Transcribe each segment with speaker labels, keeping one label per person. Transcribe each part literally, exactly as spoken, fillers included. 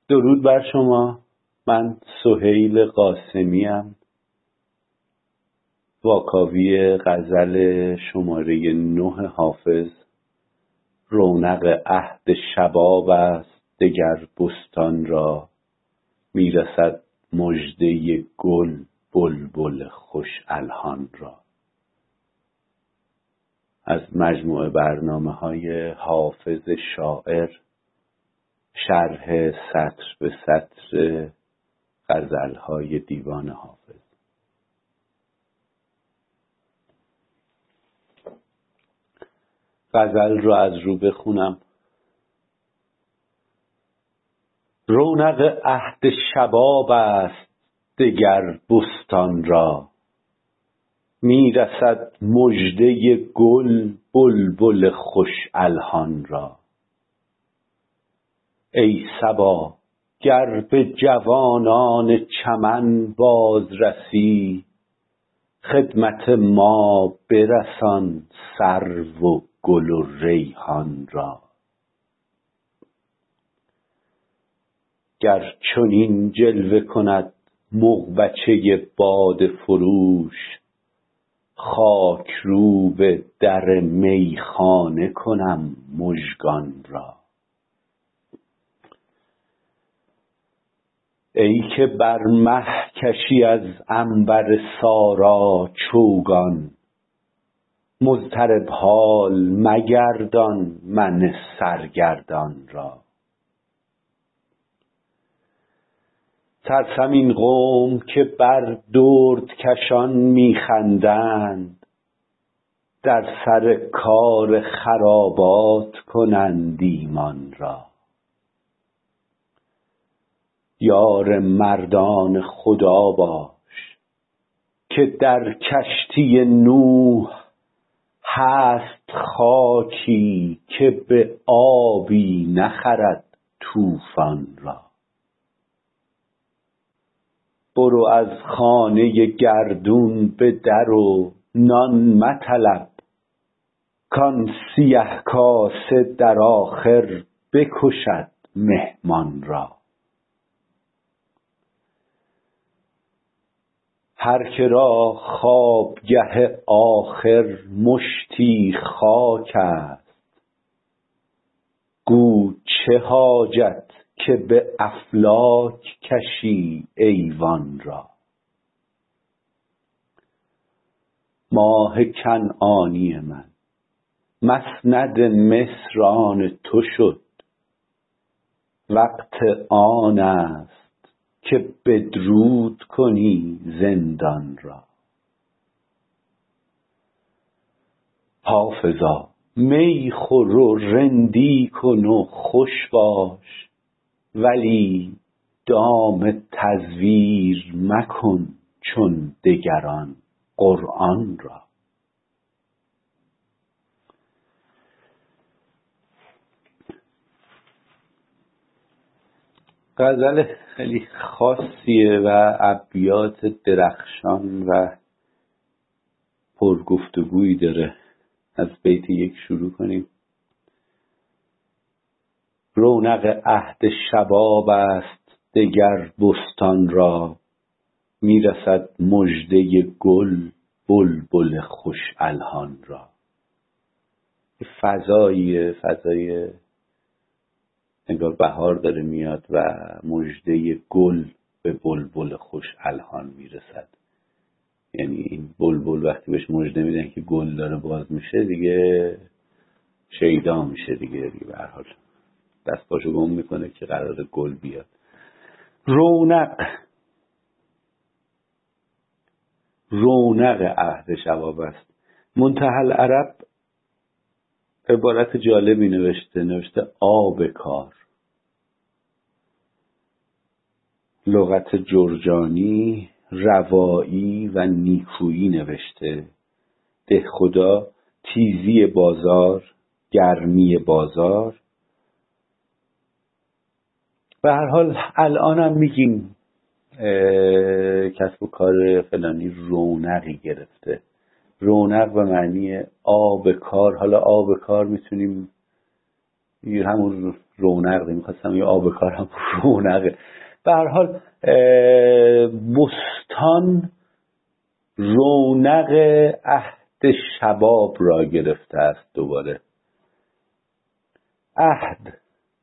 Speaker 1: درود بر شما. من سهیل قاسمی ام. واکاوی غزل شماره نه حافظ. رونق عهد شباب است دگر بستان را، میرسد مژده گل بلبل خوش الحان را. از مجموعه برنامه‌های حافظ شاعر، شرح سطر به سطر غزل‌های دیوان حافظ. غزل رو از رو بخونم. رونق عهد شباب است دگر بستان را، میرسد مژده گل بلبل خوش الحان را. ای صبا گر به جوانان چمن باز رسی، خدمت ما برسان سرو و گل و ریحان را. گر چنین جلوه کند مغبچه باده فروش، خاک رو به در میخانه کنم مژگان را. ای که بر مه کشی از عنبر سارا چوگان، مضطرب حال مگردان من سرگردان را. ترسم این قوم که بر دردکشان میخندند، در سر کار خرابات کنند ایمان را. یار مردان خدا باش که در کشتی نوح هست خاکی که به آبی نخرد طوفان را. برو از خانه گردون به در و نان مطلب، کان سیه کاسه در آخر بکشد مهمان را. هر که را خوابگه آخر مشتی خاک است، گو چه حاجت که به افلاک کشی ایوان را. ماه کنعانی من مسند مصر آن تو شد، وقت آن است که بدرود کنی زندان را. حافظا می خور و رندی کن و خوش باش، ولی دام تزویر مکن چون دگران قرآن را. غزل خیلی خاصیه و ابیات درخشان و پرگفتگویی داره. از بیت یک شروع کنیم. رونق عهد شباب است دگر بستان را، میرسد مژده گل بلبل خوش الحان را. فضایی فضای انگار بهار داره میاد و مژده گل به بلبل خوش الحان میرسد. یعنی این بلبل وقتی بهش مژده میدن که گل داره باز میشه، دیگه شیدا میشه دیگه دیگه به هر حال دست پاشو گم میکنه که قرار گل بیاد. رونق رونق عهد شباب است. منتهی العرب عبارت جالبی نوشته نوشته آب کار. لغت جرجانی روایی و نیکویی نوشته. ده خدا تیزی بازار، گرمی بازار. به هر حال الان هم میگیم کسب و کار فلانی رونقی گرفته. رونق به معنی آب کار. حالا آب کار میتونیم همون رونق، میخواستم یه آب کارم رونقه. به هر حال بستان رونق عهد شباب را گرفته است. دوباره عهد،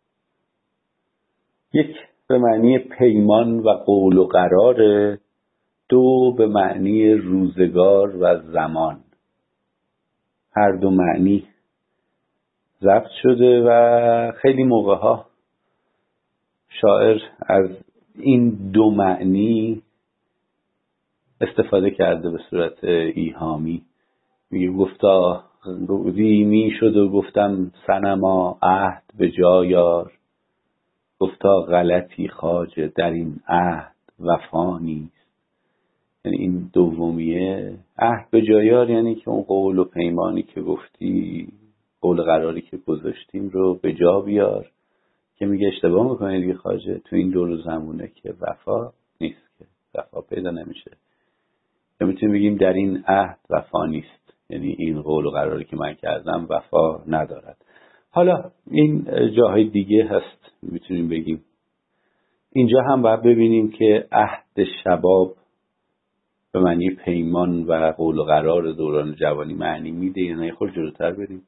Speaker 1: یک به معنی پیمان و قول و قراره، دو به معنی روزگار و زمان. هر دو معنی ضبط شده و خیلی موقعها شاعر از این دو معنی استفاده کرده به صورت ایهامی. میگه گفتا می شد و گفتم صنما عهد به جا یار، گفتا غلطی خواجه در این عهد وفا نیست. یعنی این دومیه عهد به جا یار، یعنی که اون قول و پیمانی که گفتی، قول قراری که گذاشتیم رو به جا بیار. که میگه اشتباه میکنه دیگه خواجه، تو این دور زمونه که وفا نیست، که وفا پیدا نمیشه. یا میتونیم بگیم در این عهد وفا نیست، یعنی این قول و قراری که من کردم وفا ندارد. حالا این جاهای دیگه هست میتونیم بگیم. اینجا هم باید ببینیم که عهد شباب به معنی پیمان و قول و قرار دوران جوانی معنی میده یا نه؟ خود جلوتر بریم.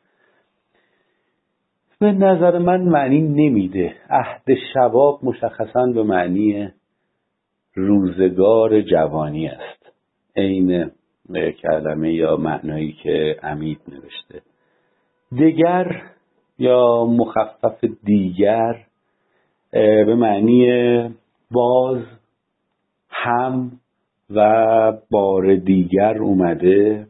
Speaker 1: به نظر من معنی نمیده. عهد شباب مشخصاً به معنی روزگار جوانی است، عین کلمه یا معنایی که عمید نوشته. دگر یا مخفف دیگر به معنی باز، هم و بار دیگر اومده.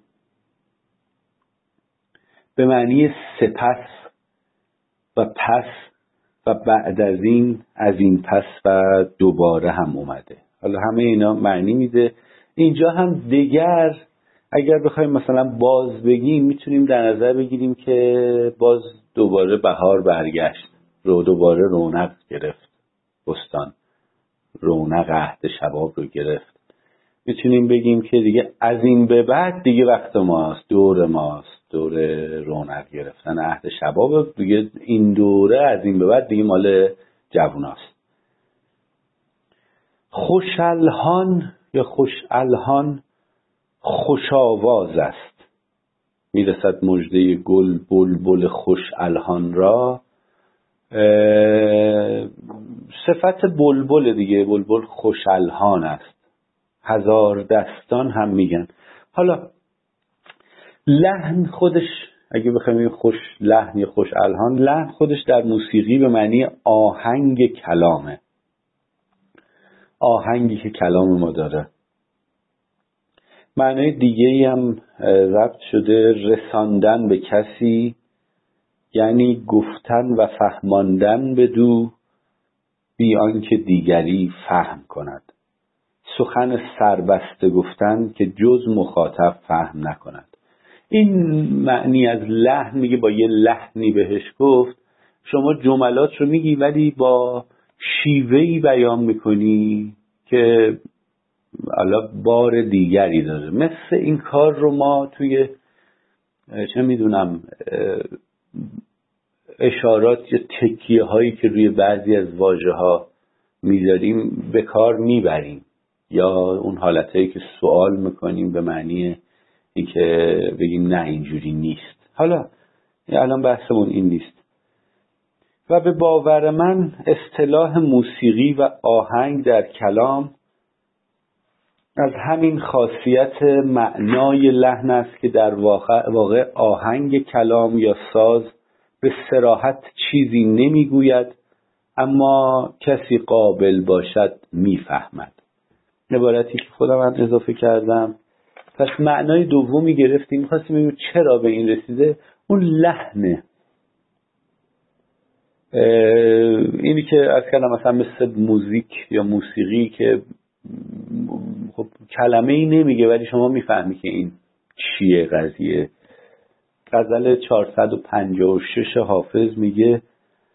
Speaker 1: به معنی سپس و پس و بعد از این، از این پس و دوباره هم اومده. حالا همه اینا معنی میده. اینجا هم دگر اگر بخوایم مثلا باز بگیم، میتونیم در نظر بگیریم که باز دوباره بهار برگشت، رو دوباره رونق گرفت، بستان رونق عهد شباب رو گرفت. میتونیم بگیم که دیگه از این به بعد دیگه وقت ماست، دور ماست، دور رونق گرفتن عهد شباب دیگه. این دوره از این به بعد دیگه مال جووناست. خوشالهان یا خوشالهان خوش آواز است. میرسد مژده گل بلبل خوش الهان را. صفت بلبل دیگه، بلبل خوش الهان است. هزار دستان هم میگن. حالا لحن خودش، اگه بخوایم خوش لحن یا خوش الهان، لحن خودش در موسیقی به معنی آهنگ کلامه، آهنگی که کلام ما داره. معنای دیگه‌ای هم ضبط شده، رساندن به کسی، یعنی گفتن و فهماندن بدو بی آنکه دیگری فهم کند. سخن سربسته گفتن که جز مخاطب فهم نکند. این معنی از لحن میگه، با یه لحنی بهش گفت. شما جملات رو میگی ولی با شیوهی بیان میکنی که حالا بار دیگری داره. مثل این کار رو ما توی چه میدونم اشارات یا تکیه هایی که روی بعضی از واژه ها میذاریم به کار میبریم، یا اون حالتهایی که سوال میکنیم به معنی اینکه بگیم نه اینجوری نیست. حالا الان بحثمون این نیست. و به باور من اصطلاح موسیقی و آهنگ در کلام از همین خاصیت معنای لحن است که در واقع, واقع آهنگ کلام یا ساز به صراحت چیزی نمیگوید، اما کسی قابل باشد میفهمد. عبارتی که خودم هم اضافه کردم. پس معنای دومی گرفتیم. می‌خواستیم ببینیم چرا به این رسیده. اون لحنه، اینی که از کلام مثلا مثل موزیک یا موسیقی که خب کلمه ای نمیگه ولی شما میفهمی که این چیه قضیه. غزل چهارصد و پنجاه و شش حافظ میگه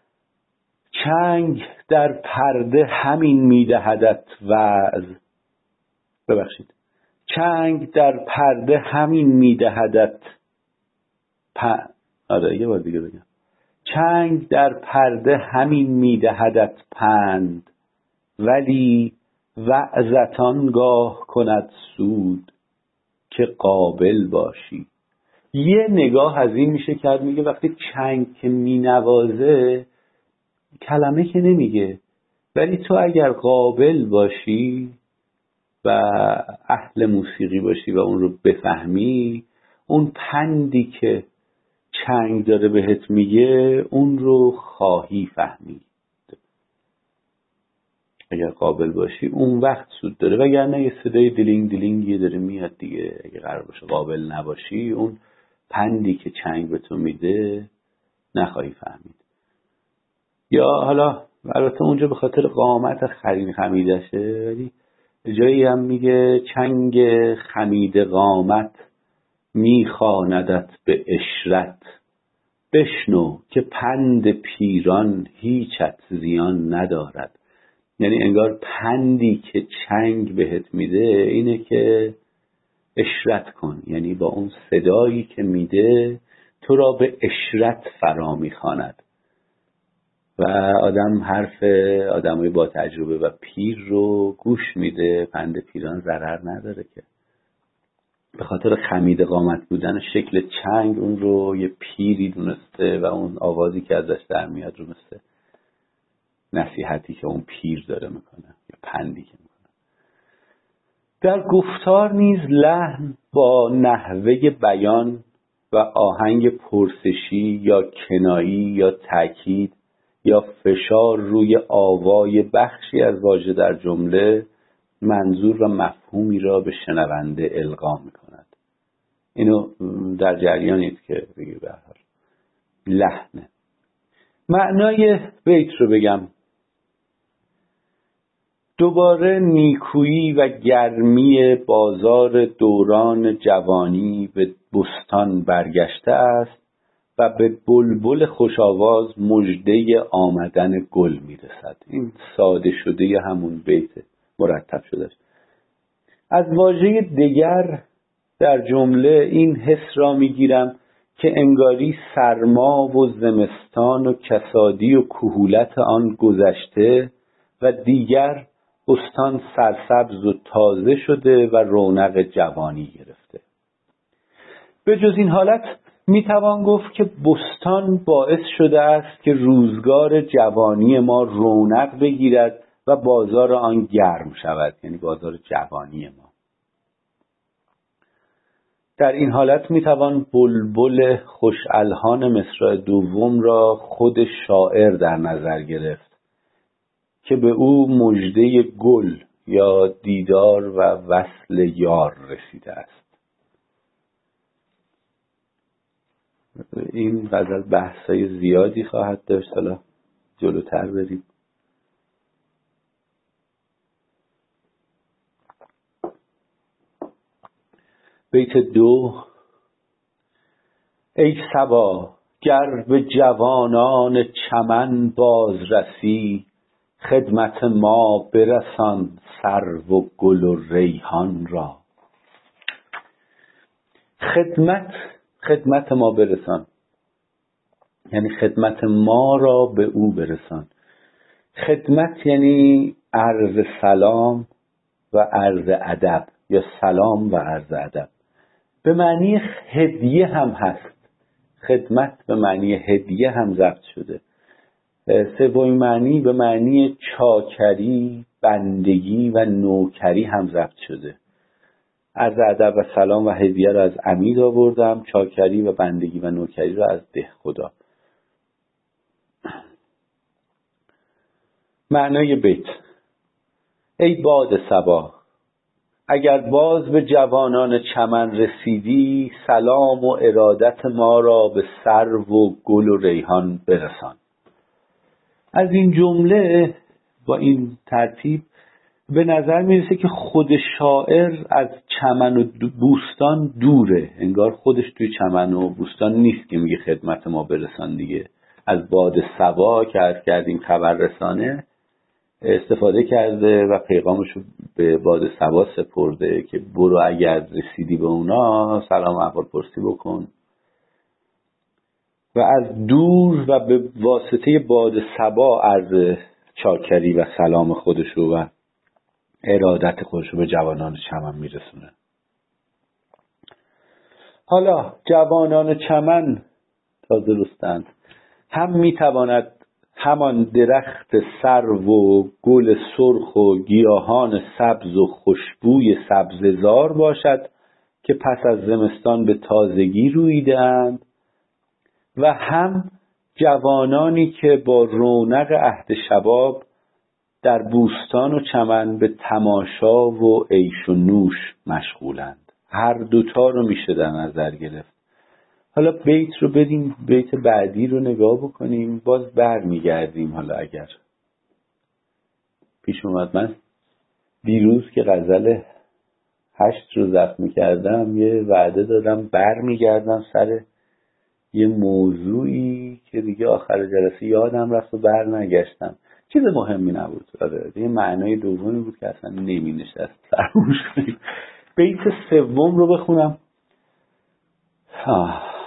Speaker 1: چنگ در پرده همین میدهدت وعظ. ببخشید چنگ در پرده همین میدهدت پ... آره یه بار دیگه بگم. چنگ در پرده همین میدهدت پند، ولی وعظت آنگاه کند سود که قابل باشی. یه نگاه از این میشه کرد، میگه وقتی چنگ که مینوازه کلمه که نمیگه، ولی تو اگر قابل باشی و اهل موسیقی باشی و اون رو بفهمی، اون پندی که چنگ داره بهت میگه اون رو خواهی فهمید. اگر قابل باشی اون وقت سود داره، وگرنه یه صدای دلینگ دلینگی داره میاد دیگه. اگه قرار باشه قابل نباشی اون پندی که چنگ به تو میده نخواهی فهمید. یا حالا البته اونجا به خاطر قامت خرین خمیدشه، ولی جایی هم میگه چنگ خمید قامت میخواندت به اشرت، بشنو که پند پیران هیچت زیان ندارد. یعنی انگار پندی که چنگ بهت میده اینه که اشرت کن، یعنی با اون صدایی که میده تو را به اشرت فرا میخواند. و آدم حرف آدمای با تجربه و پیر رو گوش میده، پند پیران ضرر نداره که. به خاطر خمید قامت بودن و شکل چنگ اون رو یه پیری دونسته و اون آوازی که ازش در میاد رو مثل نصیحتی که اون پیر داره میکنه یا پندی که میکنه. در گفتار نیز لحن با نحوه بیان و آهنگ پرسشی یا کنایی یا تأکید یا فشار روی آوای بخشی از واژه در جمله منظور و مفهومی را به شنونده القا میکند. اینو در جریانید که بگیر به هر حال لحنه. معنای بیت رو بگم. دوباره نیکویی و گرمی بازار دوران جوانی به بستان برگشته است و به بلبل خوش‌آواز مژده آمدن گل میرسد. این ساده شده همون بیت مرتب شده است. از واژه دگر در جمله این حس را میگیرم که انگاری سرما و زمستان و کسادی و کهولت آن گذشته و دیگر بستان سرسبز و تازه شده و رونق جوانی گرفته. به جز این حالت میتوان گفت که بستان باعث شده است که روزگار جوانی ما رونق بگیرد و بازار آن گرم شود، یعنی بازار جوانی ما. در این حالت میتوان بلبل خوش الحان مصرع دوم را خود شاعر در نظر گرفت که به او مژده گل یا دیدار و وصل یار رسیده است. این غزل بحثای زیادی خواهد داشت، حالا جلوتر بریم. بیت دو: ای صبا گر به جوانان چمن باز رسی، خدمت ما برسان سرو و گل و ریحان را. خدمت خدمت ما برسان یعنی خدمت ما را به او برسان. خدمت یعنی عرض سلام و عرض ادب یا سلام و عرض ادب. به معنی هدیه هم هست. خدمت به معنی هدیه هم ضبط شده. سومین معنی به معنی چاکری، بندگی و نوکری هم ضبط شده. عرض ادب و سلام و هدیه را از عمید آوردم، چاکری و بندگی و نوکری را از دهخدا. معنای بیت: ای باد صبا، اگر باز به جوانان چمن رسیدی، سلام و ارادت ما را به سرو و گل و ریحان برسان. از این جمله با این ترتیب به نظر میرسه که خود شاعر از چمن و بوستان دوره، انگار خودش توی چمن و بوستان نیست که میگه خدمت ما برسان. دیگه از باد صبا که عرض کردیم خبر رسانه استفاده کرده و پیغامش رو به باد صبا سپرده که برو اگر رسیدی به اونا سلام احوال پرسی بکن. و از دور و به واسطه باد صبا عرض چاکری و سلام خودشو و ارادت خودشو به جوانان چمن میرسونه. حالا جوانان چمن تازه رستند، هم میتواند همان درخت سرو و گل سرخ و گیاهان سبز و خوشبوی سبززار باشد که پس از زمستان به تازگی رویدند، و هم جوانانی که با رونق عهد شباب در بوستان و چمن به تماشا و عیش و نوش مشغولند. هر دوتا رو میشه در نظر گرفت. حالا بیت رو بدیم، بیت بعدی رو نگاه بکنیم، باز بر میگردیم. حالا اگر پیش اومد، من دیروز که غزل هشت رو ضبط میکردم یه وعده دادم بر میگردم سر یه موضوعی که دیگه آخر جلسه یادم رفت و بر نگشتم. چیز مهمی نبود، آره یه معنای دومی بود که اصلا نمی نشست فراموش کنیم. بیت سوم رو بخونم. آه.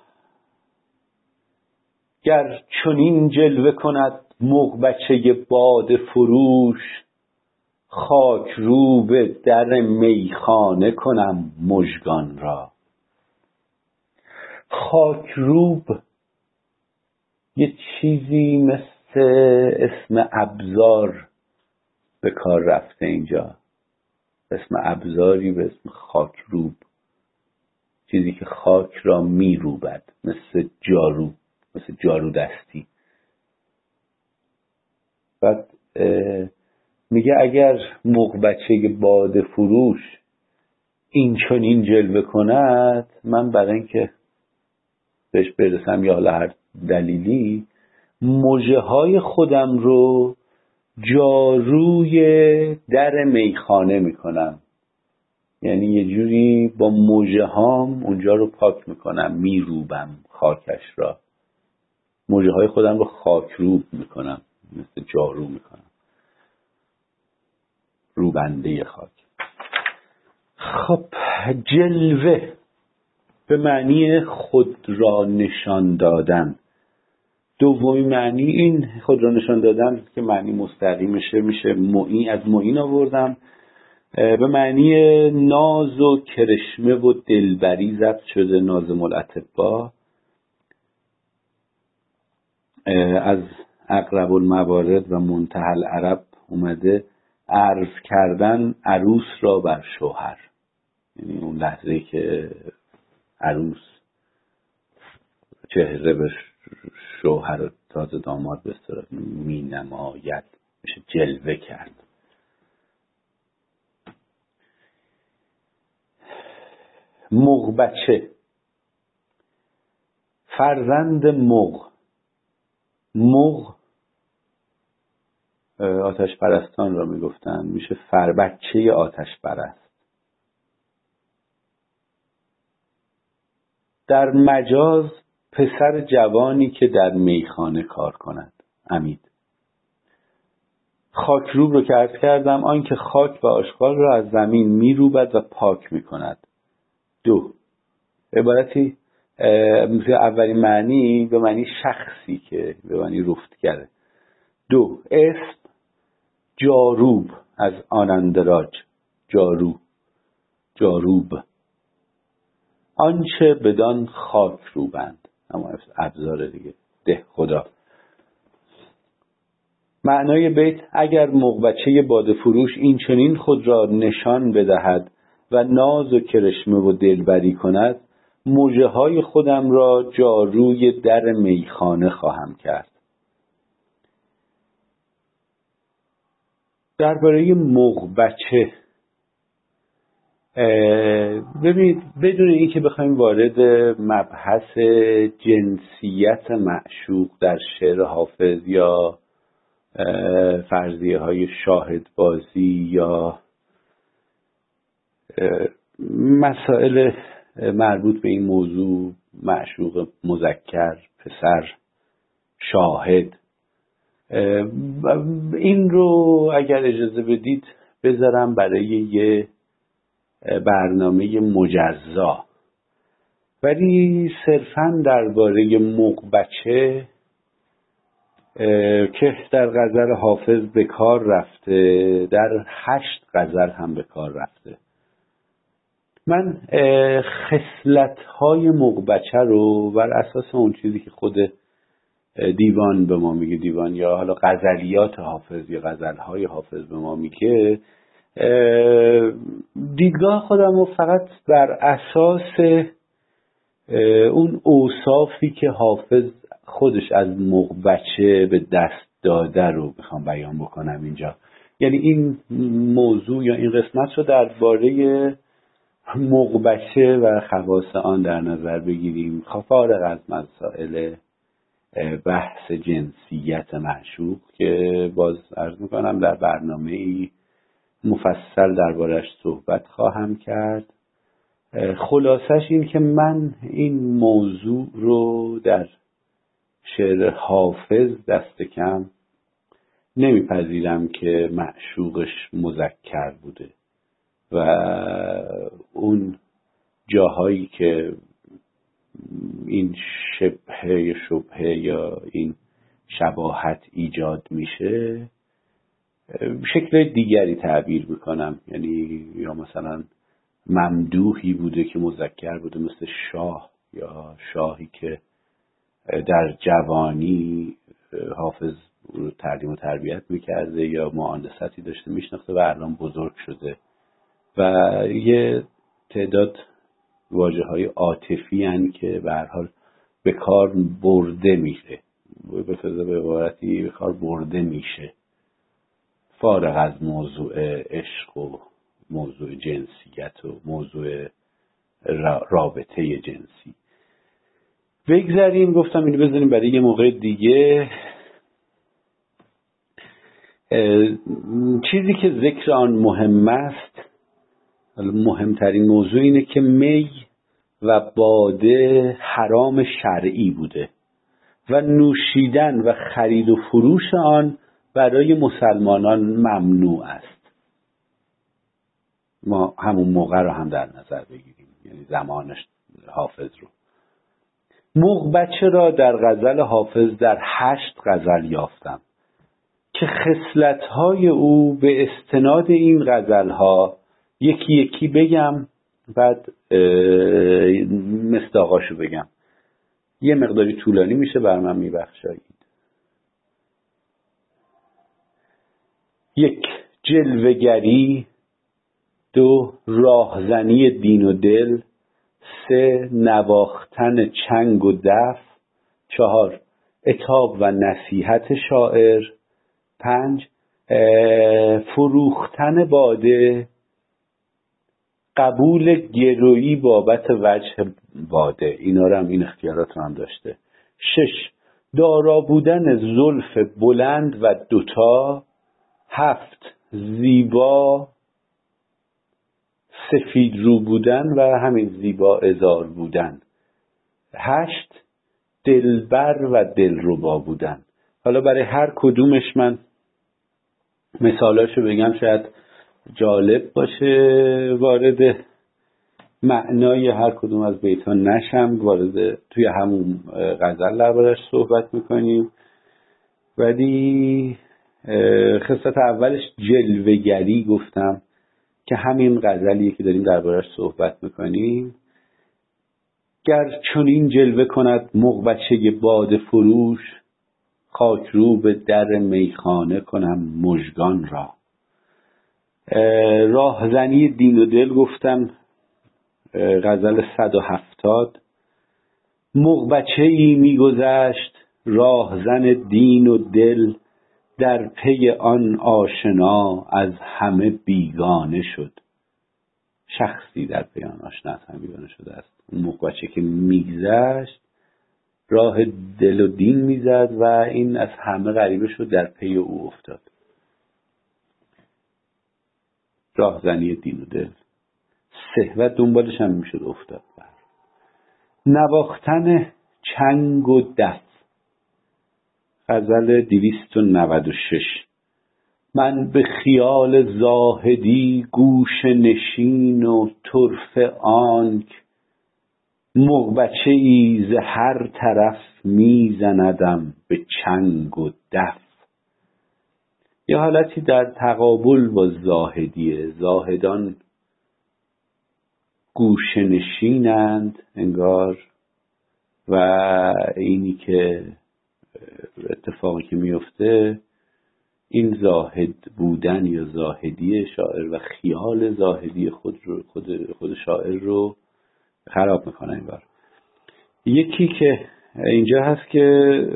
Speaker 1: گر چنین جلوه کند مغبچه باد فروش، خاک رو به در میخانه کنم مژگان را. خاک روب یه چیزی مثل اسم ابزار به کار رفته اینجا، اسم ابزاری به اسم خاک روب، چیزی که خاک را میروبد، مثل جارو، مثل جارو دستی. بعد میگه اگر مغبچه باد فروش این چنین جلوه کند، من برای اینکه بهش برسم یا حالا هر دلیلی، مژه های خودم رو جاروی در میخانه میکنم. یعنی یه جوری با مژه هام اونجا رو پاک میکنم، میروبم خاکش را. مژه های خودم رو خاک روب میکنم، مثل جارو میکنم، روبنده خاک. خب جلوه به معنی خود را نشان دادن. دومی معنی این خود را نشان دادن که معنی مستقیمشه میشه معین، از معین آوردم. به معنی ناز و کرشمه و دلبری ضبط شده، نازم الاطباء. از اقرب الموارد و منتهی العرب اومده عرض کردن عروس را بر شوهر، یعنی اون لحظه که عروس چهره به شوهر تازه داماد به اصطلاح می نماید، میشه جلوه کرد. مغبچه فرزند مغ، مغ آتش پرستان را میگفتن، میشه فر بچه آتش پرست. در مجاز پسر جوانی که در میخانه کار کند. امید. خاک روب رو که عرض کردم، آن که خاک و آشغال را از زمین میروبد و پاک میکند. دو، عبارتی مثل اولین معنی به معنی شخصی که به معنی رفتگره. دو، اسم جاروب از آنندراج، جارو، جاروب، آنچه بدان خاک روبند، اما ابزار دیگه، ده خدا. معنای بیت اگر مغبچه باد فروش این چنین خود را نشان بدهد و ناز و کرشمه و دلبری کند، مژه های خودم را جاروی در میخانه خواهم کرد. درباره مغبچه ببینید، بدون این که بخوایم وارد مبحث جنسیت معشوق در شعر حافظ یا فرضیه های شاهد بازی یا مسائل مربوط به این موضوع، معشوق مذکر، پسر، شاهد، این رو اگر اجازه بدید بذارم برای یه برنامه مجزا. ولی صرفاً درباره مغبچه که در غزل حافظ به کار رفته، در هشت غزل هم به کار رفته، من خصلت‌های مغبچه رو بر اساس اون چیزی که خود دیوان به ما میگه، دیوان یا حالا غزلیات حافظ یا غزل‌های حافظ به ما میگه، دیدگاه خودم رو فقط بر اساس اون اوصافی که حافظ خودش از مغبچه به دست داده رو میخوام بیان بکنم اینجا. یعنی این موضوع یا این قسمت رو درباره مغبچه و خواص آن در نظر بگیریم، فارغ از مسائل بحث جنسیت معشوق که باز عرض میکنم در برنامه‌ای مفصل دربارش صحبت خواهم کرد. خلاصش این که من این موضوع رو در شعر حافظ دست کم نمیپذیرم که معشوقش مذکر بوده و اون جاهایی که این شبهه شبهه یا این شباهت ایجاد میشه شکل دیگری تعبیر میکنم. یعنی یا مثلا ممدوحی بوده که مذکر بوده مثل شاه، یا شاهی که در جوانی حافظ رو تعلیم و تربیت میکرده یا معانستی داشته میشناخته و الان بزرگ شده و یه تعداد واژه های عاطفی هن که به هر حال به کار برده میشه، به فضا به عبارتی به کار برده میشه فارغ از موضوع عشق و موضوع جنسیت و موضوع رابطه جنسی. بگذاریم، گفتم اینو بذاریم برای یه موقع دیگه. چیزی که ذکر آن مهم است، مهمترین موضوع اینه که می و باده حرام شرعی بوده و نوشیدن و خرید و فروش آن برای مسلمانان ممنوع است. ما همون موقع رو هم در نظر بگیریم، یعنی زمانش حافظ رو. مغبچه را در غزل حافظ در هشت غزل یافتم که خصلت‌های او به استناد این غزل‌ها یکی یکی بگم، بعد مصداقاشو بگم. یه مقداری طولانی میشه، بر من میبخشید. یک، جلوگری. دو، راهزنی دین و دل. سه، نواختن چنگ و دف. چهار، عتاب و نصیحت شاعر. پنج، فروختن باده. قبول گرویی بابت وجه باده، اینا رو هم این اختیارات رو هم داشته. شش، دارا بودن زلف بلند و دوتا. هفت، زیبا سفید رو بودن و همین زیبا عذار بودن. هشت، دلبر و دلربا بودن. حالا برای هر کدومش من مثالاشو بگم، شاید جالب باشه، وارد معنای هر کدوم از بیت‌ها نشم، وارد توی همون غزل دربارش صحبت میکنیم. ولی خصلت اولش جلوه‌گری گفتم که همین غزلیه که داریم دربارش صحبت میکنیم. گر چنین جلوه کند مغبچه باده فروش، خاک رو به در میخانه کنم مژگان را. راهزنی دین و دل گفتم، غزل صد و هفتاد. مغبچه‌ای میگذشت راهزن دین و دل، در پی آن آشنا از همه بیگانه شد. شخصی در پی آن آشنا از همه بیگانه شده است. اون مغبچه که میگذشت راه دل و دین میزد و این از همه غریبه شد، در پی او افتاد. راهزنی دین و دل. سه، و دنبالش هم میشد افتاد. نواختن چنگ و دف، غزل دویست و نود و شش. من به خیال زاهدی گوش نشین و طرف آنک، مغبچه ای ز هر طرف میزندم به چنگ و دف. یه حالتی در تقابل با زاهدیه. زاهدان گوشه نشینند انگار و اینی که اتفاقی که میفته این زاهد بودن یا زاهدی شاعر و خیال زاهدی خود رو خود, خود شاعر رو خراب میکنه. این بار یکی که اینجا هست که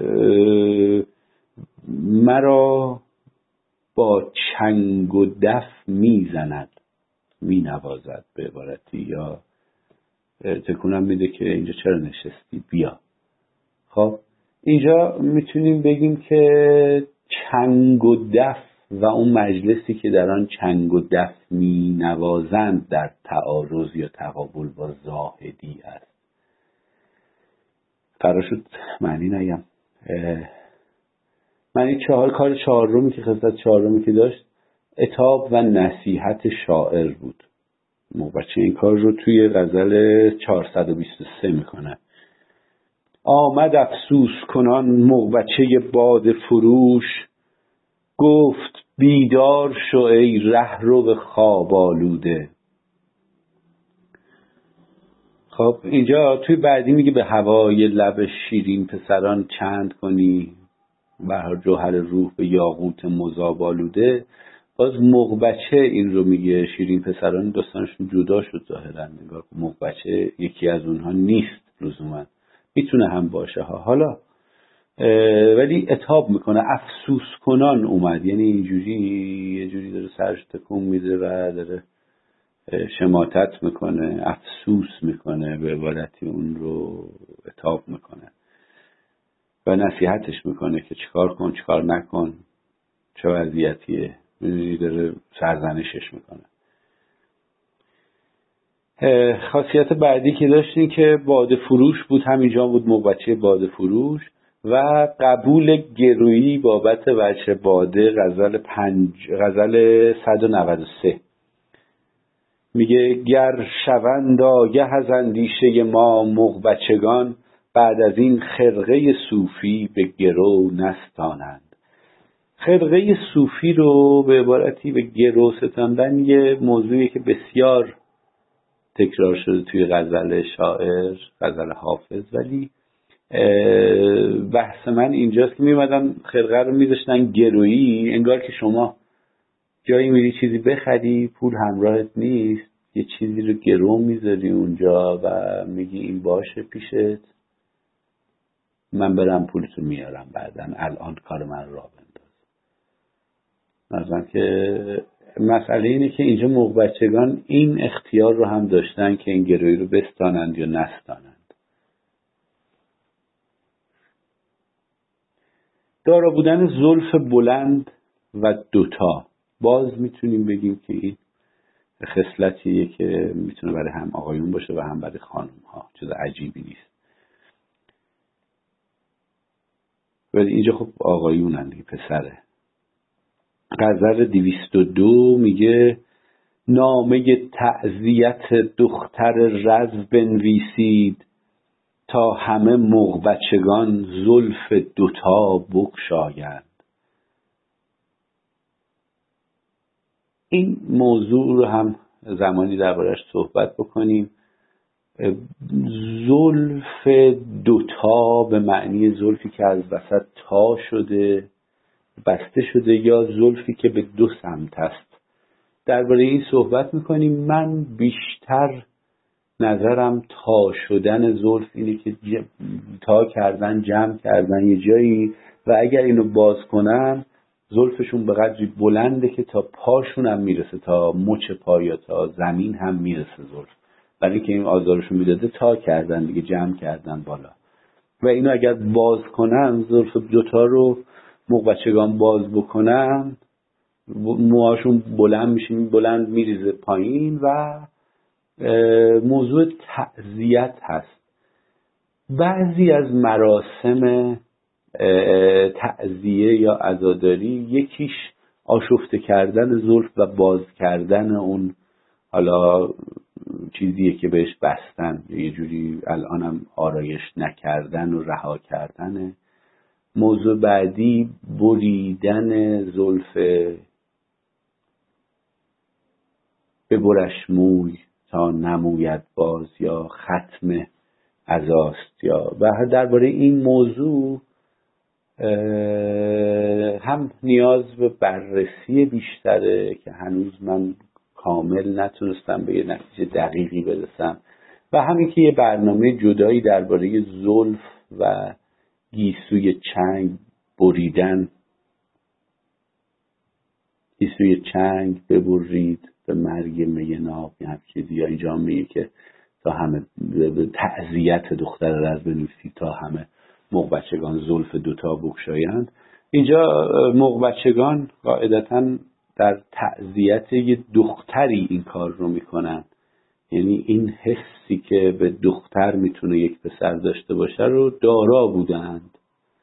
Speaker 1: مرا با چنگ و دف میزند مینوازد به عبارتی، یا تکونم میده که اینجا چرا نشستی بیا. خب اینجا میتونیم بگیم که چنگ و دف و اون مجلسی که در آن چنگ و دف می نوازند در تعارض یا تقابل با زاهدی است. قرار شد معنی نگم. معنی چهار کار چهارمی که خصلت چهارمی که داشت عتاب و نصیحت شاعر بود. مغبچه این کار رو توی غزل چهارصد و بیست و سه میکنه. آمد افسوس کنان مغبچه باد فروش، گفت بیدار شو ای رهرو خواب آلوده. خب اینجا توی بعدی میگه به هوای لب شیرین پسران چند کنی، بهر جوهر روح به یاقوت مذاب آلوده. باز مغبچه این رو میگه. شیرین پسران داستانشون جدا شد ظاهرا، نگاه مغبچه یکی از اونها نیست لزوما، میتونه هم باشه ها. حالا ولی عتاب میکنه. افسوس کنان اومد، یعنی اینجوری یه جوری داره سرش تکون میده و داره شماتت میکنه، افسوس میکنه، به عبارتی اون رو عتاب میکنه و نصیحتش میکنه که چیکار کن چیکار نکن، چه وضعیتیه. میدونی داره سرزنشش میکنه. خاصیت بعدی که داشتیم که باده فروش بود، همینجا بود مغبچه باده فروش و قبول گرویی بابت وجه باده. غزل پنج غزل صد و نود و سه میگه گر شوند آگه از اندیشه ما مغبچگان، بعد از این خرقه صوفی به گرو نستانند. خرقه صوفی رو به عبارتی به گرو ستاندن یه موضوعی که بسیار تکرار شده توی غزل شاعر، غزل حافظ، ولی بحث من اینجاست که میمدن خرقه رو میذاشتن گرویی، انگار که شما جایی میری چیزی بخری پول همراهت نیست، یه چیزی رو گرو میذاری اونجا و میگی این باشه پیشت، من برم پولتو میارم بعدن، الان کار من را بنداز. مثلا که مسئله اینه که اینجا مغبچگان این اختیار رو هم داشتن که این گرویی رو بستانند یا نستانند. دارا بودن زلف بلند و دوتا، باز میتونیم بگیم که این خصلتیه که میتونه برای هم آقایون باشه و هم برای خانم ها، چیز عجیبی نیست. ولی اینجا خب آقایونن دیگه، پسره. غزل دویست و دو میگه نامه تعزیت دختر رز بنویسید، تا همه مغبچگان زلف دوتا بگشایند. این موضوع رو هم زمانی دربارش صحبت بکنیم. زلف دوتا به معنی زلفی که از وسط تا شده بسته شده یا زلفی که به دو سمت است. درباره این صحبت میکنیم. من بیشتر نظرم تا شدن زلف اینه که تا کردن، جمع کردن یه جایی و اگر اینو باز کنن زلفشون به قدری بلنده که تا پاشون هم میرسه، تا مچ پا یا تا زمین هم میرسه زلف. برای که این آزارشون میداده تا کردن دیگه، جمع کردن بالا. و اینو اگر باز کنن، زلف دوتا رو مغبچگان باز بکنن، موهاشون بلند میشه، بلند میریزه پایین و موضوع تعزیت هست. بعضی از مراسم تعزیه یا عزاداری یکیش آشفته کردن زلف و باز کردن اون، حالا چیزیه که بهش بستن، یه جوری الانم آرایش نکردن و رها کردنه. موضوع بعدی بریدن زلف به برش موی تا نموید باز یا ختم عزاست. یا و درباره این موضوع هم نیاز به بررسی بیشتره که هنوز من کامل نتونستم به یه نتیجه دقیقی برسم، و همین که یه برنامه جدایی درباره زلف و گیسوی چنگ بریدن، گیسوی چنگ ببرید به مرگ می ناب یا هم چیزی، یا اینجا میگه که تا همه به تعزیت دختر رز بنویسید تا همه مغبچگان زلف دوتا بگشایند. اینجا مغبچگان قاعدتاً در تعزیت یه دختری این کار رو میکنن، یعنی این حسی که به دختر میتونه یک پسر داشته باشه رو دارا بودند.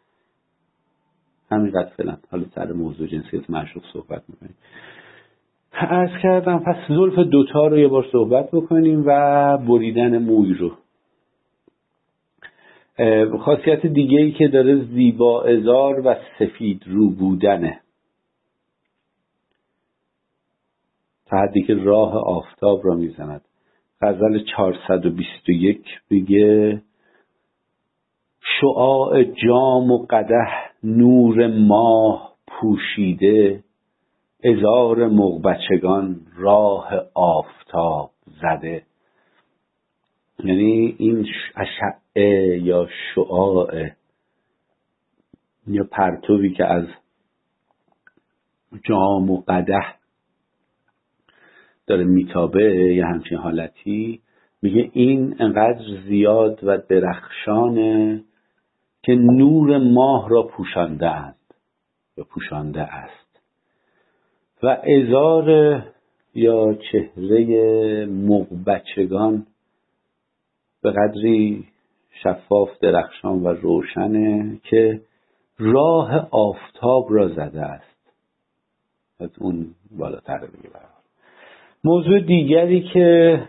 Speaker 1: همینقدر فعلا. حالا سر موضوع جنسیت معشوق صحبت میکنیم. عرض کردم پس زلف دوتا رو یه بار صحبت بکنیم و بریدن موی رو. خاصیت دیگه ای که داره زیبا عذار و سفید رو بودنه. تا حدی که راه آفتاب را میزند. غزل چهارصد و بیست و یک میگه شعاع جام و قدح نور ماه پوشیده، عذار مغبچگان راه آفتاب زده. یعنی این اشعه یا شعاع یا پرتوی که از جام و قدح داره میتابه یا همچین حالتی، میگه این انقدر زیاد و درخشانه که نور ماه را پوشانده است یا پوشانده است. و عذار یا چهره مغبچگان به قدری شفاف، درخشان و روشنه که راه آفتاب را زده است. از اون بالاتر دیگه. برای موضوع دیگری که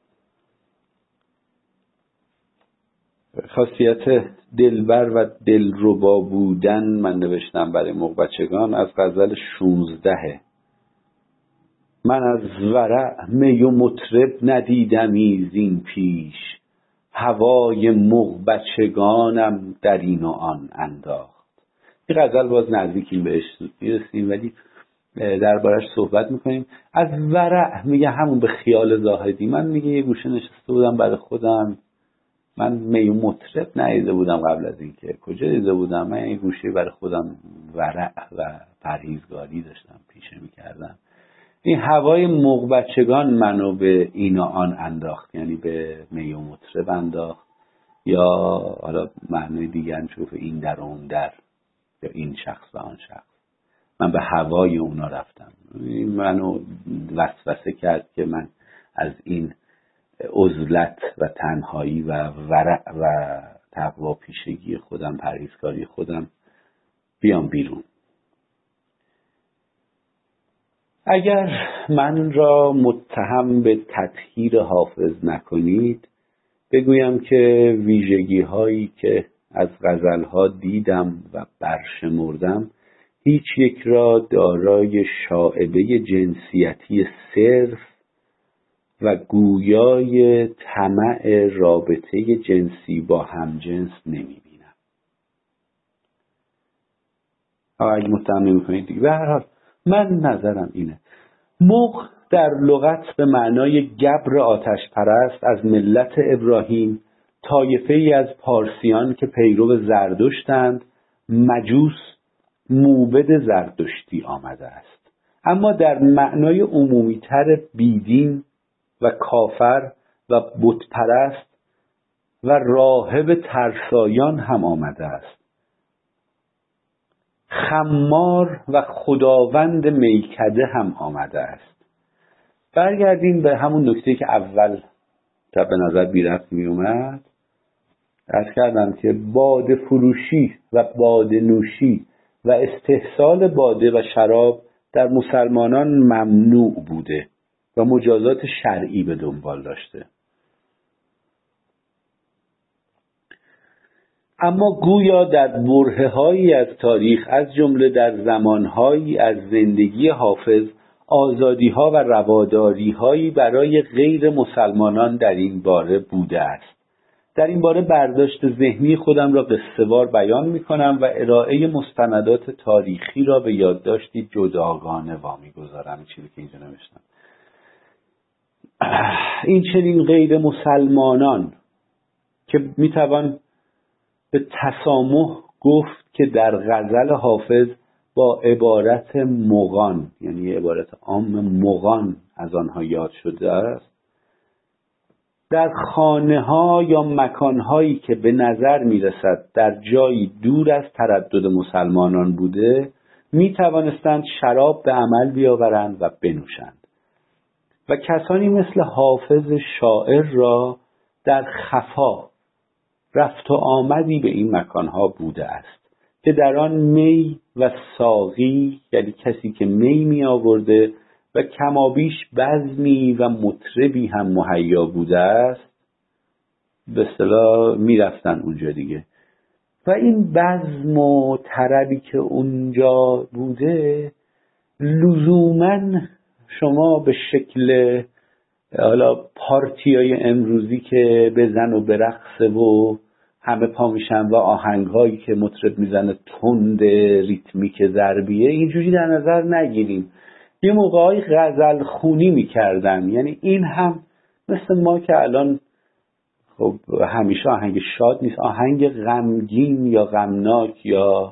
Speaker 1: خاصیت دلبر و دلربا بودن من نوشتم برای مغبچگان از غزل شونزده. من از ورع می و مطرب ندیدمی زین پیش، هوای مغبچگانم در این و آن انداخت. این غزل باز نزدیکیم بهش میرسیم ولی دربارش صحبت میکنیم. از ورع میگه همون به خیال زاهدی. من میگه یه گوشه نشسته بودم برای خودم، من می و مطرب ندیده بودم قبل از این که کجا دیده بودم. من یه گوشه برای خودم ورع و پرهیزگاری داشتم پیشه میکردم. این هوای مغبچگان منو به این و آن انداخت، یعنی به می و مطرب انداخت، یا حالا معنی دیگر میشه این در و اون در، یا این شخص و آن شخص. من به هوای اونا رفتم. این منو وسوسه کرد که من از این عزلت و تنهایی و ورع و تقوا پیشگی خودم، پرهیزکاری خودم بیام بیرون. اگر من را متهم به تطهیر حافظ نکنید، بگویم که ویژگی هایی که از غزل ها دیدم و برشمردم هیچ یک را دارای شائبه جنسیتی صرف و گویای طمع رابطه جنسی با همجنس نمی بینم. اگه متهم نمی کنید دیگه. به هر حال من نظرم اینه. مغ در لغت به معنای گبر آتش پرست از ملت ابراهیم، طایفه ای از پارسیان که پیرو زردشتند، مجوس موبد زردشتی آمده است. اما در معنای عمومی‌تر بیدین و کافر و بت پرست و راهب ترسایان هم آمده است. خمار و خداوند میکده هم آمده است. برگردیم به همون نکته که اول تا به نظر بی ربط می اومد. عرض کردم که باده فروشی و باده نوشی و استحصال باده و شراب در مسلمانان ممنوع بوده و مجازات شرعی به دنبال داشته. اما گویا در برهه‌هایی از تاریخ، از جمله در زمانهایی از زندگی حافظ، آزادی‌ها و رواداری‌هایی برای غیر مسلمانان در این باره بوده است. در این باره برداشت ذهنی خودم را قصه‌وار بیان می‌کنم و ارائه مستندات تاریخی را به یادداشتی جداگانه وامی‌گذارم. چیزی که اینجا نوشتم. این چنین غیر مسلمانان که می‌توان به تسامح گفت که در غزل حافظ با عبارت مغان، یعنی عبارت عام مغان، از آنها یاد شده است، در خانه ها یا مکان هایی که به نظر می رسد در جایی دور از تردد مسلمانان بوده، می توانستند شراب به عمل بیاورند و بنوشند و کسانی مثل حافظ شاعر را در خفا رفت و آمدی به این مکانها بوده است که در آن می و ساقی، یعنی کسی که می می آورده و کمابیش بزمی و مطربی هم مهیا بوده است، به اصطلاح می رفتن اونجا دیگه. و این بزم و طربی که اونجا بوده لزوماً شما به شکل حالا پارتیای امروزی که بزن و برقصه و همه پا میشن و آهنگایی که مطرب میزنه تند ریتمیک ضربیه، اینجوری در نظر نگیریم. یه موقعای غزل خونی میکردن، یعنی این هم مثل ما که الان خب همیشه آهنگ شاد نیست، آهنگ غمگین یا غمناک یا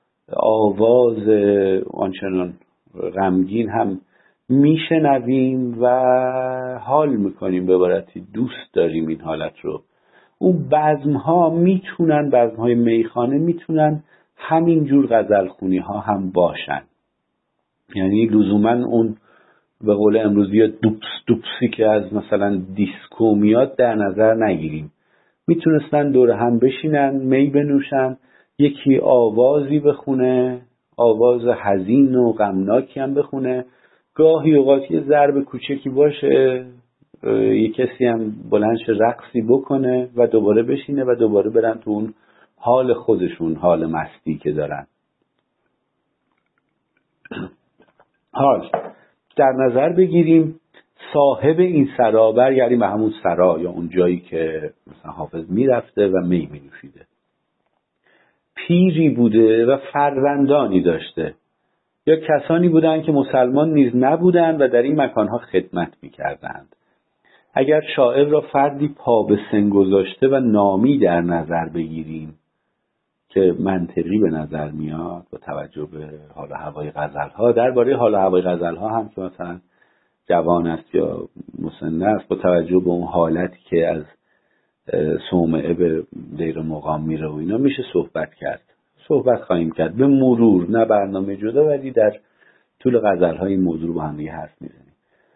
Speaker 1: آواز آنچنان غمگین هم میشنویم و حال میکنیم، به عبارتی دوست داریم این حالت رو. اون بزم ها میتونن، بزم های میخانه میتونن همینجور غزل خونی ها هم باشن، یعنی لزوما اون به قول امروزی دوپس دوپسی که از مثلا دیسکو میاد در نظر نگیریم. میتونستن دور هم بشینن، می بنوشن، یکی آوازی بخونه، آواز حزین و غمناکی هم بخونه، گاهی اوقات یه ضرب کوچکی باشه، یه کسی هم بلندش رقصی بکنه و دوباره بشینه و دوباره برن تو اون حال خودشون، حال مستی که دارن. حال در نظر بگیریم صاحب این سرابر، یعنی به همون سرا یا اون جایی که مثلا حافظ میرفته و می می نوشیده، پیری بوده و فرزندانی داشته، یا کسانی بودند که مسلمان نیز نبودند و در این مکانها خدمت میکردند. اگر شاعر را فردی پا به سن گذاشته و نامی در نظر بگیریم که منطقی به نظر میاد با توجه به حال و هوای غزل‌ها، درباره حال و هوای غزل‌ها هم که مثلا جوان است یا مسن است، با توجه به اون حالتی که از صومعه به دیر مقام میره و اینا میشه صحبت کرد، صحبت خواهیم کرد به مرور، نه برنامه جدا، ولی در طول غزل‌ها این موضوع با هم دیگه حرف میزنیم.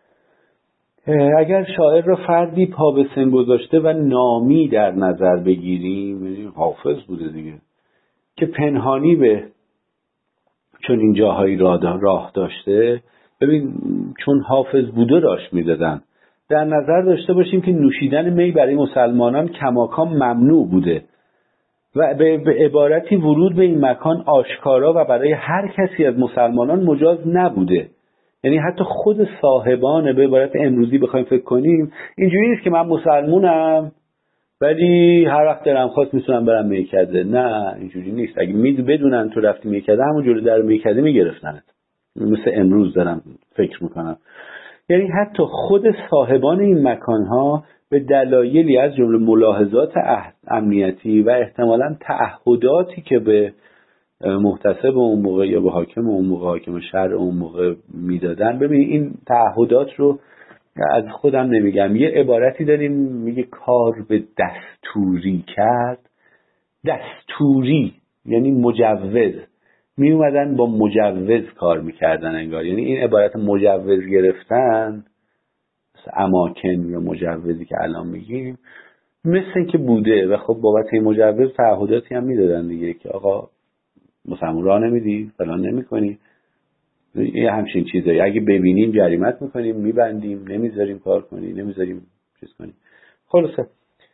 Speaker 1: اگر شاعر را فردی پا به سن گذاشته و نامی در نظر بگیریم، حافظ بوده دیگه، که پنهانی به چون این جاهایی راه داشته، ببین چون حافظ بوده راش میدادن. در نظر داشته باشیم که نوشیدن می برای مسلمانان کماکان ممنوع بوده و به عبارتی ورود به این مکان آشکارا و برای هر کسی از مسلمانان مجاز نبوده. یعنی حتی خود صاحبان، به عبارت امروزی بخوایم فکر کنیم، اینجوری نیست که من مسلمونم ولی هر وقت دلم خواست میتونم برم میکده. نه اینجوری نیست. اگه می بدونن تو رفتی میکده، همون جلوی در میکده میگرفتنت. مثل امروز دارم فکر میکنم. یعنی حتی خود صاحبان این مکانها به دلایلی از جمله ملاحظات امنیتی و احتمالاً تعهداتی که به محتسب اون موقع یا به حاکم اون موقع، حاکم شهر اون موقع میدادن. ببین این تعهدات رو از خودم نمیگم، یه عبارتی داریم میگه کار به دستوری کرد. دستوری یعنی مجوز، می اومدن با مجوز کار میکردن انگار. یعنی این عبارت مجوز گرفتن، اماکن یا مجوزی که الان میگیم، مثل که بوده و خب بابت این مجوز تعهداتی هم میدادن دیگه، که آقا مثلا راه نمیدی، فلان نمیکنی. یه همچین چیزایی اگه ببینیم جریمت میکنیم، میبندیم، نمیذاریم کار کنی، نمیذاریم چیز کنی. خلاصه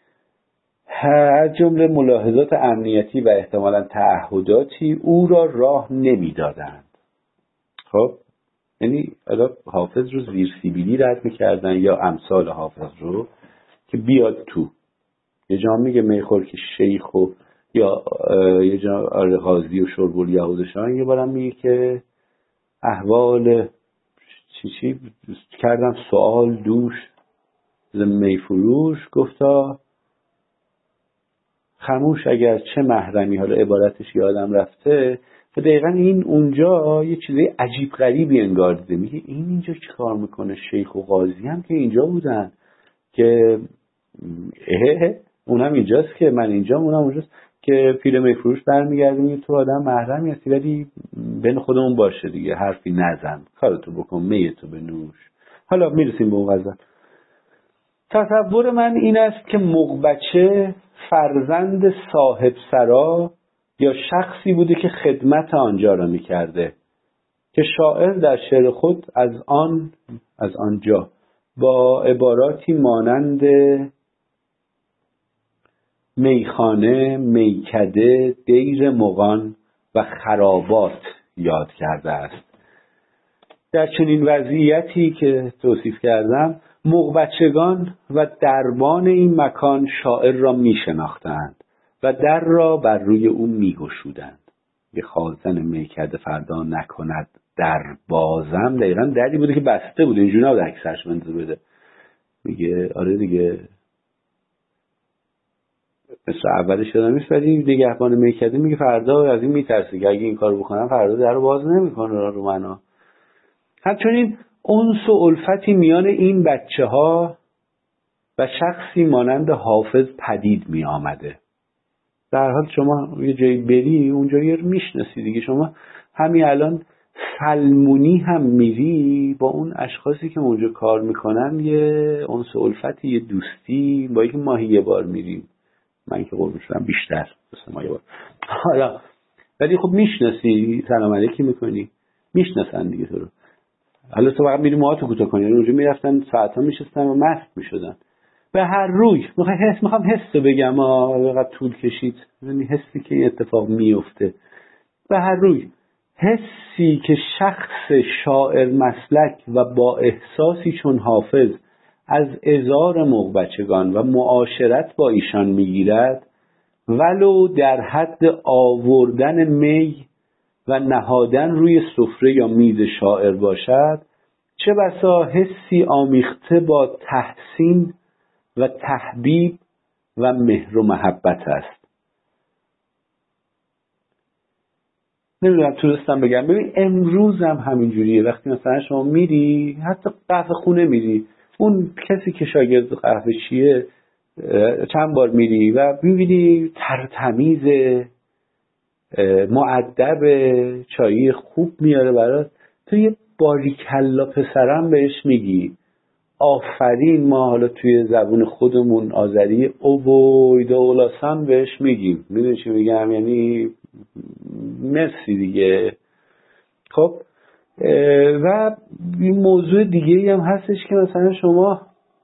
Speaker 1: از جمله ملاحظات امنیتی و احتمالاً تعهداتی او را راه نمیدادند. خب یعنی اگه حافظ رو زیر سیبیلی رد میکردن یا امثال حافظ رو که بیاد تو، یه جا میگه میخور که شیخ و یا یه جا آره قاضی و شربول یهودشان، یه بارم میگه که احوال چی چی کردم سوال دوش ز میفروش، گفتا خموش اگر چه محرمی، حالا عبارتش یادم رفته. و دقیقا این اونجا یه چیزی عجیب غریبی انگار دیده، میگه این اینجا چی کار میکنه؟ شیخ و قاضی هم که اینجا بودن که اه اونم اینجاست که من اینجا اونم اونجاست، که پیر میفروش برمیگرده میگه تو آدم محرمی هستی ولی بین خودمون باشه دیگه، حرفی نزن، کارتو بکن، میتو بنوش. حالا میرسیم به اون غزل. تصور من این است که مغبچه فرزند صاحب سرا یا شخصی بوده که خدمت آنجا را میکرده، که شاعر در شعر خود از آن از آنجا با عباراتی مانند میخانه، میکده، دیر مغان و خرابات یاد کرده است. در چنین وضعیتی که توصیف کردم، مغبچگان و دربان این مکان شاعر را می شناختند و در را بر روی او می گشودند. یه خازن میکده فردا نکند در بازم، دقیقا دری بوده که بسته بوده، اینجوری نبوده اکثرش منظور بده. میگه آره دیگه، مثل اولش شدم نیست، ولی نگهبان میکده میگه فردا از این میترسه که اگه این کار بکنم فردا در رو باز نمیکنه رو منو. همچنین انس و الفتی میان این بچه ها و شخصی مانند حافظ پدید می آمده. در حال شما یه جایی بری اونجا یه میشناسی دیگه. شما همین الان سلمونی هم میری با اون اشخاصی که اونجا کار میکنن، یه انس و الفتی، یه دوستی، با اینکه ماهی یه بار میریم، من که قربون شدم بیشتر مثل ما یه بار، حالا ولی خب میشناسی، سلام علیکی میکنی، میشناسن دیگه تو رو. حالا تو فقط میری موهاتو کوتاه کنی، اونجا میرفتن ساعت‌ها میشستن و مست میشدن. به هر روی میخوام حس میخوام حس رو بگم، آقا طول کشید، یعنی حسی که این اتفاق میفته. به هر روی حسی که شخص شاعر مسلک و با احساسی چون حافظ از ازار مغبچگان و معاشرت با ایشان میگیرد، ولو در حد آوردن می و نهادن روی سفره یا میز شاعر باشد، چه بسا حسی آمیخته با تحسین و تحبیب و مهر و محبت است. نمیدونم تونستم بگم. ببین امروز هم همینجوریه، وقتی مثلا شما میری حتی قهوه خونه میری، اون کسی که شاگرد قهوه چیه چند بار میری و میبینی ترتمیز مؤدب، چایی خوب میاره برات، تو یه باریکلا پسرم بهش میگی آفرین. ما حالا توی زبون خودمون آذری اووی دولاسان بهش میگیم، میدونی چی میگم؟ یعنی مرسی دیگه. خب و این موضوع دیگه هم هستش که مثلا شما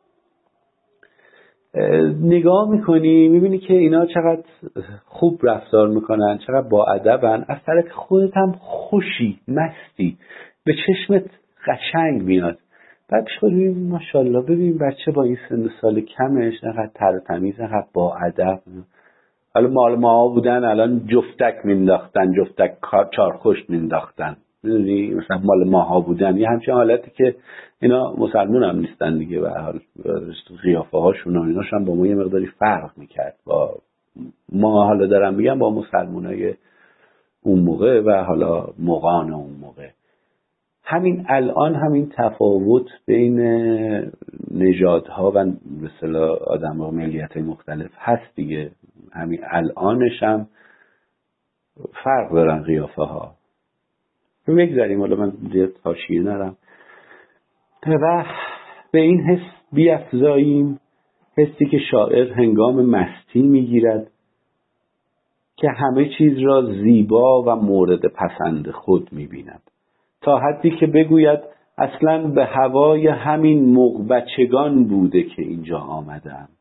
Speaker 1: نگاه میکنی میبینی که اینا چقدر خوب رفتار میکنن، چقدر با ادبن، از طرف خودت هم خوشی، مستی، به چشمت قشنگ میاد. بعد پیش خود ببین ماشاءالله، ببین بچه با این سن و سال کمش نقدر تر و تمیز، نقدر با ادب. حالا مال ما بودن الان جفتک مینداختن، جفتک چارخوش مینداختن، میدونی مثلا مال ماها بودن یه همچین حالتی که اینا مسلمون هم نیستن دیگه، به حال قیافه هاشون و ایناش هم با ما یه مقداری فرق میکرد با ما. حالا دارم میگم با مسلمونای اون موقع و حالا مغان اون موقع. همین الان همین تفاوت بین نژادها و مثلا آدم‌ها ملیت‌های مختلف هست دیگه. همین الانش هم فرق دارن قیافه ها. بگذاریم حالا من زیاد حاشیه نرم و به این حس بیفزاییم حسی که شاعر هنگام مستی میگیرد که همه چیز را زیبا و مورد پسند خود میبیند تا حدی که بگوید اصلاً به هوای همین مغ بچگان بوده که اینجا آمدم.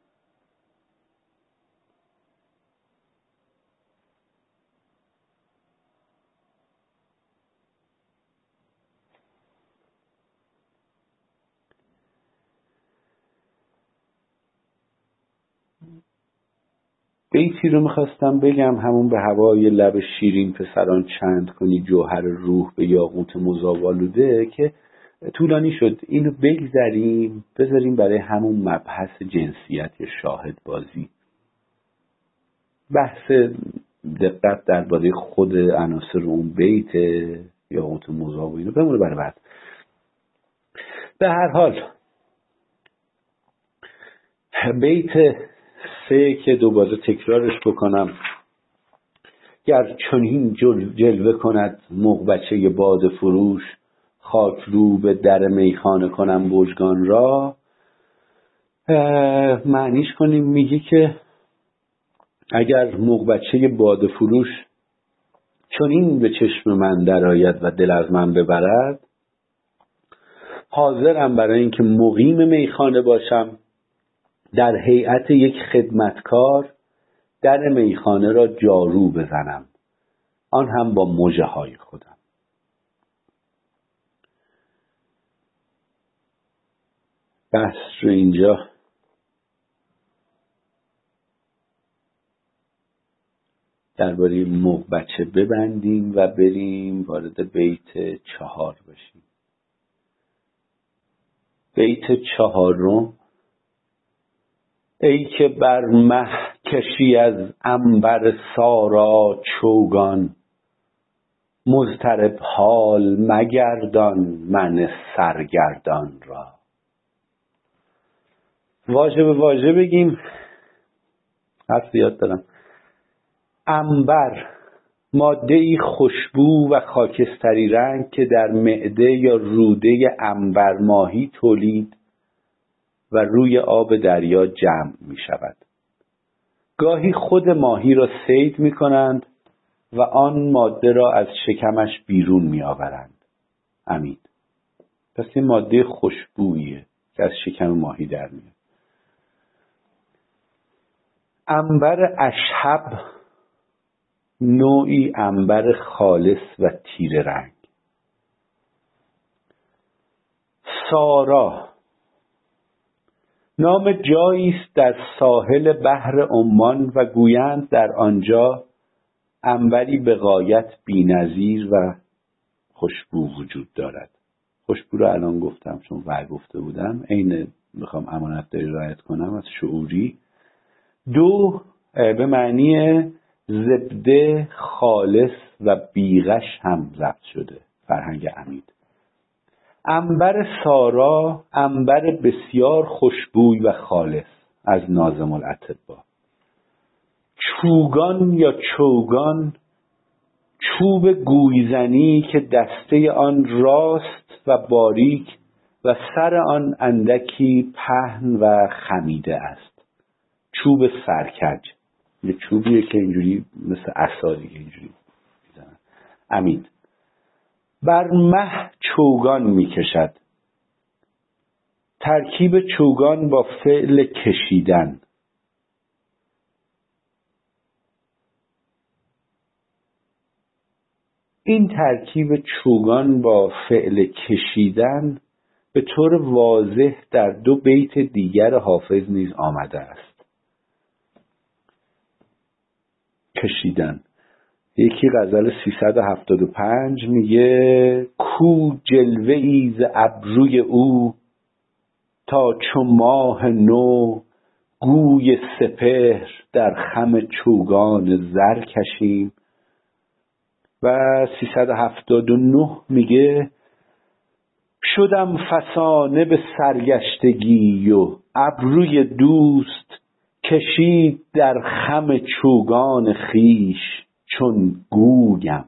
Speaker 1: بیتی رو میخواستم بگم، همون به هوای لب شیرین پسران چند کنی جوهر روح به یاقوت مذاب آلوده، که طولانی شد. اینو بگذریم بذاریم برای همون مبحث جنسیت یا شاهد بازی. بحث دقت درباره خود عناصر اون بیت یاقوت مذاب و اینو بمونه برای بعد. به هر حال بیت سه که دوباره تکرارش بکنم: گر چنین جل جلوه کند مغ بچه باده فروش، خاک رو به در میخانه کنم بوجگان را. معنیش کنیم، میگه که اگر مغ بچه باده فروش چنین به چشم من درآید و دل از من ببرد، حاضرم برای اینکه مقیم میخانه باشم، در هیئت یک خدمتکار در میخانه را جارو بزنم، آن هم با مژه های خودم. بحث رو اینجا درباره مغ بچه ببندیم و بریم وارد بیت چهار بشیم. بیت چهارم: ای که بر مه کشی از عنبر سارا چوگان، مضطرب حال مگردان من سرگردان را. واژه به واژه بگیم، حرف زیاد دارم. عنبر ماده‌ای خوشبو و خاکستری رنگ که در معده یا روده عنبر ماهی تولید و روی آب دریا جمع می شود. گاهی خود ماهی را صید می کنند و آن ماده را از شکمش بیرون می آورند. امید. پس این ماده خوشبوییه که از شکم ماهی در میاد. عنبر اشهب نوعی عنبر خالص و تیره رنگ. سارا نام جایی است در ساحل بحر عمان و گویند در آنجا عنبری به غایت بی‌نظیر و خوشبو وجود دارد. خوشبو رو الان گفتم چون ور گفته بودم، عین میخوام امانتداری رعایت کنم از شعوری. دو به معنی زبده خالص و بیغش هم ضبط شده. فرهنگ امید. عنبر سارا عنبر بسیار خوشبوی و خالص از ناظم الاطباء. چوگان یا چوگان چوب گویزنی که دسته آن راست و باریک و سر آن اندکی پهن و خمیده است. چوب سرکج، یه چوبیه که اینجوری مثل عصا دیگه اینجوری میزنن. امید. بر مه چوگان میکشد. ترکیب چوگان با فعل کشیدن. این ترکیب چوگان با فعل کشیدن به طور واضح در دو بیت دیگر حافظ نیز آمده است. کشیدن. یکی غزل سیصد و هفتاد و پنج میگه کو جلوه ای ز ابروی او، تا چو ماه نو گوی سپهر در خم چوگان زر کشیم. و سیصد و هفتاد و نه میگه شدم فسانه به سرگشتگی و ابروی دوست کشید در خم چوگان خیش چون گویم.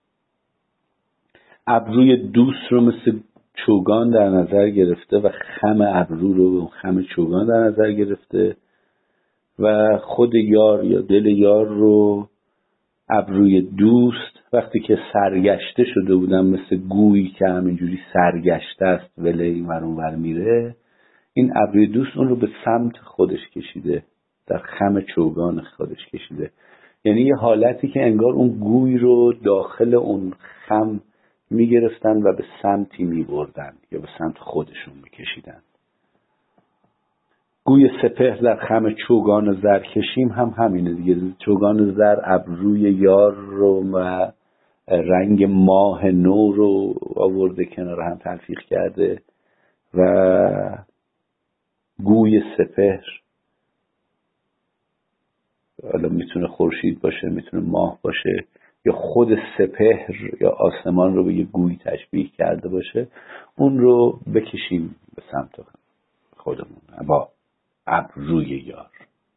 Speaker 1: ابروی دوست رو مثل چوگان در نظر گرفته و خم ابرو رو خم چوگان در نظر گرفته و خود یار یا دل یار رو ابروی دوست وقتی که سرگشته شده بودم، مثل گویی که همینجوری سرگشته است ولی این ور اون ور میره، این ابروی دوست اون رو به سمت خودش کشیده، در خم چوگان خودش کشیده. یعنی یه حالتی که انگار اون گوی رو داخل اون خم میگرفتن و به سمتی میبردن یا به سمت خودشون میکشیدن. گوی سپهر در خم چوگان زر کشیم هم همینه دیگه. چوگان زر ابروی یار رو و رنگ ماه نو رو آورده کنار هم تلفیق کرده و گوی سپهر، حالا میتونه خورشید باشه، میتونه ماه باشه، یا خود سپهر یا آسمان رو به یه گوی تشبیه کرده باشه، اون رو بکشیم به سمت خودمون با ابروی یار.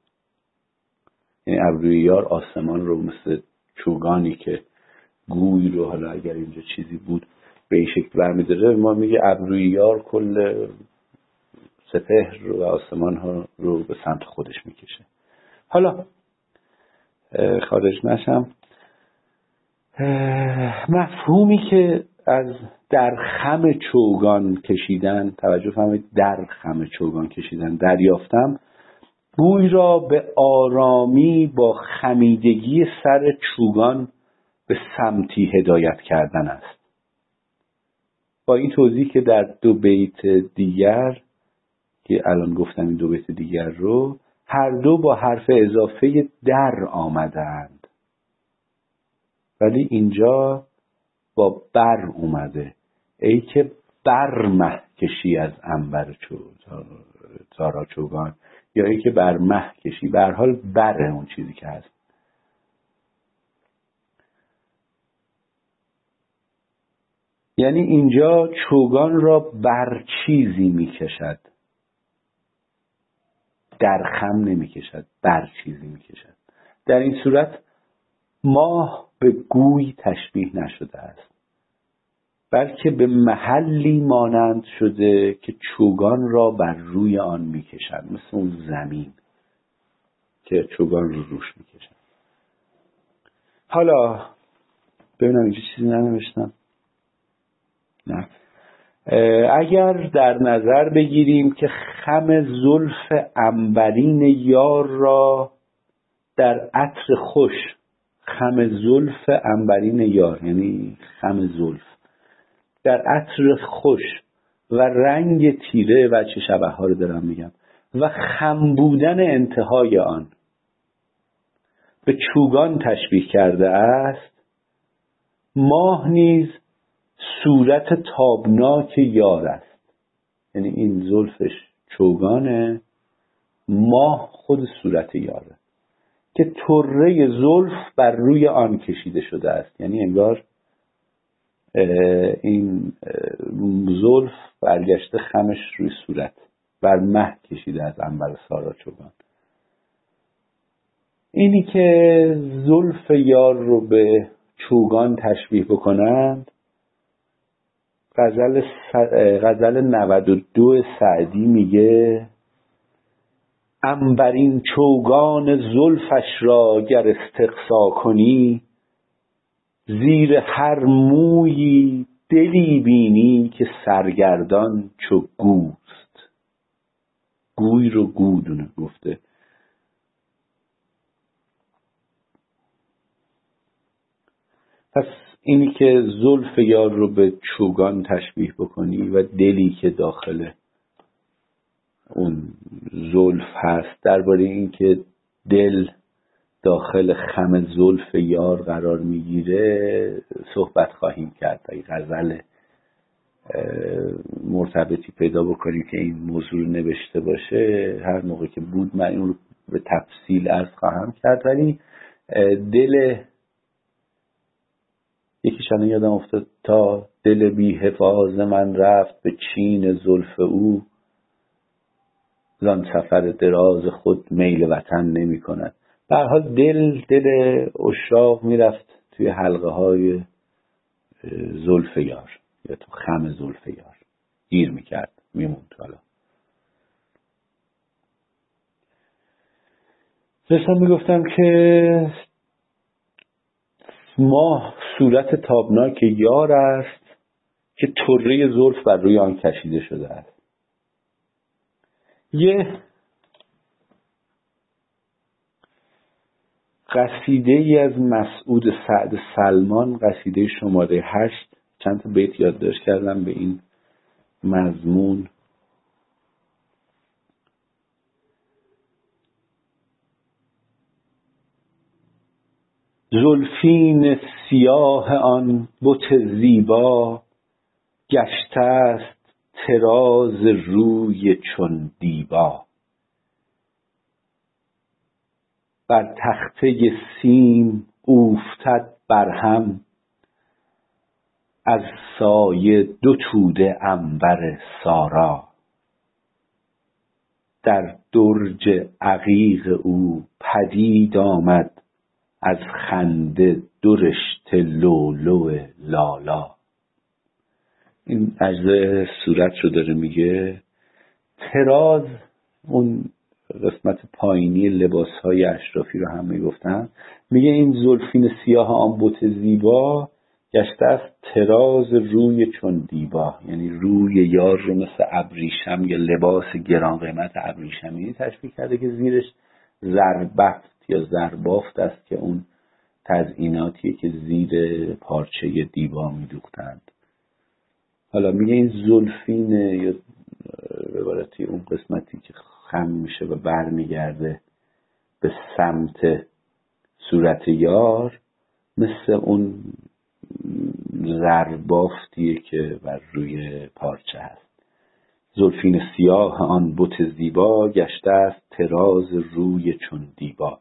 Speaker 1: یعنی ابروی یار آسمان رو مثل چوگانی که گوی رو، حالا اگر اینجا چیزی بود به این شکل برمی‌داره، ما میگه ابروی یار کل سپهر و آسمان ها رو به سمت خودش میکشه. حالا خارج نشم، مفهومی که از در خم چوگان کشیدن، توجه فرمایید، در خم چوگان کشیدن دریافتم، گوی را به آرامی با خمیدگی سر چوگان به سمتی هدایت کردن است. با این توضیح که در دو بیت دیگر که الان گفتم، این دو بیت دیگر رو هر دو با حرف اضافه در آمدند، ولی اینجا با بر اومده. ای که بر مه کشی از عنبر تارا چوگان، یا ای که بر مه کشی، به هر حال بره اون چیزی که هست. یعنی اینجا چوگان را بر چیزی میکشد، در خم نمیکشد، بر چیزی میکشد. در این صورت ماه به گوی تشبیه نشده است، بلکه به محلی مانند شده که چوگان را بر روی آن میکشد، مثل اون زمین که چوگان رو روش میکشد. حالا ببینم اینجا چیزی ننوشتم. نه. اگر در نظر بگیریم که خم زلف عنبرین یار را در عطر خوش، خم زلف عنبرین یار یعنی خم زلف در عطر خوش و رنگ تیره، و چه شبه ها رو دارم میگم، و خم بودن انتهای آن به چوگان تشبیه کرده است، ماه نیز صورت تابناک یار است. یعنی این زلفش چوگانه، ماه خود صورت یاره که طره زلف بر روی آن کشیده شده است. یعنی انگار این زلف برگشته خمش روی صورت، بر مه کشیده از عنبر سارا چوگان. اینی که زلف یار رو به چوگان تشبیه بکنند، غزل غزل نود و دو سعدی میگه: عنبرین چوگان زلفش را گر استقصا کنی، زیر هر مویی دلی بینی که سرگردان چو گوست. گوی رو گودونه گفته. پس اینی که زلف یار رو به چوگان تشبیه بکنی و دلی که داخل اون زلف هست، درباره این که دل داخل خم زلف یار قرار میگیره صحبت خواهیم کرد. اگه غزل مرتبطی پیدا بکنیم که این موضوع نوشته باشه، هر موقع که بود من اون رو به تفصیل عرض خواهم کرد. ولی دل یکیشان یادم افتاد: تا دل بی حفاظ من رفت به چین زلف او، زان سفر دراز خود میل وطن نمی کند. به هر حال دل دل عشاق میرفت توی حلقه های زلف یار یا تو خم زلف یار گیر میکرد، میموند. حالا داشتم میگفتم که ماه صورت تابناک یار است که طره زلف بر روی آن کشیده شده است. یه قصیده ای از مسعود سعد سلمان، قصیده شماره هشت، چند تا بیت یادداشت کردم به این مضمون. زلفین سیاه آن بت زیبا، گشته است طراز روی چون دیبا. بر تخته سیم اوفتد برهم، از سایه دو توده عنبر سارا. در درج عقیق او پدید آمد، از خنده دو رشته لؤلؤ لالا. این اجزای صورت رو داره میگه. طراز اون قسمت پایینی لباسهای اشرافی رو هم میگفتن. میگه این زلفین سیاه آن بت زیبا، گشته است طراز روی چون دیبا، یعنی روی یار رو مثل ابریشم یا لباس گران قیمت ابریشمی تشبیه کرده که زیرش زربفت یا زربافت است که اون تزئیناتیه که زیر پارچه دیبا میدوختند. حالا میگه این زلفین یا به عبارتی اون قسمتی که خم میشه و بر میگرده به سمت صورت یار، مثل اون زربافتیه که بر روی پارچه هست. زلفین سیاه آن بت زیبا، گشته است طراز روی چون دیبا.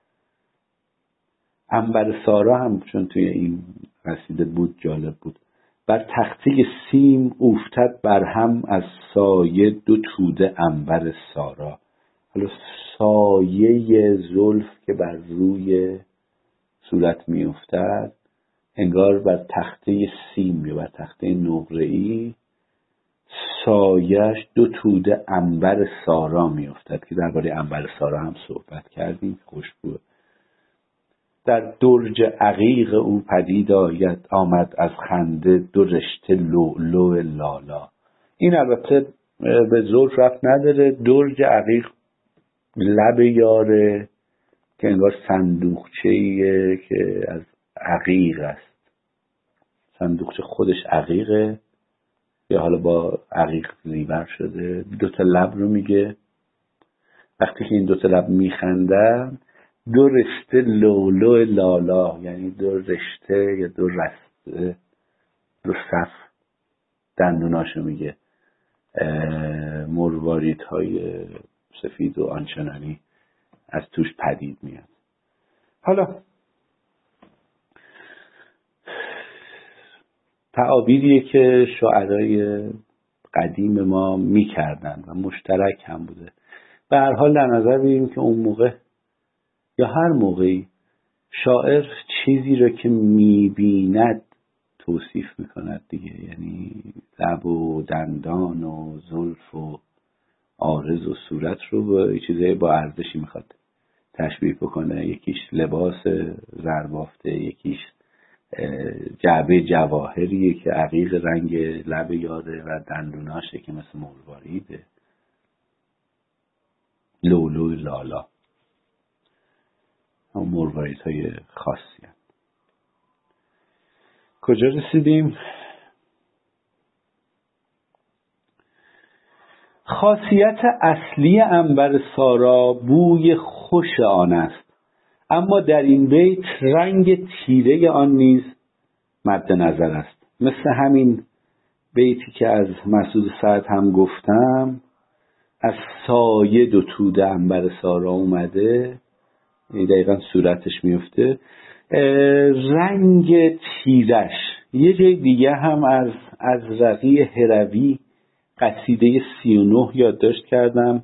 Speaker 1: عنبر سارا هم چون توی این قصیده بود جالب بود. بر تخته سیم اوفتد برهم، از سایه دو توده عنبر سارا. حالا سایه زلف که بر روی صورت می افتد، انگار بر تخته سیم یا بر تخته نقره‌ای سایه‌اش دو توده عنبر سارا می افتد که درباره عنبر سارا هم صحبت کردیم. خوشبوه. در درج عقیق او پدید آید، آمد از خنده دو رشته لؤلؤ لالا. این البته به زلف ربط نداره. درج عقیق لب یاره که انگار صندوقچه‌ایه که از عقیق است. صندوقچه خودش عقیقه یا حالا با عقیق زیور شده. دو تا لب رو میگه. وقتی که این دو تا لب میخندن، دو رشته لؤلؤ لالا، یعنی دو رشته یا دو رسته، دو صف دندوناشو میگه، مروارید های سفید و آنچنانی از توش پدید میاد. حالا تعابیریه که شاعرای قدیم ما میکردن و مشترک هم بوده. به هر حال در نظر بگیریم که اون موقع یا هر موقعی شاعر چیزی رو که میبیند توصیف میکند دیگه، یعنی لب و دندان و زلف و عارض و صورت رو با چیزای با ارزشی میخواد تشبیه بکنه. یکیش لباس زربافته، یکیش جعبه جواهریه که عقیق رنگ لب یاره و دندوناشه که مثل مرواریده. لؤلؤ لالا هم مروارید های خاصی هم. کجا رسیدیم؟ خاصیت اصلی عنبر سارا بوی خوش آن است، اما در این بیت رنگ تیره آن نیز مد نظر است. مثل همین بیتی که از مسعود سعد هم گفتم، از سایه دو توده عنبر سارا اومده، دقیقا صورتش میفته. رنگ تیرش یه جای دیگه هم از از رقی هروی قصیده سی و نه یادداشت کردم.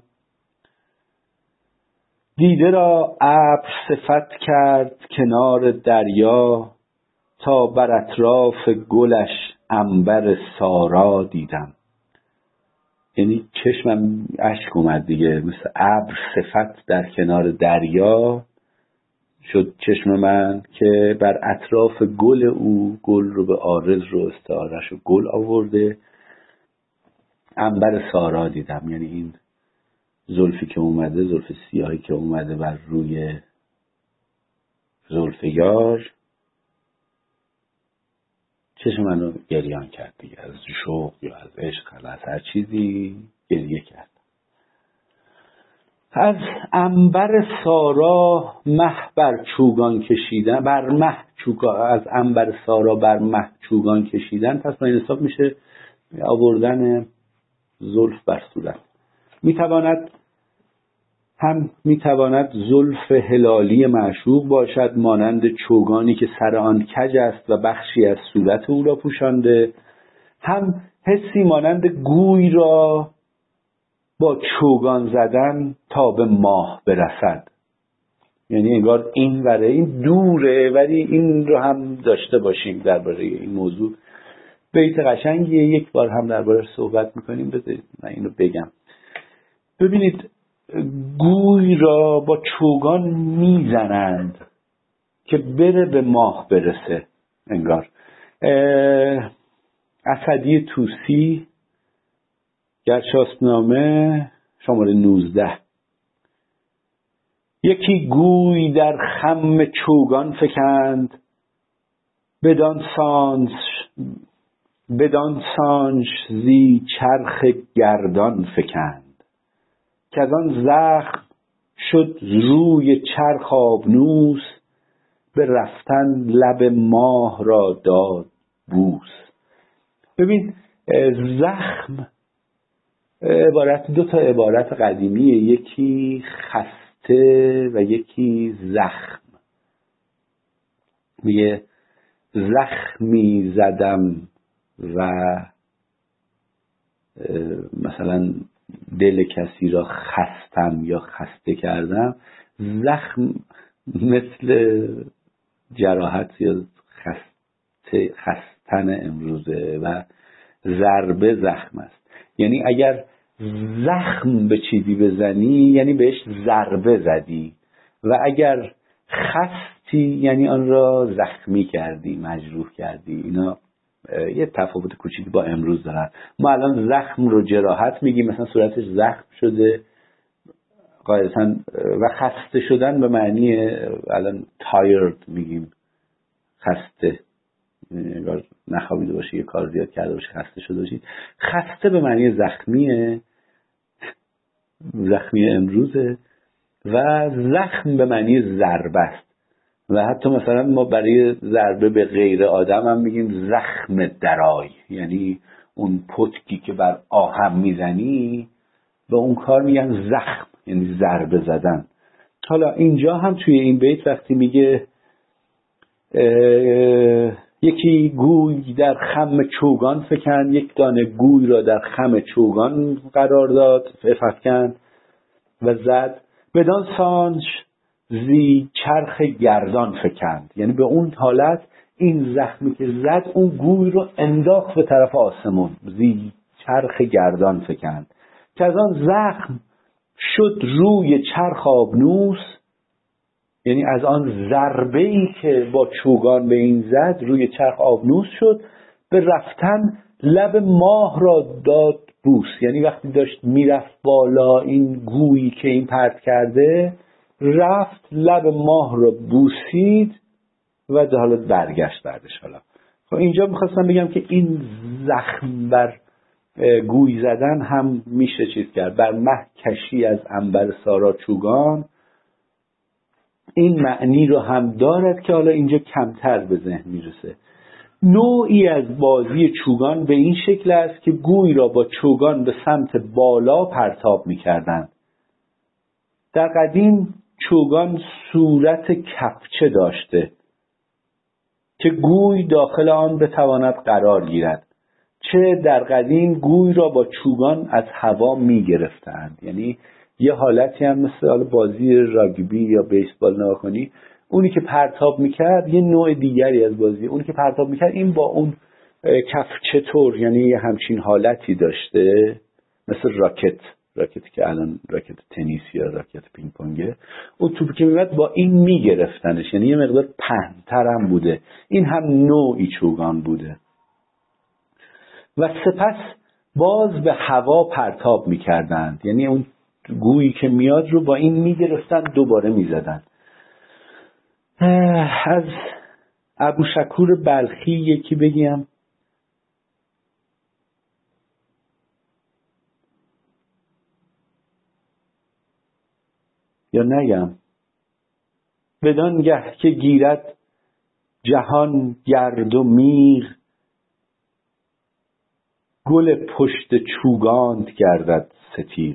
Speaker 1: دیده را ابر صفت کرد کنار دریا، تا بر اطراف گلش عنبر سارا دیدم. یعنی چشمم اشک اومد دیگه، مثل ابر صفت در کنار دریا، شد چشم من که بر اطراف گل او، گل رو به عارض رو استعارش رو گل آورده، عنبر سارا دیدم. یعنی این زلفی که اومده، زلف سیاهی که اومده بر روی زلف یار، چشم منو گریان کرد دیگه، از شوق یا از عشق یا از هر چیزی گریه کرد. از عنبر سارا مه بر چوگان کشیدن، بر مه چوگان، از عنبر سارا بر مه چوگان کشیدن، پس با این حساب میشه آوردن زلف بر صورت. میتواند هم میتواند زلف هلالی معشوق باشد، مانند چوگانی که سر آن کج است و بخشی از صورت او را پوشانده، هم حسی مانند گوی را با چوگان زدن تا به ماه برسد. یعنی انگار این وره این دوره، ولی این رو هم داشته باشیم درباره این موضوع. بیت قشنگیه، یک بار هم درباره‌اش صحبت میکنیم. بذارید من اینو بگم. ببینید، گوی را با چوگان میزنند که بره به ماه برسه. انگار اسدی طوسی، گرشاسنامه شماره نوزده. یکی گوی در خم چوگان فکند، بدان سانش بدان سانش زی چرخ گردان فکند، که از آن زخم شد روی چرخ آبنوس، به رفتن لب ماه را داد بوس. ببین، زخم عبارت دو تا عبارت قدیمیه، یکی خسته و یکی زخم. میگه زخمی زدم و مثلا دل کسی را خستم یا خسته کردم. زخم مثل جراحت یا خسته خستن امروزه و ضربه زخم است. یعنی اگر زخم به چیزی بزنی یعنی بهش ضربه زدی، و اگر خستی یعنی آن را زخمی کردی، مجروح کردی. اینا یه تفاوت کوچیکی با امروز دارن. ما الان زخم رو جراحت میگیم، مثلا صورتش زخم شده قاعدتاً، و خسته شدن به معنی الان tired میگیم، خسته، انگار نخوابیده باشی، یه کار زیاد کرده باشی، خسته شده باشی. خسته به معنی زخمیه، زخمی امروزه، و زخم به معنی ضربه است. و حتی مثلا ما برای ضربه به غیر آدم هم میگیم زخم درای، یعنی اون پتکی که بر آهن میزنی به اون کار میگن زخم، یعنی ضربه زدن. حالا اینجا هم توی این بیت وقتی میگه یکی گوی در خم چوگان فکند، یک دانه گوی را در خم چوگان قرار داد، افکند و زد، بدان سانش زی چرخ گردان فکند. یعنی به اون حالت این زخمی که زد اون گوی رو انداخت به طرف آسمون. زی چرخ گردان فکند، که از آن زخم شد روی چرخ آبنوس. یعنی از آن ضربه‌ای که با چوگان به این زد روی چرخ آبنوس شد، به رفتن لب ماه را داد بوس. یعنی وقتی داشت میرفت بالا این گویی که این پرت کرده، رفت لب ماه را بوسید و حالا برگشت بعدش. حالا خب اینجا میخواستم بگم که این زخم بر گوی زدن هم میشه چیز کرد. بر مه کشی از عنبر سارا چوگان، این معنی رو هم دارد که حالا اینجا کمتر به ذهن میرسه. نوعی از بازی چوگان به این شکل است که گوی را با چوگان به سمت بالا پرتاب میکردند. در قدیم چوگان صورت کفچه داشته که گوی داخل آن بتواند قرار گیرد. چه در قدیم گوی را با چوگان از هوا میگرفتند. یعنی یه حالتی هم مثل بازی راگبی یا بیسبال نگاه کنی، اونی که پرتاب میکرد یه نوع دیگری از بازی، اونی که پرتاب میکرد این با اون کفچه طور، یعنی یه همچین حالتی داشته مثل راکت. راکتی که الان راکت تنیس یا راکت پینگ پونگه، اون توپی که میمد با این میگرفتنش، یعنی یه مقدار پهن‌تر هم بوده، این هم نوعی چوگان بوده و سپس باز به هوا پرتاب میکردند، یعنی اون گویی که میاد رو با این میگرفتن دوباره میزدن. از ابوشکور بلخی یکی بگیم: یا نگم؟ بدانگه که گیرد جهان گرد و میغ، گل پشت چوگانت گردد ستیغ.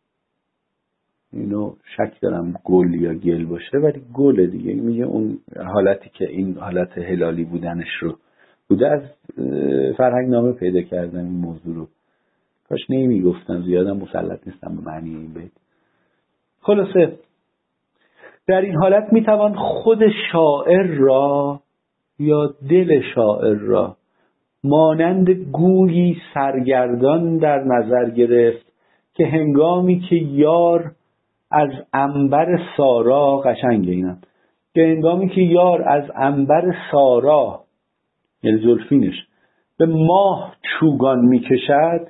Speaker 1: اینو شک دارم گل یا گل باشه، ولی گل دیگه. میگه اون حالتی که این حالت هلالی بودنش رو بوده. از فرهنگ نامه پیدا کردم این موضوع رو، کاش نمیگفتم، زیادم مسلط نیستم به معنی این بیت. خلاصه در این حالت میتوان خود شاعر را یا دل شاعر را مانند گویی سرگردان در نظر گرفت که هنگامی که یار از عنبر سارا، قشنگه اینم، که هنگامی که یار از عنبر سارا یعنی زلفینش به ماه چوگان میکشد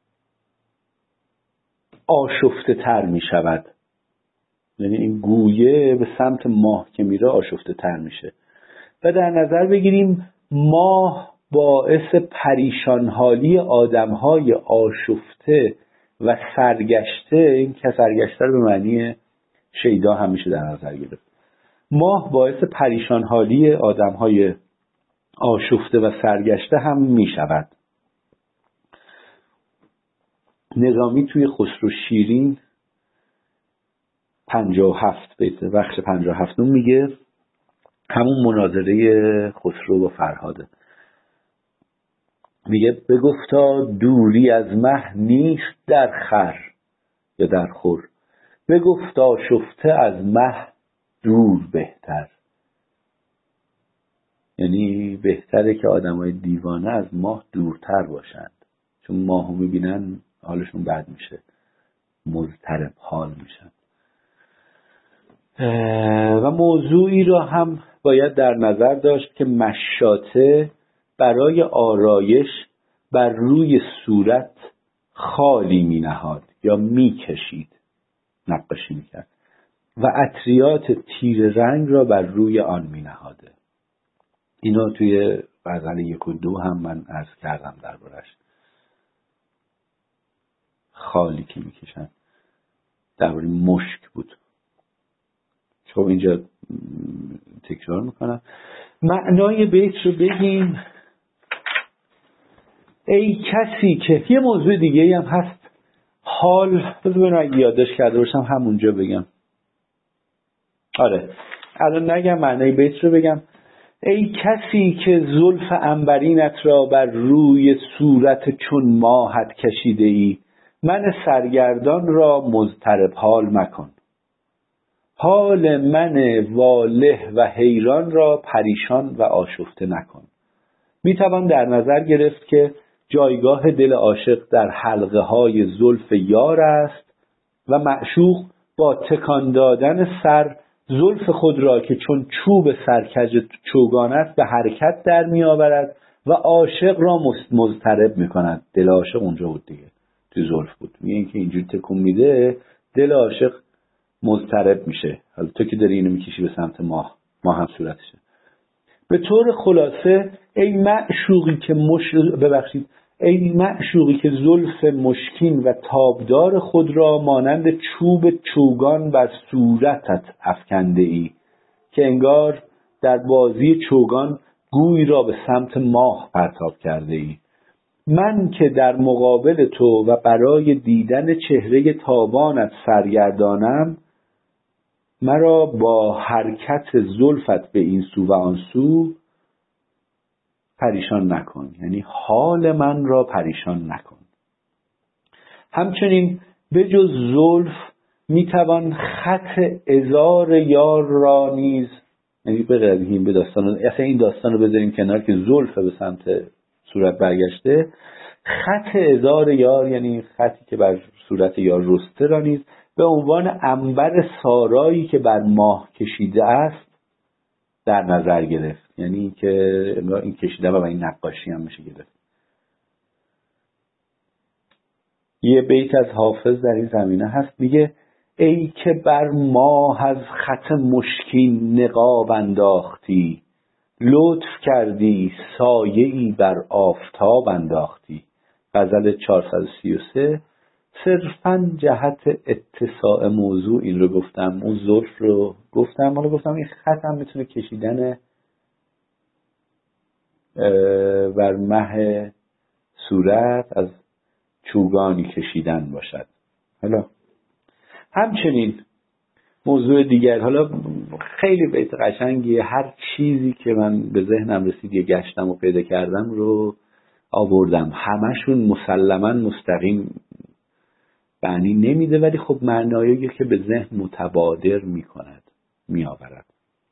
Speaker 1: آشفته تر میشود. یعنی این گویه به سمت ماه که میره آشفته تر میشه. و در نظر بگیریم ماه باعث پریشان حالی آدمهای آشفته و سرگشته، این که سرگشته رو به معنی شیدا هم میشه در نظر گرفت، ماه باعث پریشان حالی آدمهای آشفته و سرگشته هم میشود. نظامی توی خسرو شیرین پنجاه و هفت بیت بخش پنجاه و هفتم میگه، همون مناظره خسرو با فرهاده، میگه بگفتا دوری از مه نیست در خر یا در خور، بگفتا شفته از مه دور بهتر. یعنی بهتره که آدمای دیوانه از ماه دورتر باشند، چون ماهو میبینن حالشون بد میشه، مضطرب حال میشن. و موضوعی را هم باید در نظر داشت که مشاطه برای آرایش بر روی صورت خالی می نهاد یا می کشید، نقاشی می کرد و عطریات تیر رنگ را بر روی آن می نهاده. اینا توی غزل یک و دو هم من عرض کردم دربارش. خالی که می کشن درباره مشک بود. خب اینجا تکرار میکنم. معنای بیت رو بگیم. ای کسی که یه موضوع دیگه هم هست، حال بذار اگه یادداشت کرده باشم همونجا بگم. آره الان نگم، معنای بیت رو بگم. ای کسی که زلف عنبرینت را بر روی صورت چون ماهت کشیده ای، من سرگردان را مضطرب حال مکن. حال من واله و حیران را پریشان و آشفته نکن. میتوان در نظر گرفت که جایگاه دل عاشق در حلقه های زلف یار است و معشوق با تکان دادن سر زلف خود را که چون چوب سرکج چوگان است به حرکت در می آورد و عاشق را مضطرب می کند. دل عاشق اونجا بود دیگه، تو زلف بود. میگه این که اینجوری تکون میده دل عاشق مضطرب میشه. حالا تو که داری اینو میکشی به سمت ماه، ماه هم صورتشه. به طور خلاصه ای معشوقی که مش... ببخشید ای معشوقی که زلف مشکین و تابدار خود را مانند چوب چوگان بر صورتت افکنده ای، که انگار در بازی چوگان گوی را به سمت ماه پرتاب کرده ای. من که در مقابل تو و برای دیدن چهره تابانت سرگردانم، مرا با حرکت زلفت به این سو و آن سو پریشان نکن. یعنی حال من را پریشان نکن. همچنین به جز زلف میتوان خط ازار یار را نیز، یعنی بغیر به داستان، اصلا این داستان رو بذاریم کنار که زلف به سمت صورت برگشته، خط هزار یار یعنی خطی که بر صورت یار رسته را نیز به عنوان عنبر سارایی که بر ماه کشیده است در نظر گرفت. یعنی که انگار این کشیده و این نقاشی هم میشه گرفت. یه بیت از حافظ در این زمینه هست، میگه ای که بر ماه از خط مشکین نقاب انداختی، لطف کردی سایه‌ای بر آفتاب انداختی. غزل چهارصد و سی و سه. صرفاً جهت اتساع موضوع این رو گفتم، اون زلف رو گفتم، حالا گفتم این خط هم میتونه کشیدن بر مه صورت از چوگانی کشیدن باشد. حالا همچنین موضوع دیگر، حالا خیلی بیت قشنگیه، هر چیزی که من به ذهنم رسید یه گشتم و پیدا کردم رو آوردم. همشون مسلماً مستقیم معنی نمیده، ولی خب معنایی که به ذهن متبادر میکند میآورد.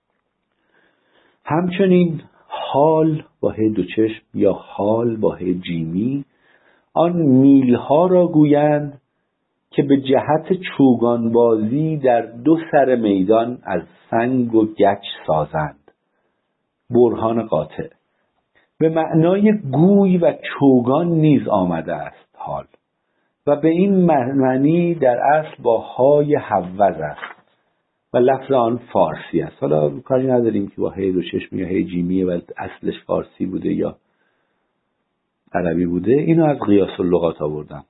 Speaker 1: همچنین حال با ه دو چشم یا حال با ه جیمی آن میلها را گویند که به جهت چوگان بازی در دو سر میدان از سنگ و گچ سازند. برهان قاطع. به معنای گوی و چوگان نیز آمده است حال، و به این معنی در اصل با های حوض است و لفظ آن فارسی است. حالا کاری نداریم که با ه دو چشم یا ه جیمیه و اصلش فارسی بوده یا عربی بوده، اینو از قیاس اللغات آوردم.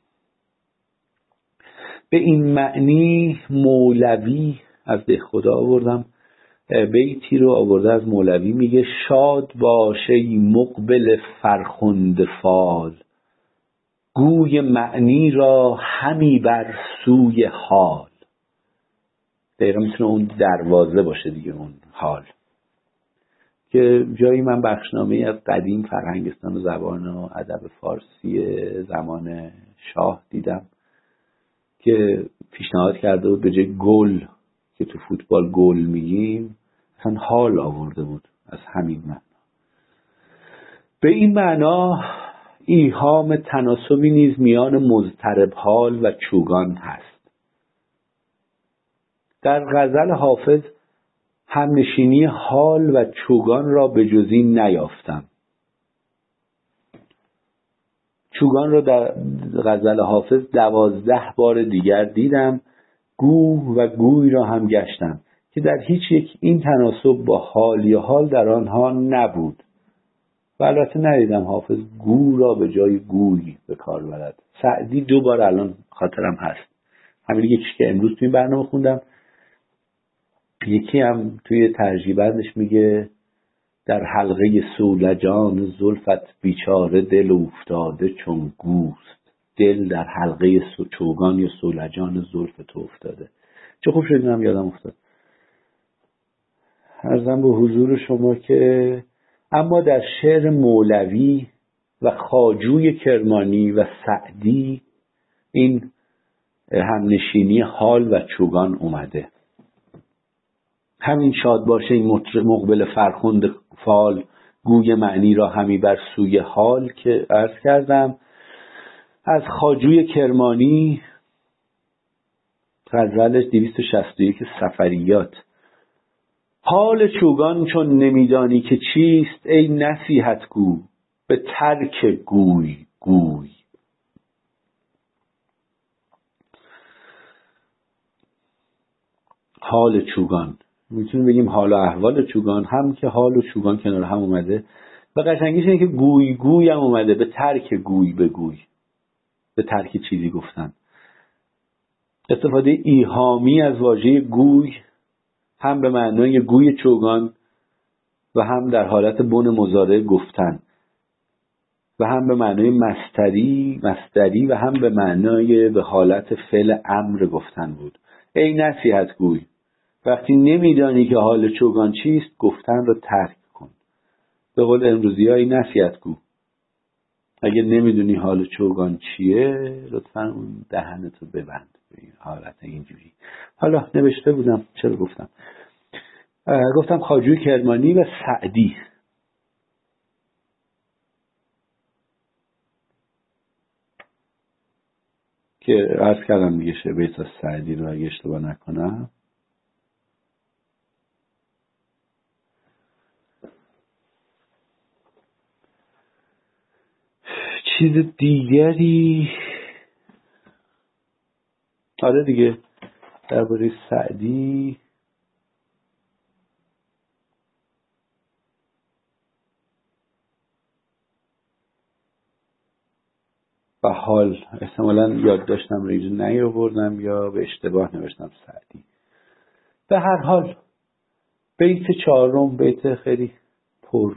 Speaker 1: به این معنی مولوی از ده خدا آوردم، بیتی رو آورده از مولوی، میگه شاد باشه ای مقبل فرخنده فال، گوی معنی را همی بر سوی حال. دقیقا میتونه اون دروازه باشه دیگه، اون حال که جایی من بخشنامه از قدیم فرهنگستان و زبان و ادب فارسی زمان شاه دیدم که پیشنهاد کرده بود به جای گل که تو فوتبال گل میگیم اصلا حال آورده بود از همین معنا. به این معنا ایهام تناسبی نیز میان مضطرب حال و چوگان هست. در غزل حافظ همنشینی حال و چوگان را به جزی نیافتم. چوگان را در غزل حافظ دوازده بار دیگر دیدم، گو و گوی را هم گشتم که در هیچ یک این تناسب با حال یا حال در آنها نبود. و البته ندیدم حافظ گو را به جای گوی به کار برد. سعدی دو بار الان خاطرم هست، همین یکی که امروز توی برنامه خوندم، یکی هم توی ترجیبندش میگه در حلقه سولجان زلفت بیچاره دل افتاده چون گوست. دل در حلقه چوگان یا سولجان زلف تو افتاده. چه خوب شد اینم یادم افتاد. عرضم به حضور شما که اما در شعر مولوی و خواجوی کرمانی و سعدی این همنشینی حال و چوگان اومده. همین شاد باشه این مقبل فرخنده فال، گوی معنی را همی بر سوی حال که عرض کردم. از خواجوی کرمانی غزلش دویست و شصت و یک سفریات. حال چوگان چون نمیدانی که چیست، ای نصیحت گو به ترک گوی گوی. حال چوگان میتونیم بگیم حال و احوال چوگان، هم که حال و چوگان کنار هم اومده و قشنگیش اینه که گوی گوی هم اومده، به ترک گوی به گوی، به ترک چیزی گفتن. استفاده ایهامی از واژه گوی هم به معنای گوی چوگان و هم در حالت بن مضارع گفتن و هم به معنای مصدری مصدری و هم به معنای به حالت فعل امر گفتن بود. ای نصیحت گوی، وقتی نمیدانی که حال چوگان چیست گفتن رو ترک کن. به قول امروزی های نصیحت گو، اگه نمیدونی حال چوگان چیه لطفا اون دهنتو ببند به این حالت اینجوری. حالا نوشته بودم چرا گفتم گفتم خواجوی کرمانی و سعدی. که عرض کردم دیگه شعر بیت از سعدی رو اگه اشتباه نکنم. چیز دیگری آره دیگه درباره سعدی و حال احتمالاً یاد داشتم رو اینجا نیاوردم یا به اشتباه نوشتم سعدی. به هر حال بیت چهارم بیت خیلی پر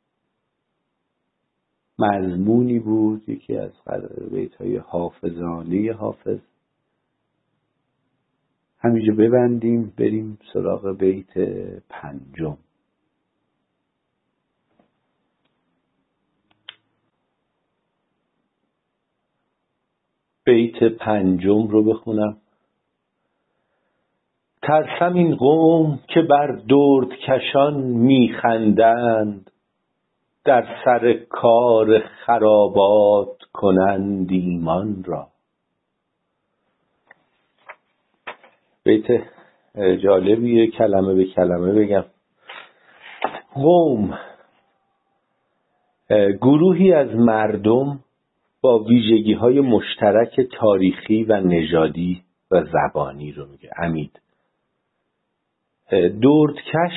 Speaker 1: مضمونی بود، یکی از بیت های حافظانه حافظ. همینجا ببندیم بریم سراغ بیت پنجم. بیت پنجم رو بخونم. ترسم این قوم که بر دردکشان میخندند، در سر کار خرابات کنند ایمان را. بیت جالبیه، کلمه به کلمه بگم. قوم گروهی از مردم با ویژگی های مشترک تاریخی و نژادی و زبانی رو میگه عمید. دردکش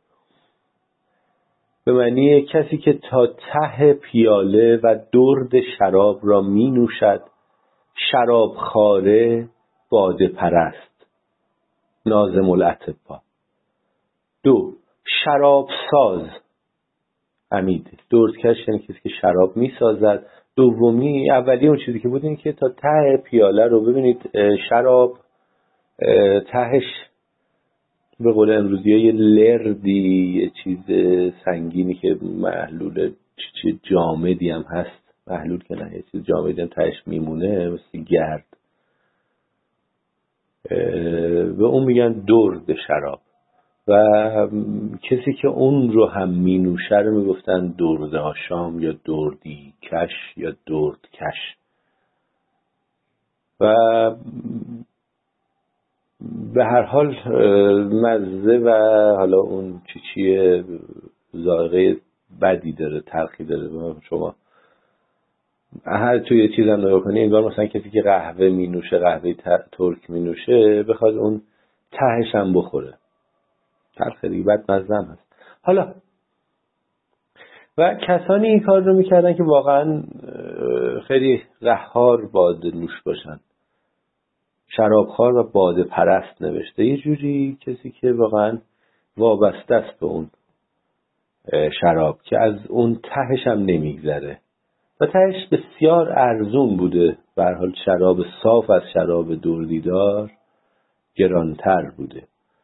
Speaker 1: به معنی کسی که تا ته پیاله و درد شراب را می نوشد، شراب خواره، باده پرست، ناظم الاطباء. دو، شراب ساز عمید. دردکش یعنی کسی که شراب می سازد. دومی، اولی اون چیزی که بود این که تا ته پیاله رو ببینید، شراب تهش به قول امروزی ها یه لردی، یه چیز سنگینی که محلول چیز جامدی هم هست، محلول که نه، یه چیز جامدی هم تهش میمونه مثل گرد، به اون میگن درد شراب. و کسی که اون رو هم می نوشه رو میگفتن درد آشام یا دردی کش یا درد کش. و به هر حال مزه و حالا اون چی چیه ذائقه بدی داره، تلخی داره. شما هر توی یه چیز هم نگاه کنی انگار مثلا کسی که قهوه می نوشه، قهوه ترک می نوشه، بخواد اون تهش هم بخوره، تلخ دیگه، بد مزه هم هست. حالا و کسانی این کار رو میکردن که واقعا خیلی قهار باده نوش باشن، شرابخوار و باده پرست نوشته. یه جوری کسی که واقعا وابسته است به اون شراب که از اون تهش هم نمیگذره و تهش بسیار ارزون بوده. به هر حال شراب صاف از شراب دردیدار گرانتر بوده.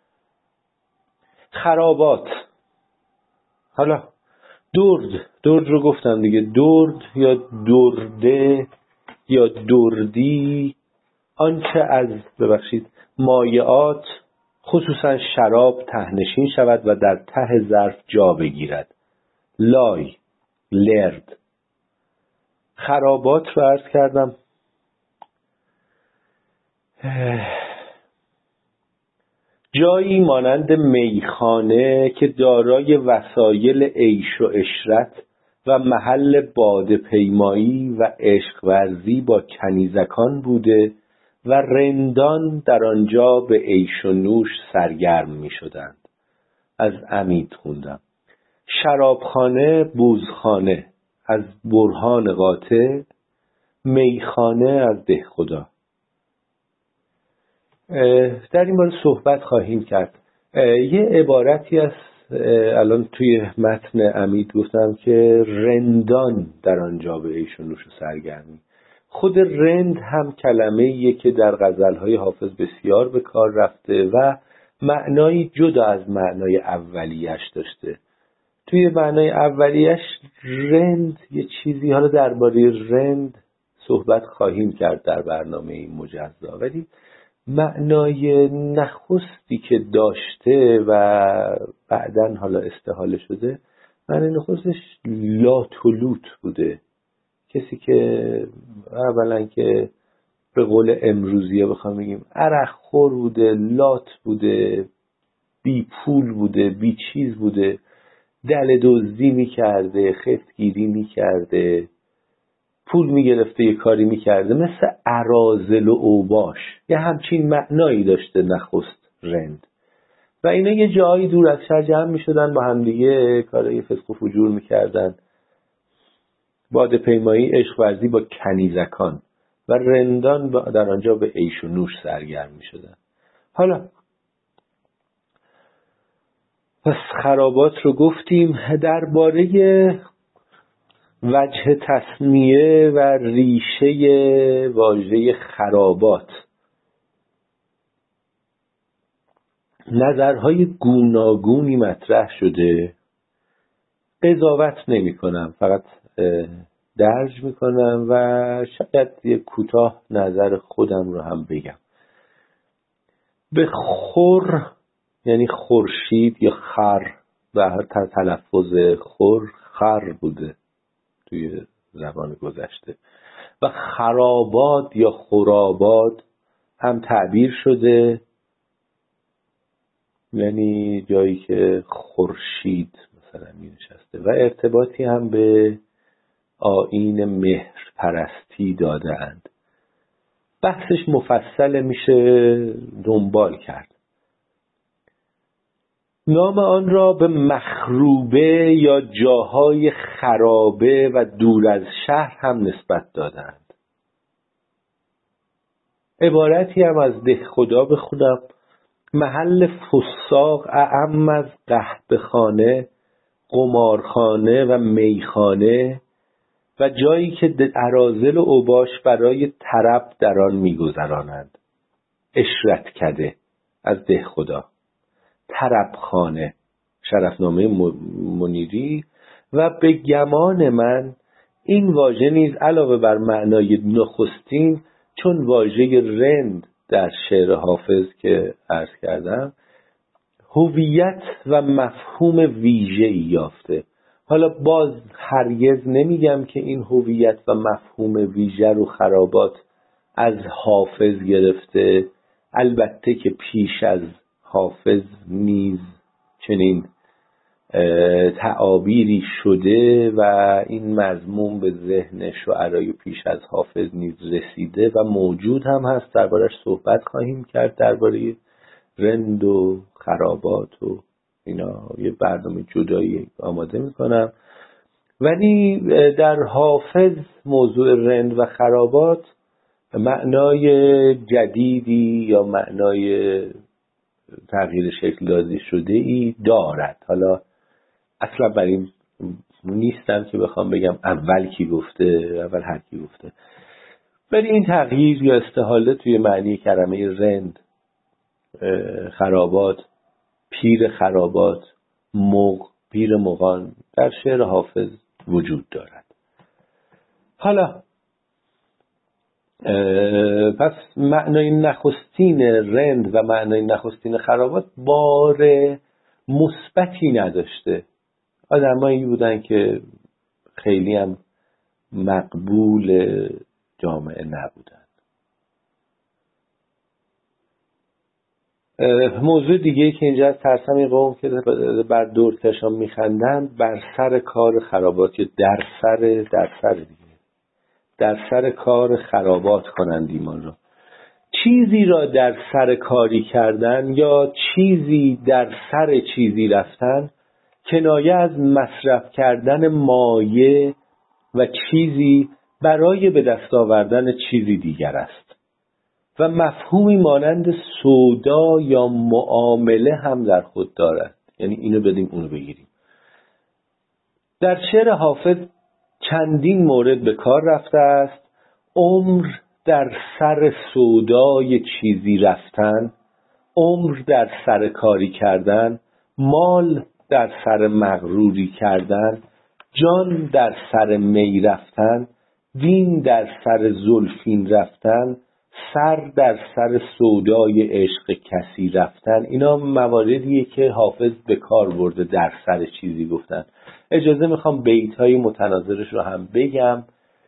Speaker 1: خرابات، حالا درد، درد رو گفتم دیگه، درد یا درده یا دردی آنچه از ببخشید مایعات خصوصا شراب تهنشین شود و در ته ظرف جا بگیرد. لای، لرد. خرابات رو عرض کردم جایی مانند میخانه که دارای وسایل عیش و عشرت و محل باده پیمایی و عشق ورزی با کنیزکان بوده و رندان در آنجا به عیش و نوش سرگرم می شدند. از عمید خوندم. شرابخانه، بوزخانه از برهان قاطع، میخانه از دهخدا. در این باره صحبت خواهیم کرد. یه عبارتی از الان توی متن عمید گفتم که رندان در آنجا به عیش و نوش و سرگرمی. خود رند هم کلمه‌ایه که در غزل‌های حافظ بسیار به کار رفته و معنایی جدا از معنای اولیش داشته. توی معنای اولیش رند یه چیزی، حالا درباره رند صحبت خواهیم کرد در برنامه این مجزا، ولی معنای نخستی که داشته و بعدن حالا استحاله شده، معنای نخستش لاتولوت بوده. کسی که اولا که به قول امروزی ها بخوام بگیم عرق خور بوده، لات بوده، بی پول بوده، بی چیز بوده، دل دزدی میکرده، خفتگیری میکرده، پول میگرفته، یه کاری میکرده، مثل اراذل و اوباش. یه همچین معنایی داشته نخست رند. و اینا یه جایی دور از شهر جمع میشدن، با همدیگه کارهای فسق و فجور میکردن، باده پیمایی، عشق ورزی با کنیزکان، و رندان در آنجا به عیش و نوش سرگرم میشدن. حالا پس خرابات رو گفتیم. درباره وجه تسمیه و ریشه واژه خرابات نظرهای گوناگونی مطرح شده. قضاوت نمی کنم، فقط درج می کنم و شاید یه کوتاه نظر خودم رو هم بگم. به خور یعنی خورشید یا خر، به هر تلفظ خور خر بوده توی زبان گذشته، و خرابات یا خرابات هم تعبیر شده، یعنی جایی که خورشید مثلا می نشسته، و ارتباطی هم به آیین مهر پرستی داده اند. بحثش مفصل، میشه دنبال کرد. نام آن را به مخروبه یا جاهای خرابه و دور از شهر هم نسبت دادند. عبارتی هم از ده خدا بخونم: محل فساق اعم از قهوه‌خانه، قمارخانه و میخانه، و جایی که اراذل و اوباش برای طرب در آن می‌گذرانند. اشرتکده از ده خدا، طربخانه شرفنامه منیری. و به گمان من این واژه نیز علاوه بر معنای نخستین، چون واژه رند در شعر حافظ که عرض کردم هویت و مفهوم ویژه‌ای یافته. حالا باز هرگز نمیگم که این هویت و مفهوم ویژه رو خرابات از حافظ گرفته، البته که پیش از حافظ نیز چنین تعابیری شده و این مضمون به ذهن شعرای پیش از حافظ نیز رسیده و موجود هم هست. دربارش صحبت خواهیم کرد، درباره رند و خرابات و اینا یه برنامه جدایی آماده میکنم. ولی در حافظ موضوع رند و خرابات معنای جدیدی یا معنای تغییر شکل داده شده ای دارد. حالا اصلا بر این نیستم که بخوام بگم اول کی گفته، اول هر کی گفته، ولی این تغییر یا استحاله توی معنی کلمه رند، خرابات، پیر خرابات، مغ، پیر مغان در شعر حافظ وجود دارد. حالا پس معنای نخستین رند و معنای نخستین خرابات بار مثبتی نداشته. آدمایی بودن که خیلی هم مقبول جامعه نبودن. موضوع دیگه که اینجا از ترسم قوم که بر دورکشان میخندن، بر سر کار خرابات یا در سر در سر دیگه در سر کار خرابات کنند ایمان را. چیزی را در سر کاری کردن یا چیزی در سر چیزی رفتن کنایه از مصرف کردن مایه و چیزی برای به دست آوردن چیزی دیگر است و مفهومی مانند سودا یا معامله هم در خود دارد. یعنی اینو بدیم اونو بگیریم. در شعر حافظ چندین مورد به کار رفته است: عمر در سر سودای چیزی رفتن، عمر در سر کاری کردن، مال در سر مغروری کردن، جان در سر می رفتن، دین در سر زلفین رفتن، سر در سر سودای عشق کسی رفتن. اینا مواردیه که حافظ به کار برده در سر چیزی گفتن. اجازه میخوام بیت‌های متناظرش رو هم بگم.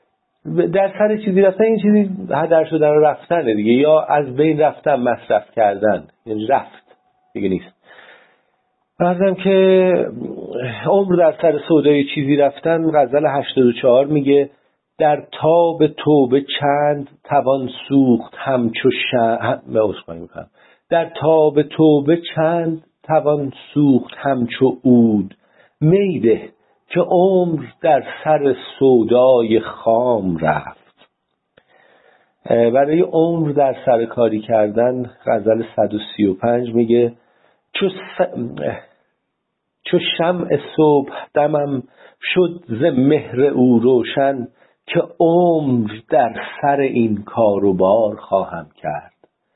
Speaker 2: در سر چیزی رفتن این چیزی هدر شدن و رفتن دیگه، یا از بین رفتن، مصرف کردن، یعنی رفت دیگه نیست. بعدم که عمر در سر سودای چیزی رفتن، غزل هشتاد و چهار میگه در تاب توبه چند توان سوخت همچو شمع، هم... در تاب توبه چند توان سوخت همچو عود، میده که عمر در سر سودای خام رفت. برای عمر در سر کاری کردن غزل صد و سی و پنج میگه چو, س... چو شمع صبح دمم شد ز مهر او روشن، که عمر در سر این کار و بار خواهم کرد.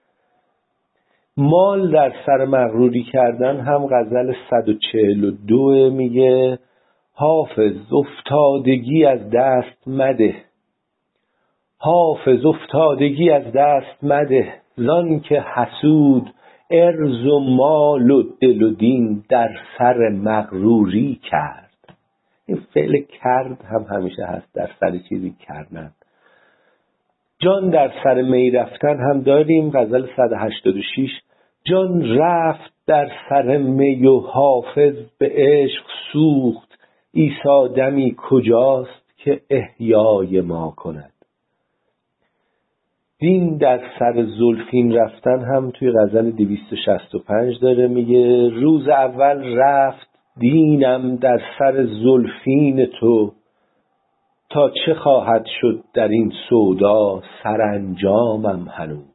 Speaker 2: مال در سر مغروری کردن هم غزل صد و چهل و دو میگه حافظ افتادگی از دست مده، حافظ افتادگی از دست مده، زان که حسود ارز و مال و دل و دین در سر مغروری کرد. این فعل کرد هم همیشه هست در سر چیزی کردن. جان در سر می رفتن هم داریم غزل صد و هشتاد و شش، جان رفت در سر می و حافظ به عشق سوخت، عیسی دمی کجاست که احیای ما کند. دین در سر زلفین رفتن هم توی غزل دویست و شصت و پنج داره، میگه روز اول رفت دینم در سر زلفین تو، تا چه خواهد شد در این سودا سرانجامم هنوز.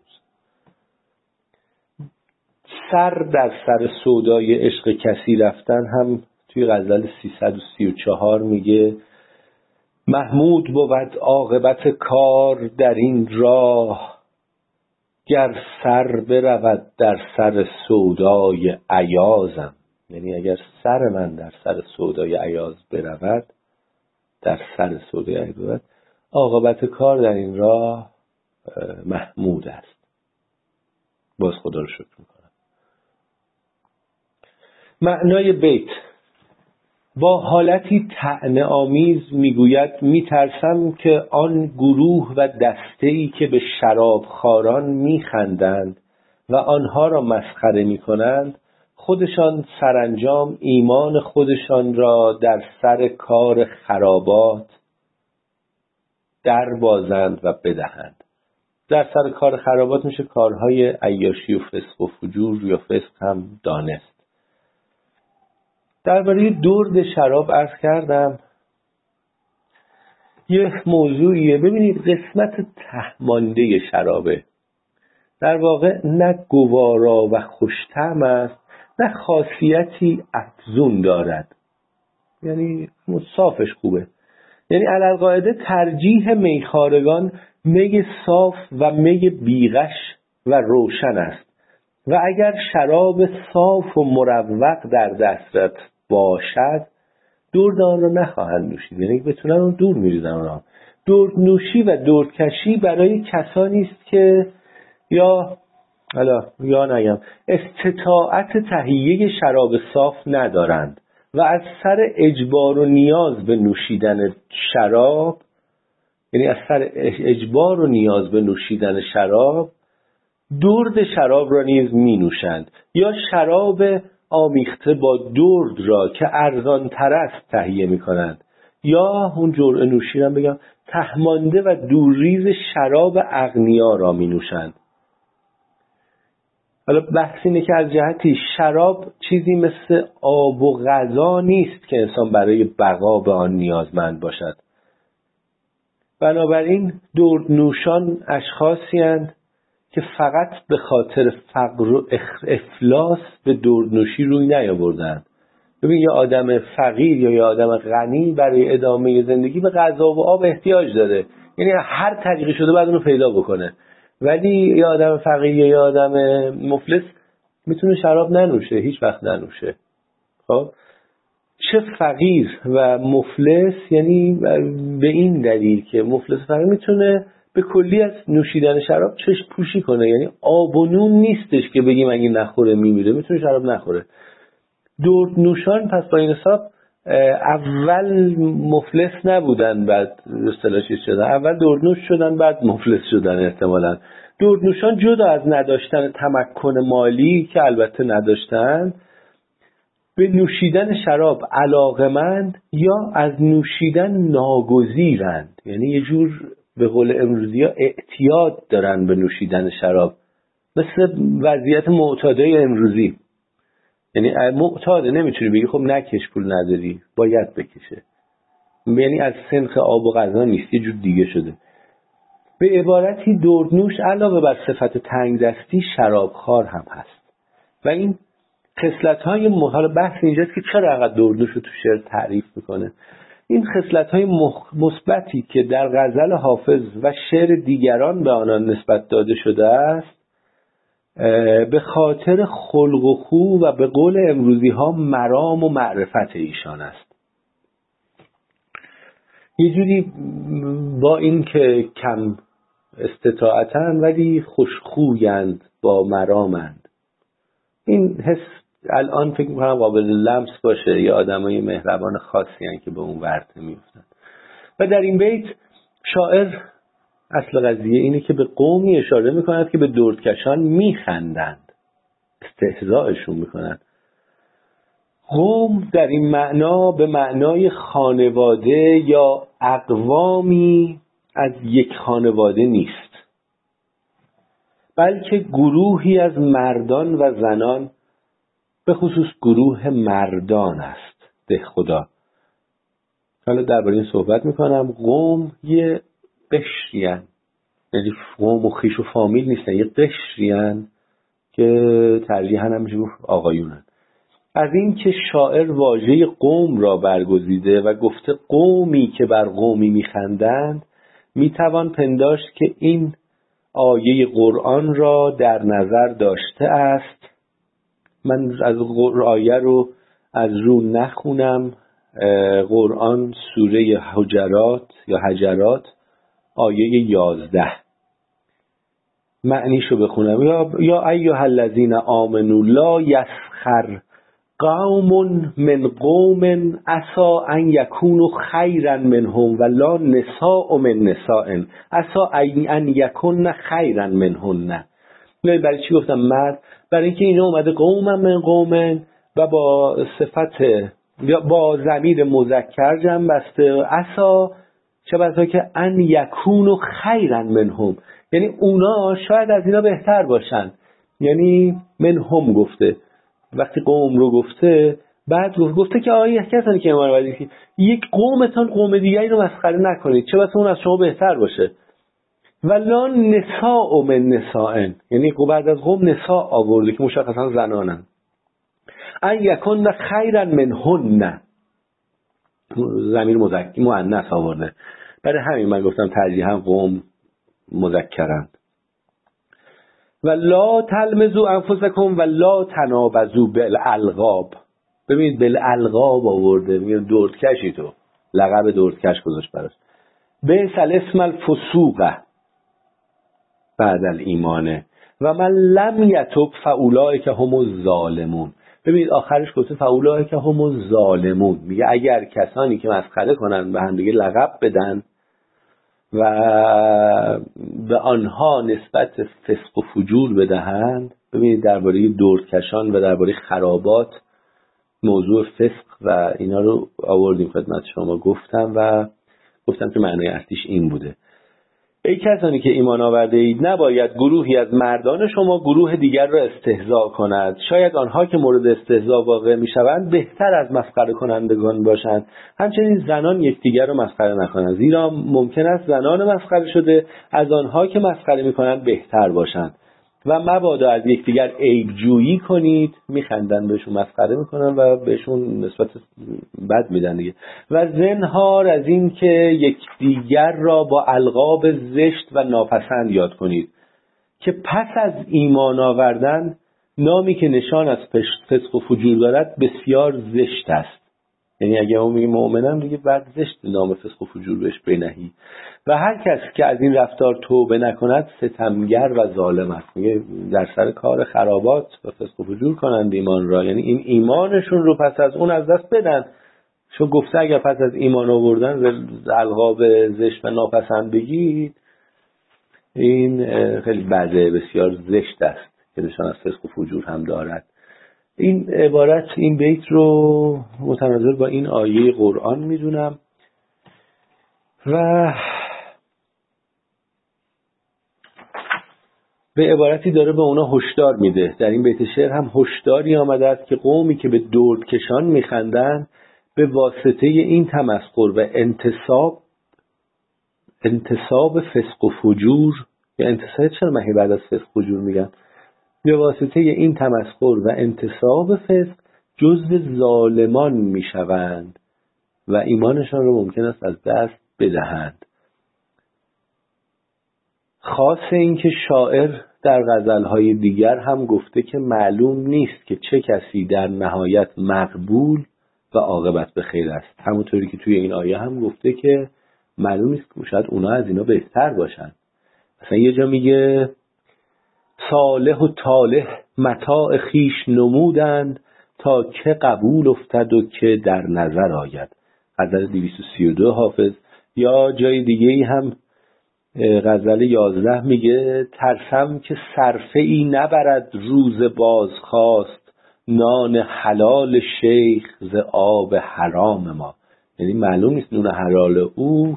Speaker 2: سر در سر سودای عشق کسی رفتن هم توی غزل سیصد و سی و چهار میگه محمود بود عاقبت کار در این راه، گر سر برود در سر سودای ایازم. یعنی اگر سر من در سر سودای ایاز برود، در سر سودای ایاز برود، عاقبت کار در این راه محمود است. باز خدا رو شکر میکنم. معنای بیت با حالتی طعنه آمیز میگوید میترسم که آن گروه و دسته‌ای که به شرابخواران میخندند و آنها را مسخره میکنند، خودشان سرانجام ایمان خودشان را در سر کار خرابات در بازند و بدهند. در سر کار خرابات میشه کارهای عیاشی و فسق و فجور یا فسق هم دانست. درباره درد شراب عرض کردم یه موضوعیه. ببینید قسمت تهمانده شرابه در واقع نه گوارا و خوش‌طعم است، نه خاصیتی افزون دارد، یعنی صافش خوبه. یعنی علالقاعده ترجیح میخوارگان می صاف و می بیغش و روشن است و اگر شراب صاف و مروق در دسترس باشد درد آن را نخواهند نوشید، یعنی بتونن اون دور میریزن آن. درد نوشی و دردکشی برای کسانی است که یا حالا یا نگم استطاعت تهیه شراب صاف ندارند و از سر اجبار و نیاز به نوشیدن شراب، یعنی از سر اجبار و نیاز به نوشیدن شراب درد شراب را نیز می نوشند، یا شراب آمیخته با درد را که ارزان تر است تهیه می کنند، یا اون جرعه نوشی را بگم تهمانده و دورریز شراب اغنیا را می نوشند. حالا بحث اینه که از جهتی شراب چیزی مثل آب و غذا نیست که انسان برای بقا به آن نیازمند باشد. بنابراین درد نوشان اشخاصی هستند که فقط به خاطر فقر و افلاس به درد نوشی روی نیاوردند. ببین یه آدم فقیر یا یه آدم غنی برای ادامه زندگی به غذا و آب احتیاج داره، یعنی هر طریقی شده باید اونو پیدا بکنه. ولی یه آدم فقیر یا یه آدم مفلس میتونه شراب ننوشه، هیچ وقت ننوشه. خب چه فقیر و مفلس، یعنی به این دلیل که مفلس فقیر میتونه به کلی از نوشیدن شراب چشم پوشی کنه، یعنی آب و نون نیستش که بگیم اگه نخوره میمیره، میتونه شراب نخوره. درد نوشان پس با این حساب اول مفلس نبودن بعد اصطلاحش شدن، اول دردنوش شدن بعد مفلس شدن. احتمالاً دردنوشان جدا از نداشتن تمکن مالی که البته نداشتن، به نوشیدن شراب علاقمند یا از نوشیدن ناگزیرند. یعنی یه جور به قول امروزی ها اعتیاد دارن به نوشیدن شراب، مثل وضعیت معتادای امروزی. یعنی معتاده، نمیتونی بگی خب نکش پول نداری، باید بکشه. یعنی از سنخ آب و غذا نیست، یه جور دیگه شده. به عبارتی دردنوش علاوه بر صفت تنگ دستی شرابخوار هم هست و این خصلت‌های محال بحث اینجاست که چرا انقدر دردنوش رو تو شعر تعریف میکنه. این خصلت‌های مثبتی که در غزل حافظ و شعر دیگران به آنان نسبت داده شده است به خاطر خلق و خو و به قول امروزی ها مرام و معرفت ایشان است. یه جوری با این که کم استطاعتن ولی خوشخویند، با مرامند. این حس الان فکر میکنم قابل لمس باشه، یا آدمای مهربان خاصی هستند که به اون ورطه میفتن. و در این بیت شاعر اصل قضیه اینه که به قومی اشاره میکند که به دردکشان میخندند، استهزاءشون میکنند. قوم در این معنا به معنای خانواده یا اقوامی از یک خانواده نیست، بلکه گروهی از مردان و زنان، به خصوص گروه مردان است. ده خدا حالا درباره این صحبت میکنم. قوم یه قشریان، یعنی قوم و خیش و فامیل نیستن، یه قشریان که ترجیحاً هم میشه گفت آقایونن. از این که شاعر واژه قوم را برگزیده و گفته قومی که بر قومی میخندند، میتوان پنداشت که این آیه قرآن را در نظر داشته است. من از آیه رو از رو نخونم. قرآن سوره حجرات یا حجرات آیه یازده، معنیشو بخونم. یا یا ایها الذین آمنوا لا یسخر قوم من قوم عسى ان یکونوا خیرا منهم ولا نساء من نساء عسى ان یکن خیرا منهن. برای چی گفتم مرد؟ برای اینکه اینا اومده قوم من قوم و با صفت یا با ضمیر مذکر جمع بسته. عسى چه بسا که ان یکونوا خیرا منهم، یعنی اونا شاید از اینا بهتر باشن. یعنی منهم گفته، وقتی قوم رو گفته بعد گفته که آیه کسانی که ما رو بدید یک قومتان قوم دیگری رو مسخره نکنید، چه بسا اون از شما بهتر باشه. ولا نساء من نساء، یعنی بعد از قوم نساء آورده که مشخصا زنانن. ان یکن خیرا منهن، ضمیر مذکر مؤنث آورده. برای همین من گفتم ترجیحاً قوم مذکرند. ولا تلمزوا انفسکم ولا تنابزوا بالالقاب. ببینید بالالقاب آورده، میگه دردکشی تو، لقب دردکش گذاشت براش. بیس الاسم الفسوق بعد الایمان و من لم یتب فاولئک هم الظالمون. ببینید آخرش گفته فاولئک هم الظالمون، میگه اگر کسانی که مسخره کنن به هم دیگه لقب بدن و به آنها نسبت فسق و فجور بدهند. ببینید درباره دردکشان و درباره خرابات موضوع فسق و اینا رو آوردیم خدمت شما، گفتم و گفتم که معنای اصلیش این بوده: ای کسانی که ایمان آورده اید نباید گروهی از مردان شما گروه دیگر را استهزاء کند. شاید آنها که مورد استهزاء واقع میشوند بهتر از مسخره کنندگان باشند. همچنین زنان یکدیگر را مسخره نکنند، زیرا ممکن است زنان مسخره شده از آنها که مسخره میکنند بهتر باشند. و مبادا از یکدیگر عیب جویی کنید. میخندن بهشون، مسخره میکنن و بهشون نسبت بد میدن دیگه. و زنهار از این که یکدیگر را با القاب زشت و ناپسند یاد کنید، که پس از ایمان آوردن نامی که نشان از فسق و فجور دارد بسیار زشت است. یعنی اگه ما میگیم مؤمنم دیگه بعد زشت نام فسق و فجور بهش بنهی. و هر کس که از این رفتار توبه نکند ستمگر و ظالم است. میگه در سر کار خرابات و فسق و فجور کنند ایمان را، یعنی این ایمانشون رو پس از اون از دست بدن، چون گفته اگر پس از ایمان آوردن القاب زشت و ناپسند بگید، این خیلی بده، بسیار زشت است که نشان از فسق و فجور هم دارد. این عبارت، این بیت رو متناظر با این آیه قرآن میدونم و به عبارتی داره به اونا هشدار میده. در این بیت شعر هم هشداری آمده است که قومی که به دردکشان میخندند به واسطه این تمسخر و انتصاب انتصاب فسق و فجور، یا انتصاب، چرا من بعد از فسق و فجور میگم، به واسطه این تمسخر و انتصاب فسق جزو ظالمان میشوند و ایمانشان رو ممکن است از دست بدهند. خاص این که شاعر در غزلهای دیگر هم گفته که معلوم نیست که چه کسی در نهایت مقبول و عاقبت به خیر است. همونطوری که توی این آیه هم گفته که معلوم نیست که شاید اونا از اینا بهتر باشن. مثلا یه جا میگه صالح و طالح متاع خیش نمودند تا که قبول افتد و که در نظر آید. غزل دویست و سی و دو حافظ. یا جای دیگه ای هم غزل یازده میگه ترسم که صرفه ای نبرد روز بازخواست نان حلال شیخ ز آب حرام ما. یعنی معلوم نیست نون حلال او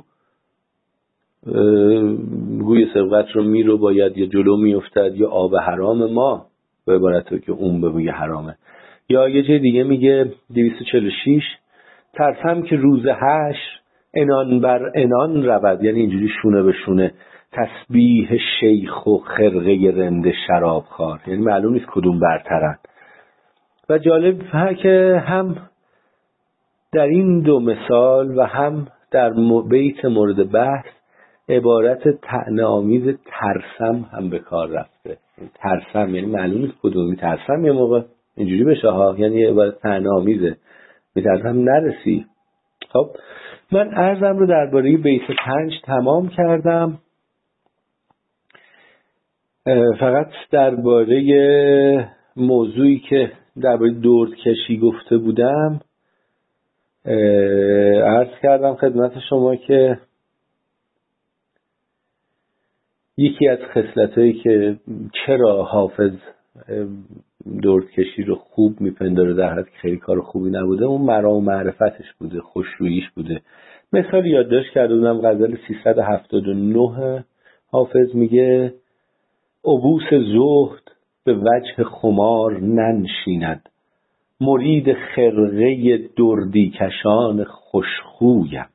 Speaker 2: گوی سبقت رو میرو باید یا جلو میافتد یا آب حرام ما، به عبارتی که اون به میگه حرامه. یا یه جای دیگه میگه دویست و چهل و شش ترسم که روز حشر انان بر انان رود، یعنی اینجوری شونه به شونه، تسبیح شیخ و خرقه رند شراب خار، یعنی معلوم نیست کدوم برترن. و جالب ها که هم در این دو مثال و هم در بیت مورد بحث عبارت طعنه‌آمیز ترسم هم به کار رفته. ترسم یعنی معلوم نیست کدومی ترسم، یه موقع اینجوری بشه ها، یعنی عبارت طعنه‌آمیزه، میترسم نرسی. خب من عرضم رو درباره بیت پنج تمام کردم. فقط درباره موضوعی که درباره دردکشی گفته بودم عرض کردم خدمت شما که یکی از خصلتایی که چرا حافظ دردکشی رو خوب میپنداره در حد که خیلی کار خوبی نبوده، اون مرام و معرفتش بوده، خوشروییش بوده. مثال یادداشت کرده بودم غزل سیصد و هفتاد و نه حافظ میگه عبوس زهد به وجه خمار ننشیند، مرید خرقه دردی کشان خوشخویم.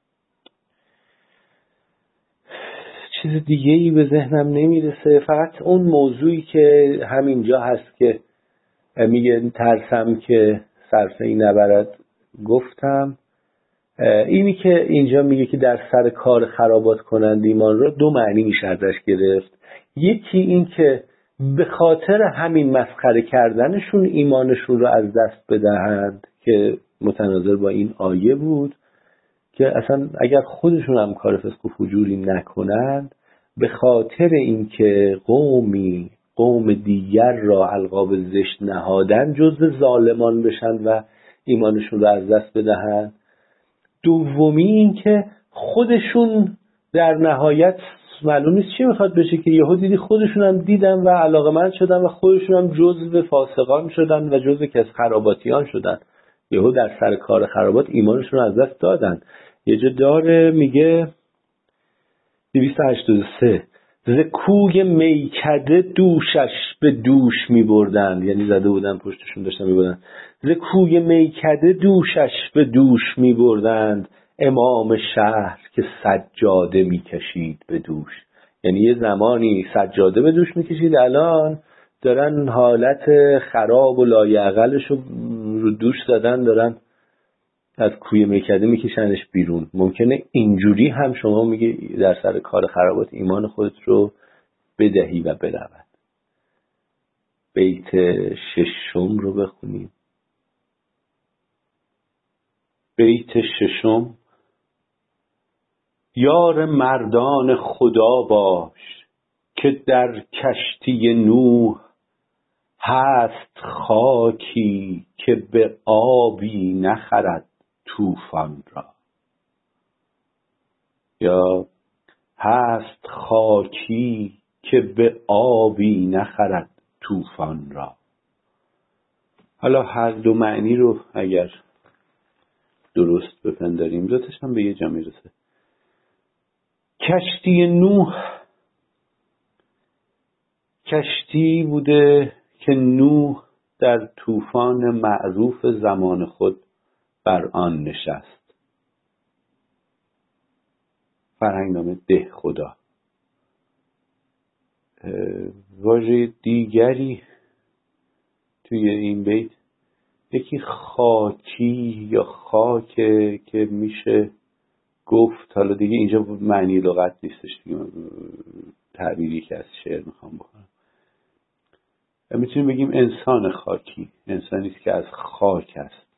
Speaker 2: چیز دیگه ای به ذهنم نمیرسه، فقط اون موضوعی که همینجا هست که میگه ترسم که صرفه ای نبرد گفتم. اینی که اینجا میگه که در سر کار خرابات کنند ایمان را، دو معنی میشه ازش گرفت. یکی این که به خاطر همین مسخره کردنشون ایمانشون رو از دست بدهند که متناظر با این آیه بود که اصلا اگر خودشون هم کار فسق و فجوری نکنند، به خاطر اینکه قومی قوم دیگر را القاب زشت نهادن جزو ظالمان بشن و ایمانشون رو از دست بدهند. دومی این که خودشون در نهایت معلوم نیست چی میخواد بشه که یهو دیدی خودشون هم دیدن و علاقمند شدن و خودشون هم جزو فاسقان شدن و جزو کس خراباتیان شدن. یهو در سر کار خرابات ایمانشون رو از دست دادن. یه جا داره میگه دویست و هشتاد و سه ز کوی میکده دوشش به دوش میبردند، یعنی زده بودن پشتشون داشتن میبردن. ز کوی میکده دوشش به دوش میبردند، امام شهر که سجاده میکشید به دوش. یعنی یه زمانی سجاده به دوش میکشید، الان دارن حالت خراب و لایعقلش رو رو دوش زدن، دارن از کوی میکده میکشنش بیرون. ممکنه اینجوری هم شما میگه در سر کار خرابات ایمان خودت رو بدهی و برود. بیت ششم رو بخونیم. بیت ششم: یار مردان خدا باش که در کشتی نوح هست خاکی که به آبی نخرد
Speaker 1: طوفان را. یا هست خاکی که به آبی نخرد طوفان را. حالا هر دو معنی رو اگر درست بپنداریم ذاتش هم به یه جا میرسه. کشتی نوح کشتی بوده که نوح در طوفان معروف زمان خود بر آن نشست. فرهنگنامه ده خدا. واژه دیگری توی این بیت یکی خاکی یا خاکه که میشه گفت، حالا دیگه اینجا معنی لغت نیستش دیگه، تعبیری که از شعر میخوام بکنم. میتونیم بگیم انسان خاکی، انسانی که از خاک است.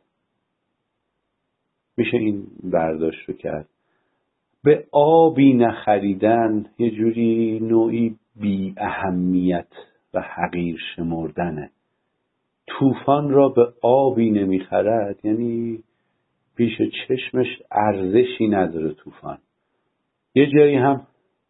Speaker 1: میشه این برداشت رو کرد. به آبی نخریدن یه جوری نوعی بی اهمیت و حقیر شمردنه. طوفان را به آبی نمیخرد یعنی پیش چشمش ارزشی نداره طوفان. یه جایی هم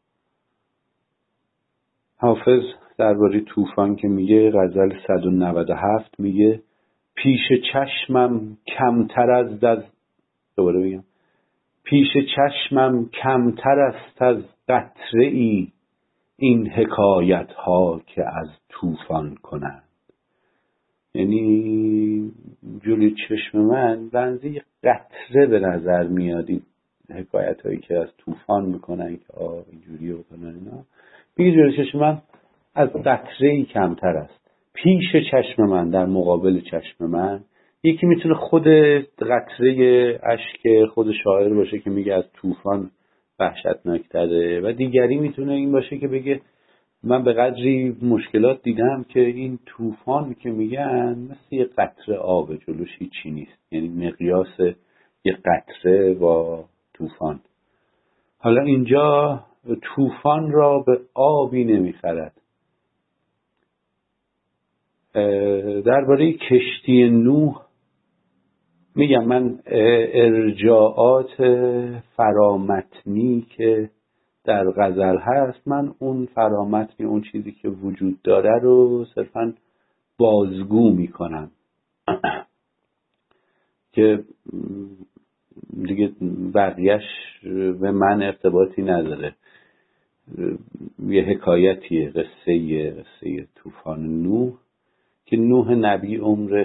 Speaker 1: حافظ درباره طوفان که میگه، غزل صد و نود و هفت میگه پیش چشمم کمتر از از دوباره بگم پیش چشمم کمتر است از قطره ای این حکایت ها که از طوفان کنند. یعنی جلوی چشم من بنزی قطره به نظر میاد این حکایت هایی که از طوفان میکنن که آه اینجوری بکنن اینا. میگه جلوی چشم من از قطره ای کمتر است. پیش چشم من، در مقابل چشم من. یکی میتونه خود قطره اشک خود شاعر باشه که میگه از طوفان وحشتناکتره، و دیگری میتونه این باشه که بگه من به قدری مشکلات دیدم که این طوفان که میگن مثل یه قطره آب، جلوش هیچی نیست. یعنی مقیاس یه قطره با طوفان. حالا اینجا طوفان را به آبی نمیخرد. درباره کشتی نوح میگم من ارجاعات فرامتنی که در غزل هست، من اون فرامتنی، اون چیزی که وجود داره رو صرفاً بازگو میکنم که دیگه بقیهش به من ارتباطی نداره. یه حکایتیه، قصه قصه طوفان نوح که نوح نبی عمر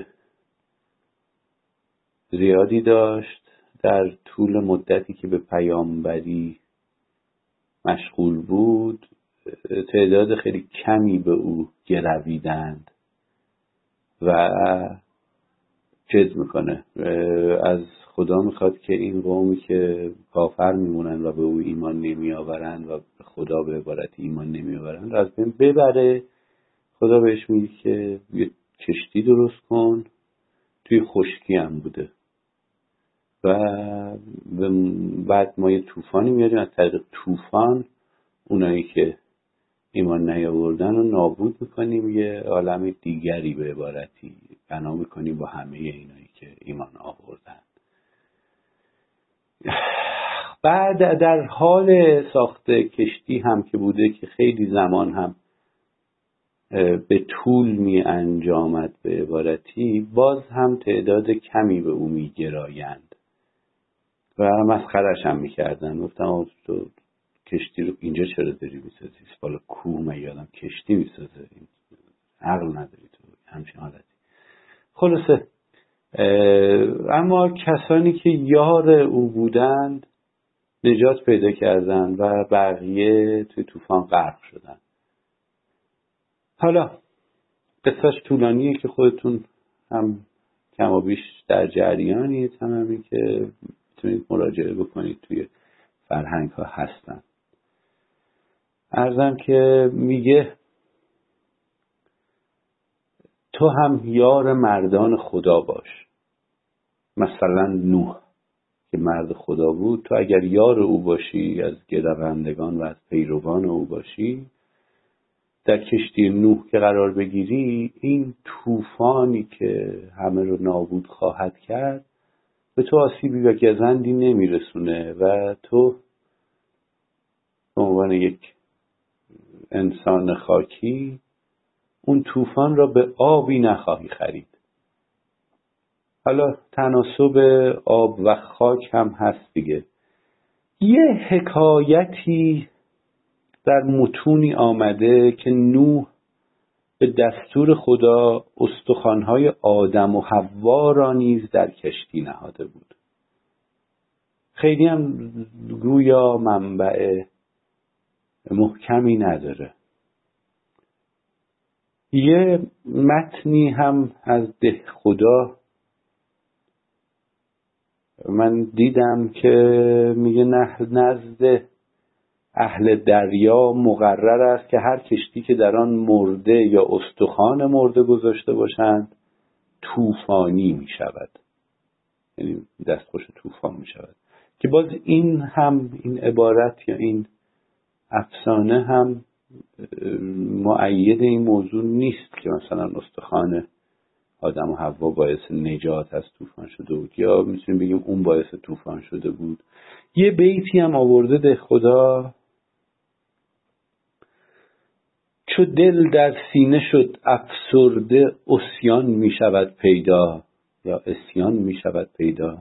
Speaker 1: زیادی داشت. در طول مدتی که به پیامبری مشغول بود تعداد خیلی کمی به او گرویدند و جد میکنه از خدا میخواد که این قومی که کافر میمونن و به او ایمان نمی آورن و به خدا به عبارت ایمان نمی آورن را از بین ببره. خدا بهش میگه که یه کشتی درست کن. توی خشکی هم بوده و بعد ما یه طوفانی میاریم، از طریق طوفان اونایی که ایمان نیاوردن رو نابود میکنیم، یه عالم دیگری به عبارتی بنا میکنیم با همه اینایی که ایمان آوردن. بعد در حال ساخت کشتی هم که بوده که خیلی زمان هم به طول می انجامد به عبارتی، باز هم تعداد کمی به او می گرایند و مسخرش هم می کردن. گفتم تو کشتی رو اینجا چرا داری می سازی؟ بالا کوه مگه آدم کشتی می سازه؟ عقل نداری تو همچین حالتی. خلاصه اما کسانی که یار او بودند نجات پیدا کردند و بقیه توی طوفان غرق شدند. حالا قصهش طولانیه که خودتون هم کم و بیش در جریانید، هم همین که میتونید مراجعه بکنید توی فرهنگ ها هستن. عرضم که میگه تو هم یار مردان خدا باش. مثلا نوح که مرد خدا بود، تو اگر یار او باشی، از گروندگان و از پیروان او باشی، در کشتی نوح که قرار بگیری، این طوفانی که همه رو نابود خواهد کرد به تو آسیبی و گزندی نمیرسونه و تو به عنوان یک انسان خاکی اون طوفان را به آبی نخواهی خرید. حالا تناسب آب و خاک هم هست دیگه. یه حکایتی در متونی آمده که نوح به دستور خدا استخوان‌های آدم و حوا را نیز در کشتی نهاده بود. خیلی هم گویا منبع محکمی نداره. یه متنی هم از ده خدا من دیدم که میگه نزد اهل دریا مقرر است که هر کشتی که در آن مرده یا استخوان مرده گذاشته باشند طوفانی می شود، یعنی دستخوش طوفان می شود. که باز این هم این عبارت یا این افسانه هم مؤید این موضوع نیست که مثلا استخوان آدم و حوا باعث نجات از طوفان شده بود، یا میتونیم بگیم اون باعث طوفان شده بود. یه بیتی هم آورده ده خدا: چو دل در سینه شد افسرده عصیان می شود پیدا، یا عصیان می شود پیدا.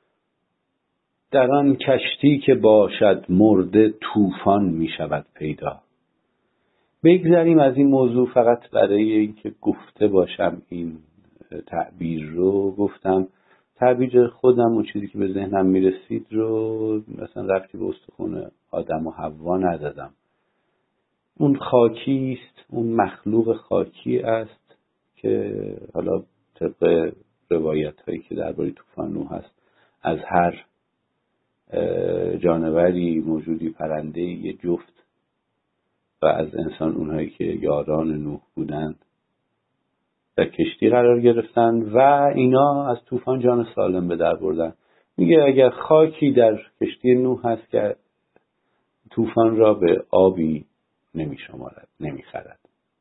Speaker 1: در آن کشتی که باشد مرده طوفان می شود پیدا. بگذاریم از این موضوع، فقط برای اینکه گفته باشم این تعبیر رو گفتم. تعبیر خودم و چیزی که به ذهنم میرسید رو مثلا رفتی به استخوان آدم و حوا ندادم. اون خاکی است، اون مخلوق خاکی است که حالا طبق روایت هایی که درباره طوفان نوح هست از هر جانوری موجودی پرنده یه جفت و از انسان اونهایی که یاران نوح بودند در کشتی قرار گرفتن و اینا از طوفان جان سالم به در بردن. میگه اگر خاکی در کشتی نوح هست که طوفان را به آبی نمی شمارد، نمی خرد.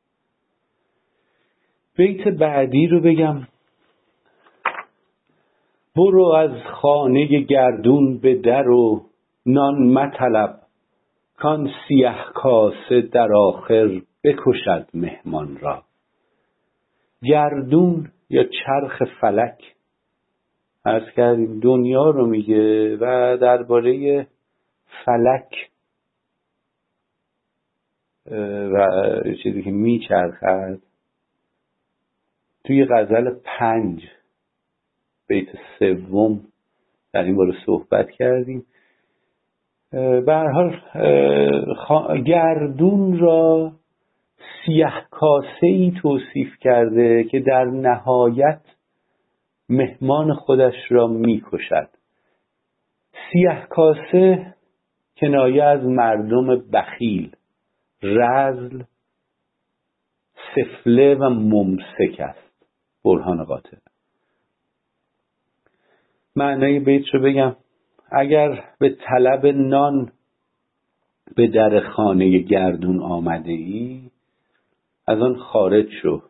Speaker 1: بیت بعدی رو بگم: برو از خانه گردون به در و نان مطلب، کان سیه کاسه در آخر بکشد مهمان را. گردون یا چرخ فلک عرض کردیم دنیا رو میگه و درباره فلک و چیزی که میچرخد توی غزل پنج بیت سوم در این باره صحبت کردیم. به هر حال گردون را سیه کاسه‌ای توصیف کرده که در نهایت مهمان خودش را میکشد. سیه کاسه کنایه از مردم بخیل، رذل، سفله و ممسک است. برهان قاطع. معنای بیت رو بگم: اگر به طلب نان به در خانه گردون آمده ای، از آن خارج شو،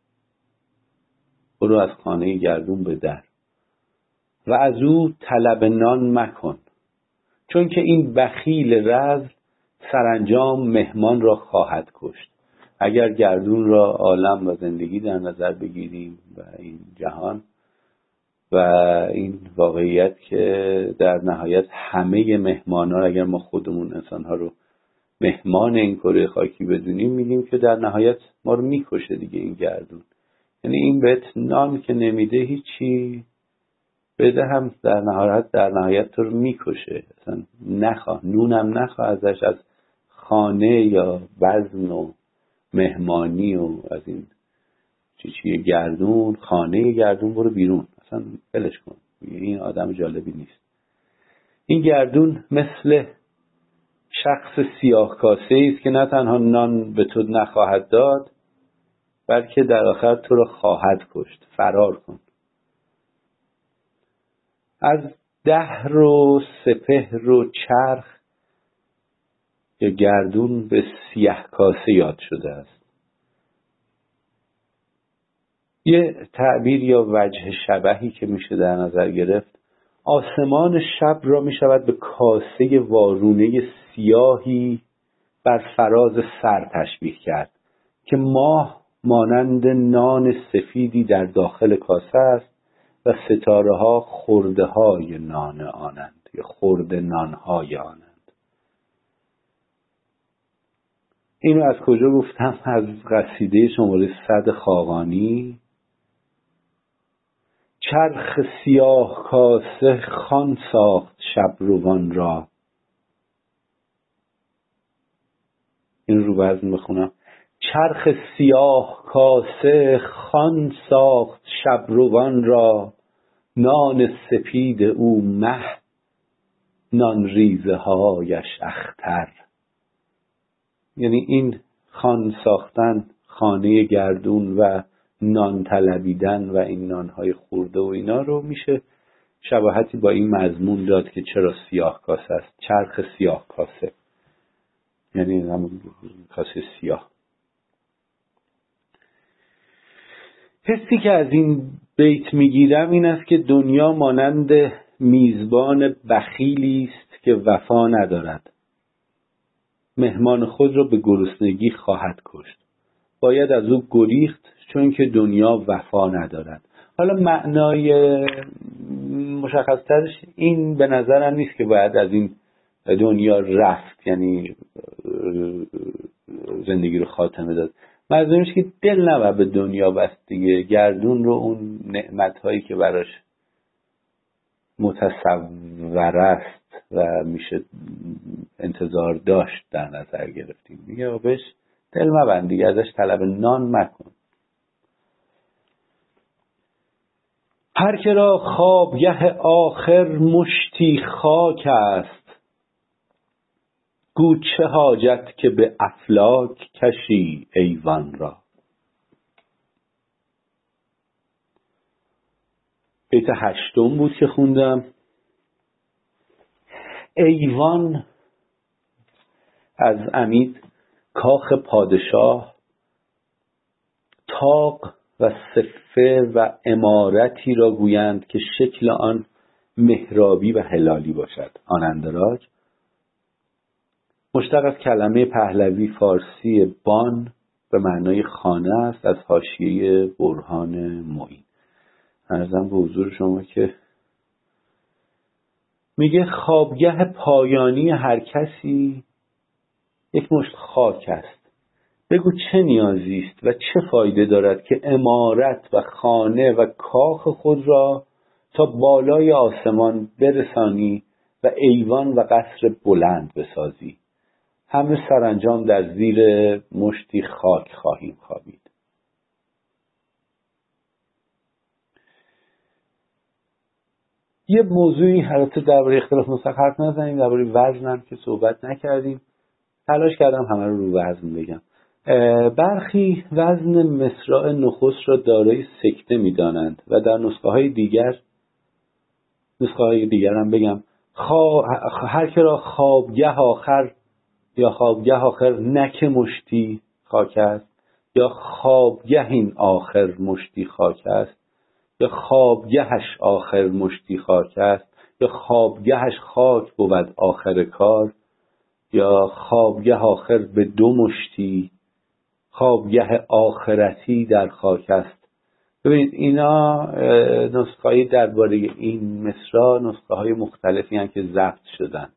Speaker 1: برو از خانه گردون به در و از او طلب نان مکن، چون که این بخیل رذل سرانجام مهمان را خواهد کشت. اگر گردون را عالم و زندگی در نظر بگیریم و این جهان و این واقعیت که در نهایت همه مهمانان، اگر ما خودمون انسانها رو مهمان این کره خاکی بدونیم، میگیم که در نهایت ما رو میکشه دیگه این گردون. یعنی این بهت نان که نمیده هیچی، بده هم در نهایت در نهایت تو رو میکشه. اصلا نخواه، نونم نخواه ازش، از خانه یا بزم و مهمانی و از این چی چی گردون، خانه گردون برو بیرون، اصلا بلش کن، این آدم جالبی نیست. این گردون مثل شخص سیاه کاسه است که نه تنها نان به تو نخواهد داد بلکه در آخر تو رو خواهد کشت. فرار کن. از دهر و سپهر و چرخ یا گردون به سیاه کاسه یاد شده است. یه تعبیر یا وجه شبهی که میشه در نظر گرفت، آسمان شب را می شود به کاسه وارونه سیاهی بر فراز سر تشبیه کرد که ماه مانند نان سفیدی در داخل کاسه است و ستاره ها خرده های نان آنند یا خرده نان های آنند. اینو از کجا گفتم؟ از قصیده شماره صد خاقانی. چرخ سیاه کاسه خوان ساخت شبروان را. این رو وزن بخونم. چرخ سیاه کاسه خوان ساخت شبروان را، نان سپید او مه، نان ریزه هایش اختر. یعنی این خوان ساختن، خانه گردون و نان طلبیدن و این نانهای خورده و اینا رو میشه شباهتی با این مضمون داد که چرا سیاه کاسه است. چرخ سیاه کاسه یعنی همون کاسه سیاه. حسی که از این بیت میگیرم این است که دنیا مانند میزبان بخیلی است که وفا ندارد. مهمان خود را به گرسنگی خواهد کشت. باید از او گریخت چون که دنیا وفا ندارد. حالا معنای مشخصترش این به نظرم نیست که باید از این دنیا رفت، یعنی زندگی رو خاتمه داد. منظورش که دل نباید به دنیا بست دیگه. گردون رو اون نعمت‌هایی که براش متصور است و میشه انتظار داشت در نظر گرفتیم دیگه. بهش دل مبند دیگه، ازش طلب نان مکن. هر که را خوابگه آخر مشتی خاک است، گو چه حاجت که به افلاک کشی ایوان را. بیت هشتم بود که خوندم. ایوان از عمید کاخ پادشاه، طاق و صفه و عمارتی را گویند که شکل آن محرابی و هلالی باشد. آن اندراج مشتق از کلمه پهلوی فارسی بان به معنای خانه است، از حاشیه برهان معین. عرضم به حضور شما که میگه خوابگه پایانی هر کسی یک مشت خاک است. بگو چه نیازی است و چه فایده دارد که عمارت و خانه و کاخ خود را تا بالای آسمان برسانی و ایوان و قصر بلند بسازی. همه سرانجام در زیر مشتی خاک خواهیم خوابید. یه موضوعی البته درباره اختلاف نسخ حرف نزنیم، درباره وزن هم که صحبت نکردیم. تلاش کردم همه رو رو وزن بگم. برخی وزن مصرع نخست را دارای سکته می‌دانند و در نسخه های دیگر نسخه های دیگر هم بگم خوا... هر که را خوابگه آخر یا خوابگه آخر نک مشتی خاک است، یا خوابگه این آخر مشتی خاک است، یا خوابگهش آخر مشتی خاک است، یا خوابگهش خاک بود آخر کار، یا خوابگه آخر به دو مشتی، خوابگه آخرتی در خاک است. ببینید اینا نسخه های درباره این مصرع نسخه های مختلفی هستند که ضبط شدن.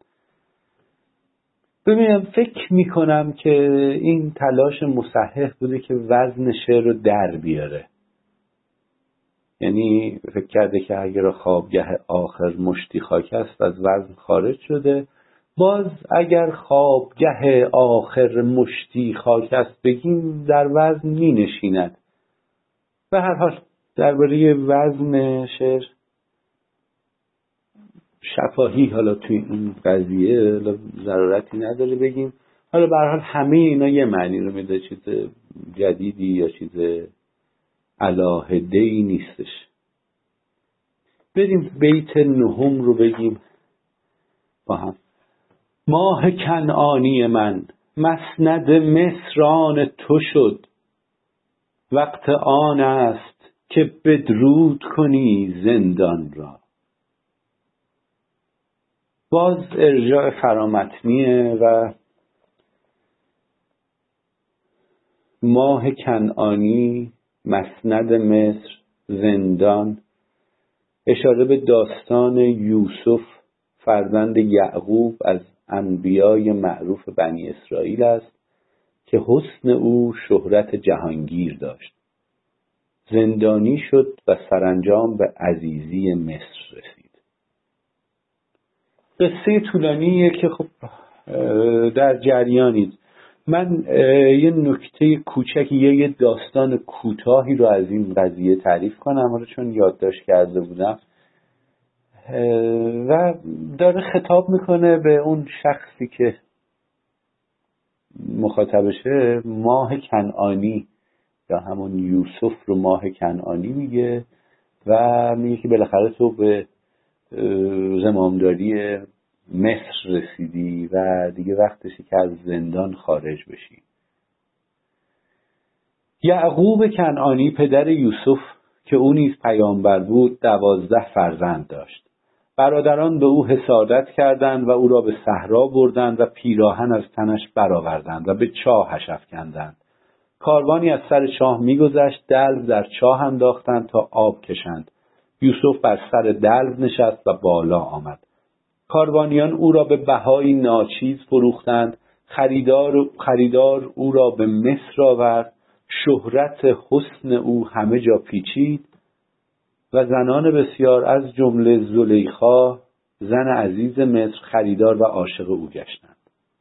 Speaker 1: ببینم فکر میکنم که این تلاش مصحح بوده که وزن شعر رو در بیاره. یعنی فکر کرده که اگر خوابگه آخر مشتی خاک است از وزن خارج شده، باز اگر خوابگه آخر مشتی خاک است بگیم در وزن می نشیند. به هر حال درباره وزن شعر شفاهی حالا توی این قضیه ضرورتی نداره بگیم. حالا به هر حال همه اینا یه معنی رو میده، چیز جدیدی یا چیز علاهده‌ای نیستش. بریم بیت نهم رو بگیم با هم. ماه کنعانی من مسند مصر آن تو شد، وقت آن است که بدرود کنی زندان را. باز ارجاع فرامتنیه و ماه کنعانی، مسند مصر، زندان، اشاره به داستان یوسف فرزند یعقوب از انبیای معروف بنی اسرائیل است که حسن او شهرت جهانگیر داشت. زندانی شد و سرانجام به عزیزی مصر رسید. قصه طولانیه که خب در جریانید. من یه نکته کوچکی یه داستان کوتاهی رو از این قضیه تعریف کنم، حالا چون یادداشت کرده بودم و داره خطاب میکنه به اون شخصی که مخاطبشه. ماه کنعانی یا همون یوسف رو ماه کنعانی میگه و میگه که بالاخره تو به زمامداری مصر رسیدی و دیگه وقتشه که از زندان خارج بشی. یعقوب کنعانی پدر یوسف که او نیز پیامبر بود دوازده فرزند داشت. برادران به او حسادت کردند و او را به صحرا بردند و پیراهن از تنش برآوردند و به چاهش افکندند. کاروانی از سر چاه میگذشت، دلو در چاه انداختند تا آب کشند. یوسف بر سر دلو نشست و بالا آمد. کاروانیان او را به بهای ناچیز فروختند. خریدار خریدار او را به مصر آورد. شهرت حسن او همه جا پیچید و زنان بسیار از جمله زلیخا زن عزیز مصر خریدار و عاشق او گشتند.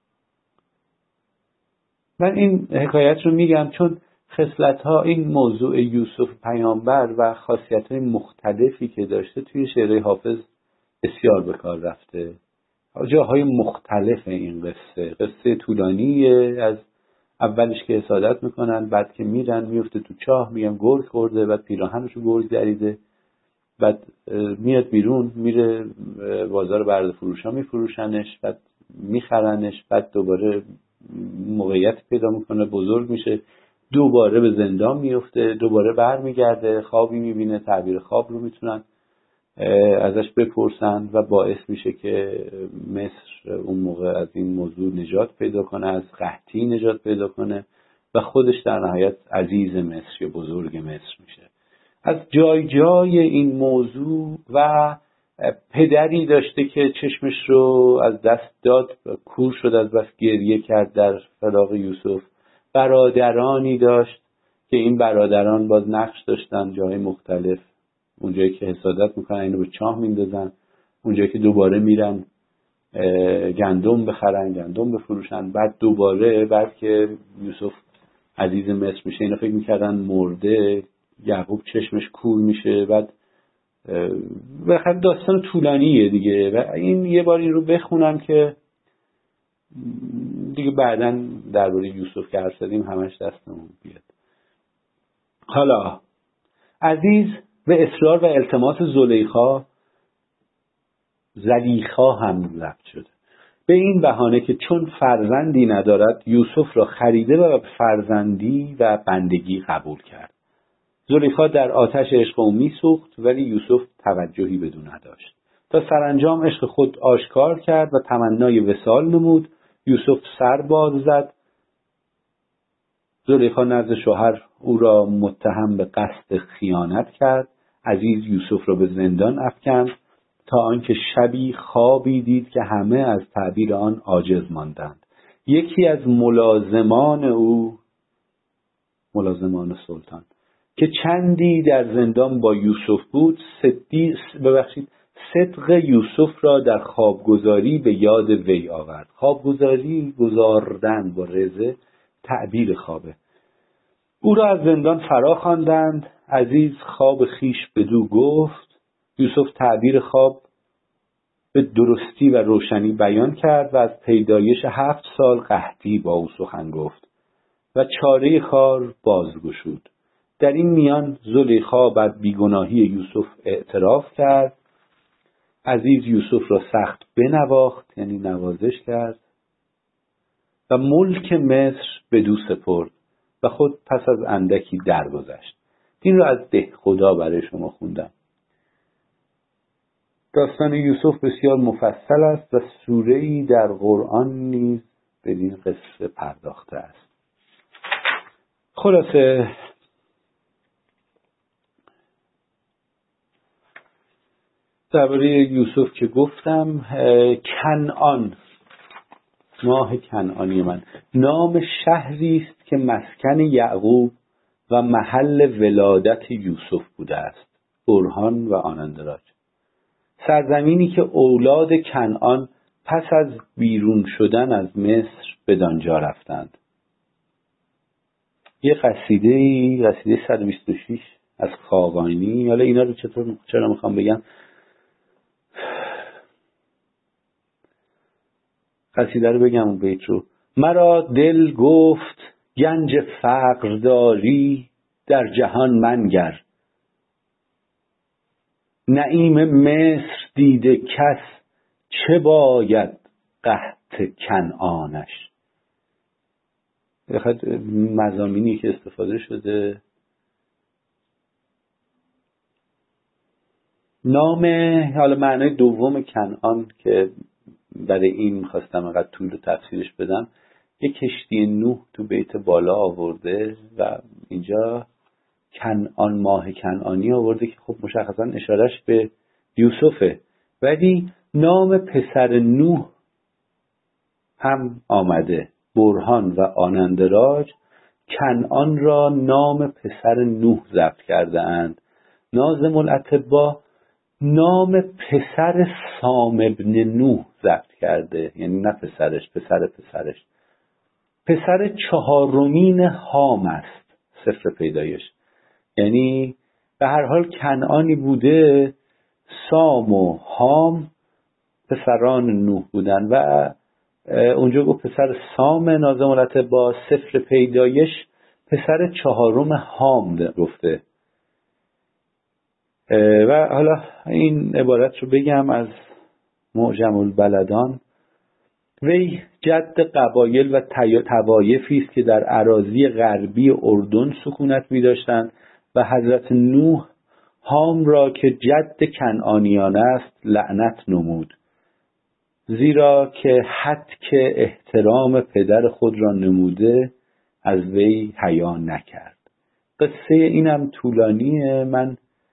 Speaker 1: من این حکایت رو میگم چون خصلت‌ها این موضوع یوسف پیامبر و خاصیت‌های مختلفی که داشته توی شعر حافظ بسیار به کار رفته. جاهای مختلف این قصه قصه طولانیه، از اولش که حسادت میکنن، بعد که میرن میفته تو چاه، میگن گرگ خورده، بعد پیراهنشو گرگ دریده، بعد میاد بیرون میره بازار برده فروشا میفروشنش، بعد میخرنش، بعد دوباره موقعیت پیدا میکنه بزرگ میشه، دوباره به زندان میفته، دوباره برمیگرده، خوابی میبینه، تعبیر خواب رو میتونن ازش بپرسن و باعث میشه که مصر اون موقع از این موضوع نجات پیدا کنه، از قحطی نجات پیدا کنه و خودش در نهایت عزیز مصر یا بزرگ مصر میشه. از جای جای این موضوع و پدری داشته که چشمش رو از دست داد، کور شد، از بس گریه کرد در فراق یوسف. برادرانی داشت که این برادران باز نقش داشتن جای مختلف، اونجایی که حسادت میکنن اینو به چاه میندازن، اونجایی که دوباره میرن گندم بخرن، گندم بفروشن، بعد دوباره بعد که یوسف عزیز مصر میشه اینا فکر میکردن مرده، یعقوب چشمش کور میشه. بعد بخاطر داستان طولانیه دیگه و این یه بار این رو بخونم که دیگه بعداً درباره یوسف که حرف زدیم همش دستمون بیاد. حالا عزیز به اصرار و التماس زلیخا، زلیخا هم ضبط شده، به این بهانه که چون فرزندی ندارد یوسف را خریده و فرزندی و بندگی قبول کرد. زلیخا در آتش عشق او میسوخت ولی یوسف توجهی بدو نداشت. تا سرانجام عشق خود آشکار کرد و تمنای وصال نمود. یوسف سر باز زد. زلیخا نزد شوهر او را متهم به قصد خیانت کرد. عزیز یوسف را به زندان افکند تا آنکه شبی خوابی دید که همه از تعبیر آن عاجز ماندند. یکی از ملازمان او، ملازمان سلطان، که چندی در زندان با یوسف بود، صدیق ببخشید صدق یوسف را در خوابگزاری به یاد وی آورد. خوابگزاری گزاردن با رزه تعبیر خوابه. او را از زندان فرا خواندند. عزیز خواب خیش بدو گفت. یوسف تعبیر خواب به درستی و روشنی بیان کرد و از پیدایش هفت سال قحطی با او سخن گفت و چاره کار بازگشود. در این میان زلیخا بر بیگناهی یوسف اعتراف کرد. عزیز یوسف را سخت بنواخت، یعنی نوازش کرد و ملک مصر بدو سپرد و خود پس از اندکی درگذشت. این رو از ده خدا برای شما خوندم. داستان یوسف بسیار مفصل است و سوره‌ای در قرآن نیز به این قصه پرداخته است. خلاصه درباره یوسف که گفتم، کنعان، ماه کنعانی من نام شهری است که مسکن یعقوب و محل ولادت یوسف بوده است، برهان و آنندراج. سرزمینی که اولاد کنعان پس از بیرون شدن از مصر بدانجا رفتند. یه قصیده قصیده صد و بیست و شش از خاقانی، حالا اینا رو چطور چرا میخوام بگم، قصیده رو بگم اون بیت رو. مرا دل گفت گنج فقر داری در جهان منگر، نعیم مصر دیده کس چه باید قحط کنعانش. بخاطر مضامینی که استفاده شده، نام، حالا معنای دوم کنعان که برای این میخواستم اینقدر طول و تفسیرش بدم، یک کشتی نوح تو بیت بالا آورده و اینجا کنعان، ماه کنعانی آورده که خب مشخصا اشارش به یوسفه، ولی نام پسر نوح هم آمده، برهان و آنندراج کنعان را نام پسر نوح ضبط کرده اند. ناظم الاطباء نام پسر سام ابن نوح ضبط کرده، یعنی نه پسرش، پسر پسرش، پسر چهارمین حام است سفر پیدایش. یعنی به هر حال کنعانی بوده، سام و حام پسران نوح بودن و اونجا گفت پسر سام، ناظم الاطباء سفر پیدایش پسر چهارم حام گفته. و حالا این عبارت رو بگم از معجم البلدان. وی جد قبایل و طوایفی است که در اراضی غربی اردن سکونت می داشتند و حضرت نوح حام را که جد کنعانیان است لعنت نمود، زیرا که حتک احترام پدر خود را نموده از وی حیا نکرد. قصه اینم طولانیه، من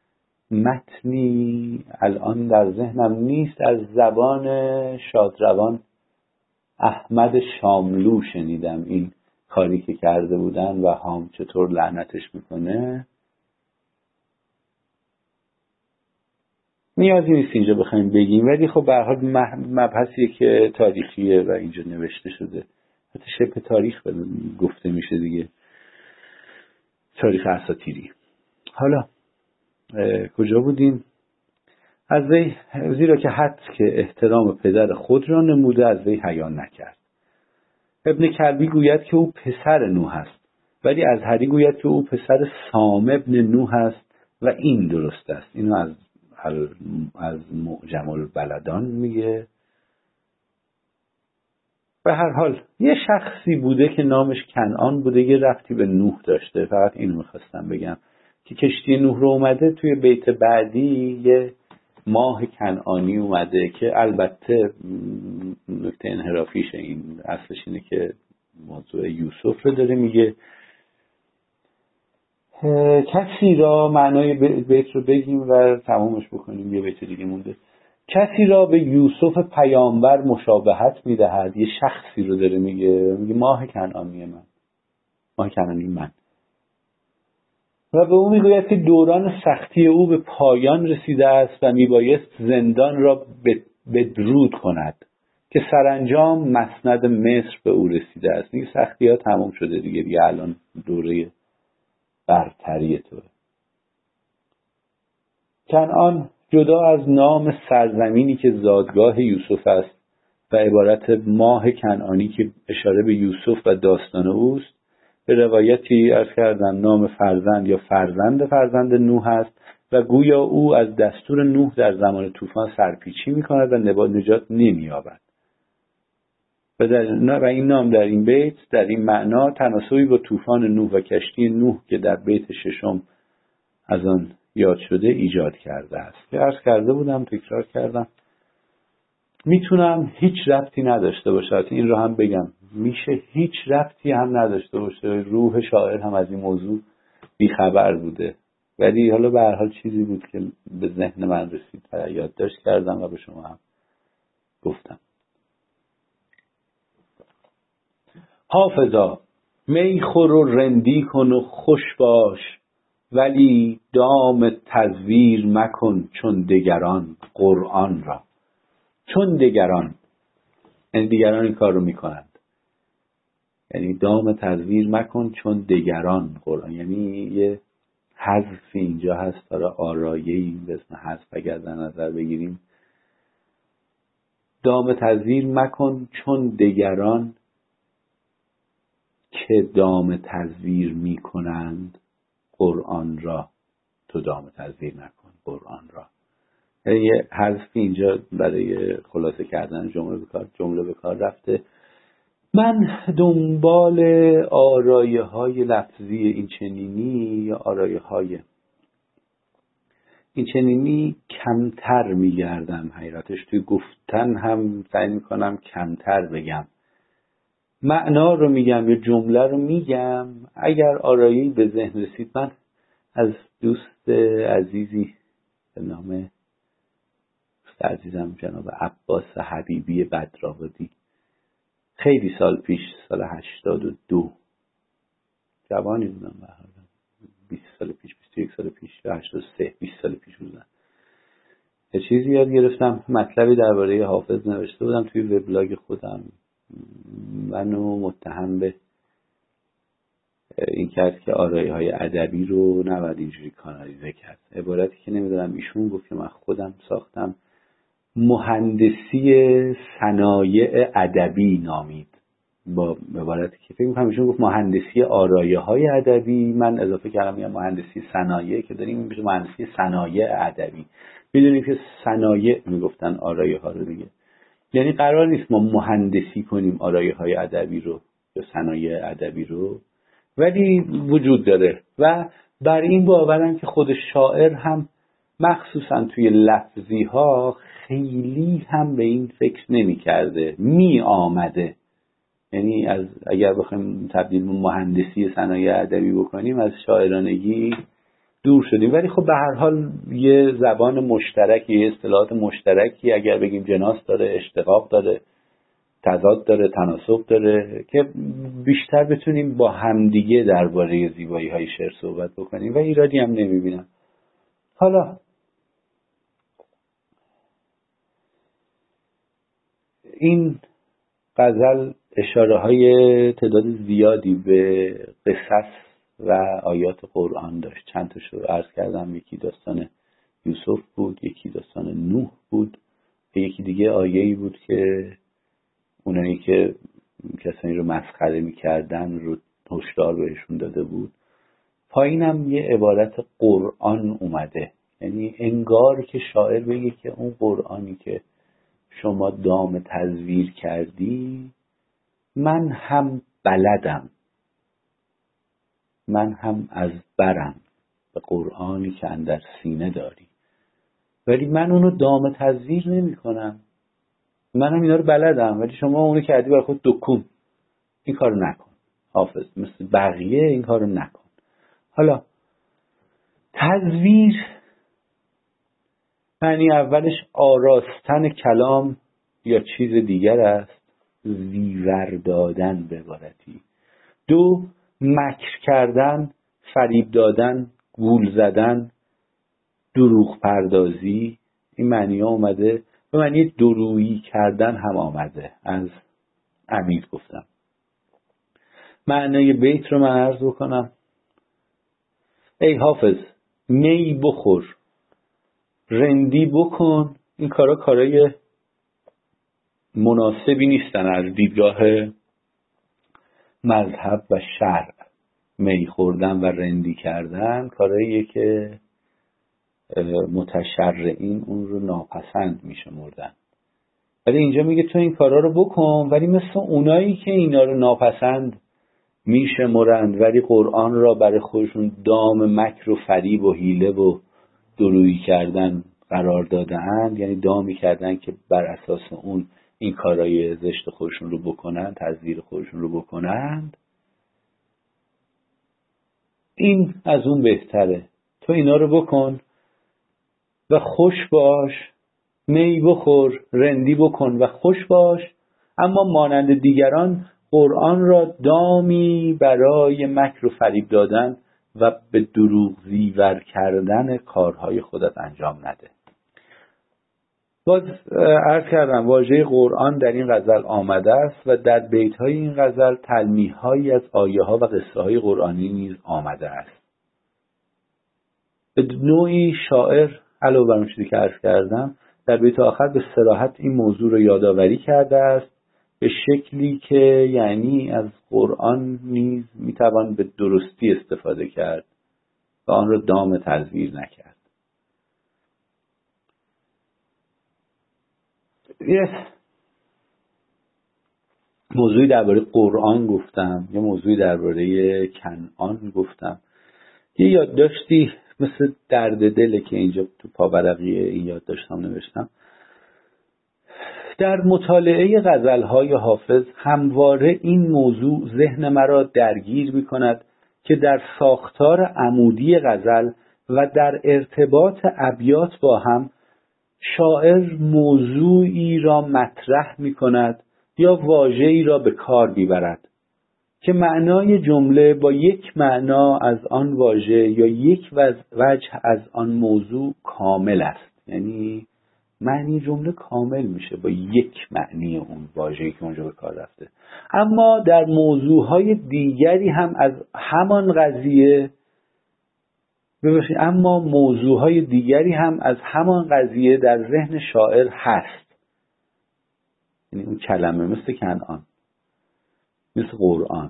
Speaker 1: متنی الان در ذهنم نیست، از زبان شادروان احمد شاملو شنیدم این کاری که کرده بودن و حام چطور لعنتش میکنه. نیازی نیست اینجا بخوایم بگیم، ولی خب به هر حال مبحثیه که تاریخیه و اینجا نوشته شده، حتی شبه تاریخ گفته میشه دیگه، تاریخ اساطیری. حالا کجا بودیم؟ از وی زیرا که حد که احترام پدر خود را نموده از وی حیا نکرد. ابن کلبی گوید که او پسر نوح است، ولی ازهری گوید که او پسر سام ابن نوح است و این درست است. اینو از از معجم البلدان میگه. به هر حال یه شخصی بوده که نامش کنعان بوده، یه ربطی به نوح داشته. فقط اینو میخواستم بگم که کشتی نوح رو اومده توی بیت بعدی یه ماه کنعانی اومده که البته نکته انحرافیشه، این اصلش اینه که موضوع یوسف رو داره میگه. کسی را معنای بیت رو بگیم و تمامش بکنیم، یه بیت دیگه مونده. کسی را به یوسف پیامبر مشابهت میدهد، یه شخصی رو داره میگه، میگه ماه کنعانی من، ماه کنعانی من، و به او میگوید که دوران سختی او به پایان رسیده است و میبایست زندان را بدرود کند که سرانجام مسند مصر به او رسیده است. دیگه سختی ها تمام شده دیگه، دیگه الان دوره برتری توه. کنعان جدا از نام سرزمینی که زادگاه یوسف است و عبارت ماه کنعانی که اشاره به یوسف و داستان اوست، به روایتی عرض کردم نام فرزند یا فرزند فرزند نوح است و گویا او از دستور نوح در زمان طوفان سرپیچی می‌کند و نجات نمی‌یابد. و, و این نام در این بیت در این معنا تناسبی با طوفان نوح و کشتی نوح که در بیت ششم از آن یاد شده ایجاد کرده است. که عرض کرده بودم، تکرار کردم، میتونم هیچ ربطی نداشته باشه، این رو هم بگم، میشه هیچ ربطی هم نداشته باشه، روح شاعر هم از این موضوع بیخبر بوده، ولی حالا به هر حال چیزی بود که به ذهن من رسید و یادداشت کردم و به شما هم گفتم. حافظا می خور و رندی کن و خوش باش، ولی دام تزویر مکن چون دگران قرآن را. چون دگران، یعنی دیگران این کار رو میکنند، یعنی دام تزویر مکن چون دگران قرآن، یعنی یه حذفی اینجا هست، داره آرایه‌ای به اسم حذف اگر در نظر بگیریم. دام تزویر مکن چون دگران که دام تزویر میکنند قرآن را، تو دام تزویر نکن قرآن را. یعنی یه حذفی اینجا برای خلاصه کردن جمله به کار جمله به کار رفته. من دنبال آرایه های لفظی این چنینی یا آرایه های این چنینی کمتر میگردم، حقیقتش توی گفتن هم سعی میکنم کمتر بگم، معنا رو میگم یا جمله رو میگم. اگر آرایه‌ای به ذهن رسید، من از دوست عزیزی به نام دوست عزیزم جناب عباس حبیبی بدرآبادی، خیلی سال پیش، سال هشتاد و دو، جوانی بودم، به هر حال بیست سال پیش، بیست و یک سال پیش، یا هشتاد و سه، بیست سال پیش بودم، یه چیزی یاد گرفتم، مطلبی درباره حافظ نوشته بودم توی وبلاگ خودم. منو متهم به این کرد که آرایه های ادبی رو نباید اینجوری کانالیزه کرد. عبارتی که نمیدونم ایشون گفت که من خودم ساختم، مهندسی صنایع ادبی نامید، با عبارتی که فکر می‌کنم ایشون گفت مهندسی آرایه های ادبی، من اضافه کردم یا مهندسی صنایع، که داریم میشه مهندسی صنایع ادبی. میدونیم که صنایع میگفتن آرایه ها رو دیگه، یعنی قرار نیست ما مهندسی کنیم آرایه های ادبی رو یا صنایع ادبی رو، ولی وجود داره و بر این باورم که خود شاعر هم مخصوصا توی لفظی ها خیلی هم به این فکر نمی کرده، می آمده. یعنی از اگر بخوایم تبدیل به مهندسی صنایع ادبی بکنیم، از شاعرانگی دور شدیم. ولی خب به هر حال یه زبان مشترکی، یه اصطلاحات مشترکی، اگر بگیم جناس داره، اشتقاق داره، تضاد داره، تناسب داره، که بیشتر بتونیم با همدیگه درباره زیبایی های شعر صحبت بکنیم و ایرادی هم نمیبینم. حالا این غزل اشاره های تعداد زیادی به قصص و آیات قرآن داشت. چند تاشو رو عرض کردم، یکی داستان یوسف بود، یکی داستان نوح بود، یکی دیگه آیه‌ای بود که اونایی که کسانی رو مسخره می‌کردن رو هشدار بهشون داده بود. پایینم یه عبارت قرآن اومده، یعنی انگار که شاعر بگه که اون قرآنی که شما دام تزویر کردی، من هم بلدم، من هم از برم به قرآنی که اندر سینه داری، ولی من اونو دام تزویر نمی کنم، منم اینا رو بلدم، ولی شما اونو کردی برای خود دکون، این کارو نکن حافظ، مثل بقیه این کارو نکن. حالا تزویر معنی اولش آراستن کلام یا چیز دیگر است، زیور دادن به عبارتی. دو، مکر کردن، فریب دادن، گول زدن، دروغ پردازی، این معنی ها اومده. به معنی درویی کردن هم آمده، از امیر گفتم. معنای بیت رو من عرض بکنم. ای حافظ می بخور، رندی بکن، این کارا کارای مناسبی نیستن از دیدگاه مذهب و شرع. می خوردن و رندی کردن کاراییه که متشرعین اون رو ناپسند میشمردن، ولی اینجا میگه تو این کارا رو بکن، ولی مثل اونایی که اینا رو ناپسند میشمرند ولی قرآن را برای خودشون دام مکر و فریب و حیله و درویی کردن قرار دادن، یعنی دامی کردن که بر اساس اون این کارهای زشت خودشون رو بکنن، تزویر خودشون رو بکنند، این از اون بهتره. تو اینا رو بکن و خوش باش، می بخور، رندی بکن و خوش باش، اما مانند دیگران قرآن را دامی برای مکر و فریب دادن و به دروغ زیور کردن کارهای خودت انجام نده. باز عرض کردم واژه قرآن در این غزل آمده است و در بیت‌های این غزل تلمیح‌هایی از آیه‌ها و قصه‌های قرآنی نیز آمده است. به نوعی شاعر علاوه بر اون چیزی که عرض کردم در بیت آخر به صراحت این موضوع رو یادآوری کرده است، به شکلی که یعنی از قرآن نیز میتوان به درستی استفاده کرد و آن را دام تزویر نکرد. یه موضوعی درباره قرآن گفتم، یه موضوعی درباره کنعان گفتم، یه یادداشتی مثل درد دله که اینجا تو پاورقی این یادداشتام نوشتم. در مطالعه غزل‌های حافظ همواره این موضوع ذهن مرا درگیر می‌کند که در ساختار عمودی غزل و در ارتباط ابیات با هم شاعر موضوعی را مطرح می‌کند یا واژه‌ای را به کار می‌برد که معنای جمله با یک معنا از آن واژه یا یک وجه از آن موضوع کامل است. یعنی معنی جمله کامل میشه با یک معنی اون واژه‌ای که اونجا به کار رفته. اما در موضوعهای دیگری هم از همان قضیه ببخشید اما موضوعهای دیگری هم از همان قضیه در ذهن شاعر هست. یعنی اون کلمه مثل کنعان، مثل قرآن،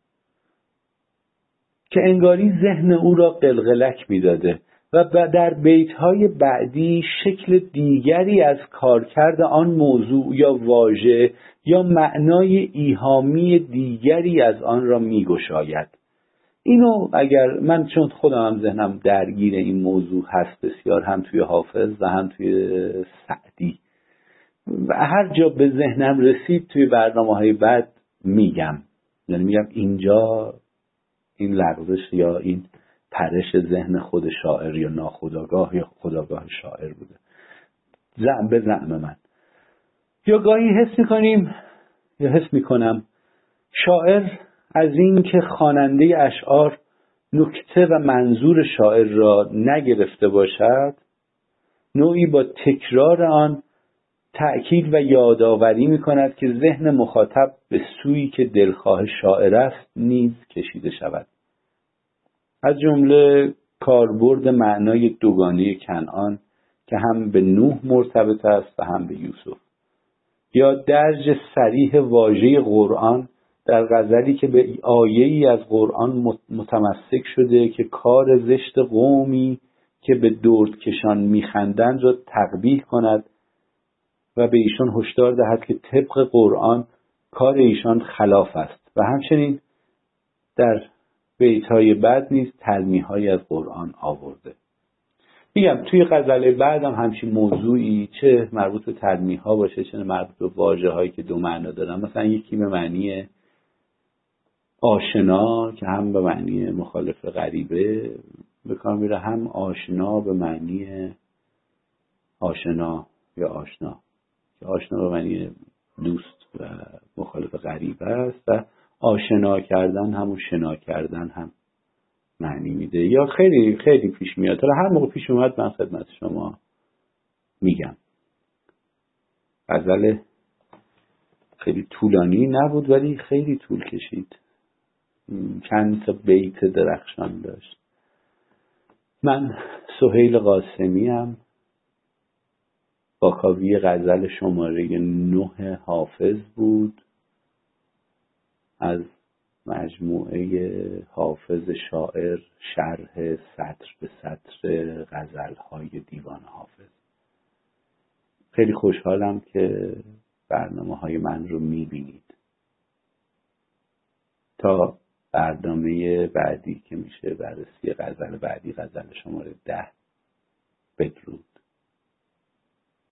Speaker 1: که انگاری ذهن او را قلقلک میداده و در بیت‌های بعدی شکل دیگری از کارکرد آن موضوع یا واژه یا معنای ایهامی دیگری از آن را میگشاید. اینو اگر من چون خودم هم ذهنم درگیر این موضوع هست بسیار، هم توی حافظ و هم توی سعدی، و هر جا به ذهنم رسید توی برنامه‌های بعد میگم، یعنی میگم اینجا این لغزش یا این پرش ذهن خود شاعر یا ناخودآگاه یا خودآگاه شاعر بوده، زعم به زعم من. یا گاهی حس میکنیم یا حس میکنم شاعر از این که خواننده اشعار نکته و منظور شاعر را نگرفته باشد، نوعی با تکرار آن تأکید و یادآوری میکند که ذهن مخاطب به سویی که دلخواه شاعر است نیز کشیده شود. از جمله کاربرد معنای دوگانه کنعان که هم به نوح مرتبط است و هم به یوسف، یا درج صریح واژه قرآن در غزلی که به آیه‌ای از قرآن متمسک شده که کار زشت قومی که به دردکشان میخندند را تقبیح کند و به ایشان هشدار دهد که طبق قرآن کار ایشان خلاف است، و همچنین در بیت‌های بعد نیز تلمیح‌هایی از قرآن آورده. میگم توی غزل بعدم همچین موضوعی، چه مربوط به تلمیح‌ها باشه چه مربوط به واژه‌هایی که دو معنا دارن، مثلا یکی به معنی آشنا که هم به معنی مخالف غریبه به کار میره، هم آشنا به معنی آشنا یا آشنا که آشنا به معنی دوست و مخالف غریبه است، و آشنا کردن همون شنا کردن هم معنی میده. یا خیلی خیلی پیش میاد، حالا هر موقع پیش اومد من خدمت شما میگم. غزل خیلی طولانی نبود ولی خیلی طول کشید، چند تا بیت درخشان داشت. من سهیل قاسمی ام، با کاوی غزل شماره نه حافظ بود از مجموعه حافظ شاعر، شرح سطر به سطر غزل‌های دیوان حافظ. خیلی خوشحالم که برنامه‌های من رو می‌بینید. تا برنامه بعدی که میشه بررسی غزل بعدی، غزل شماره ده، بدرود.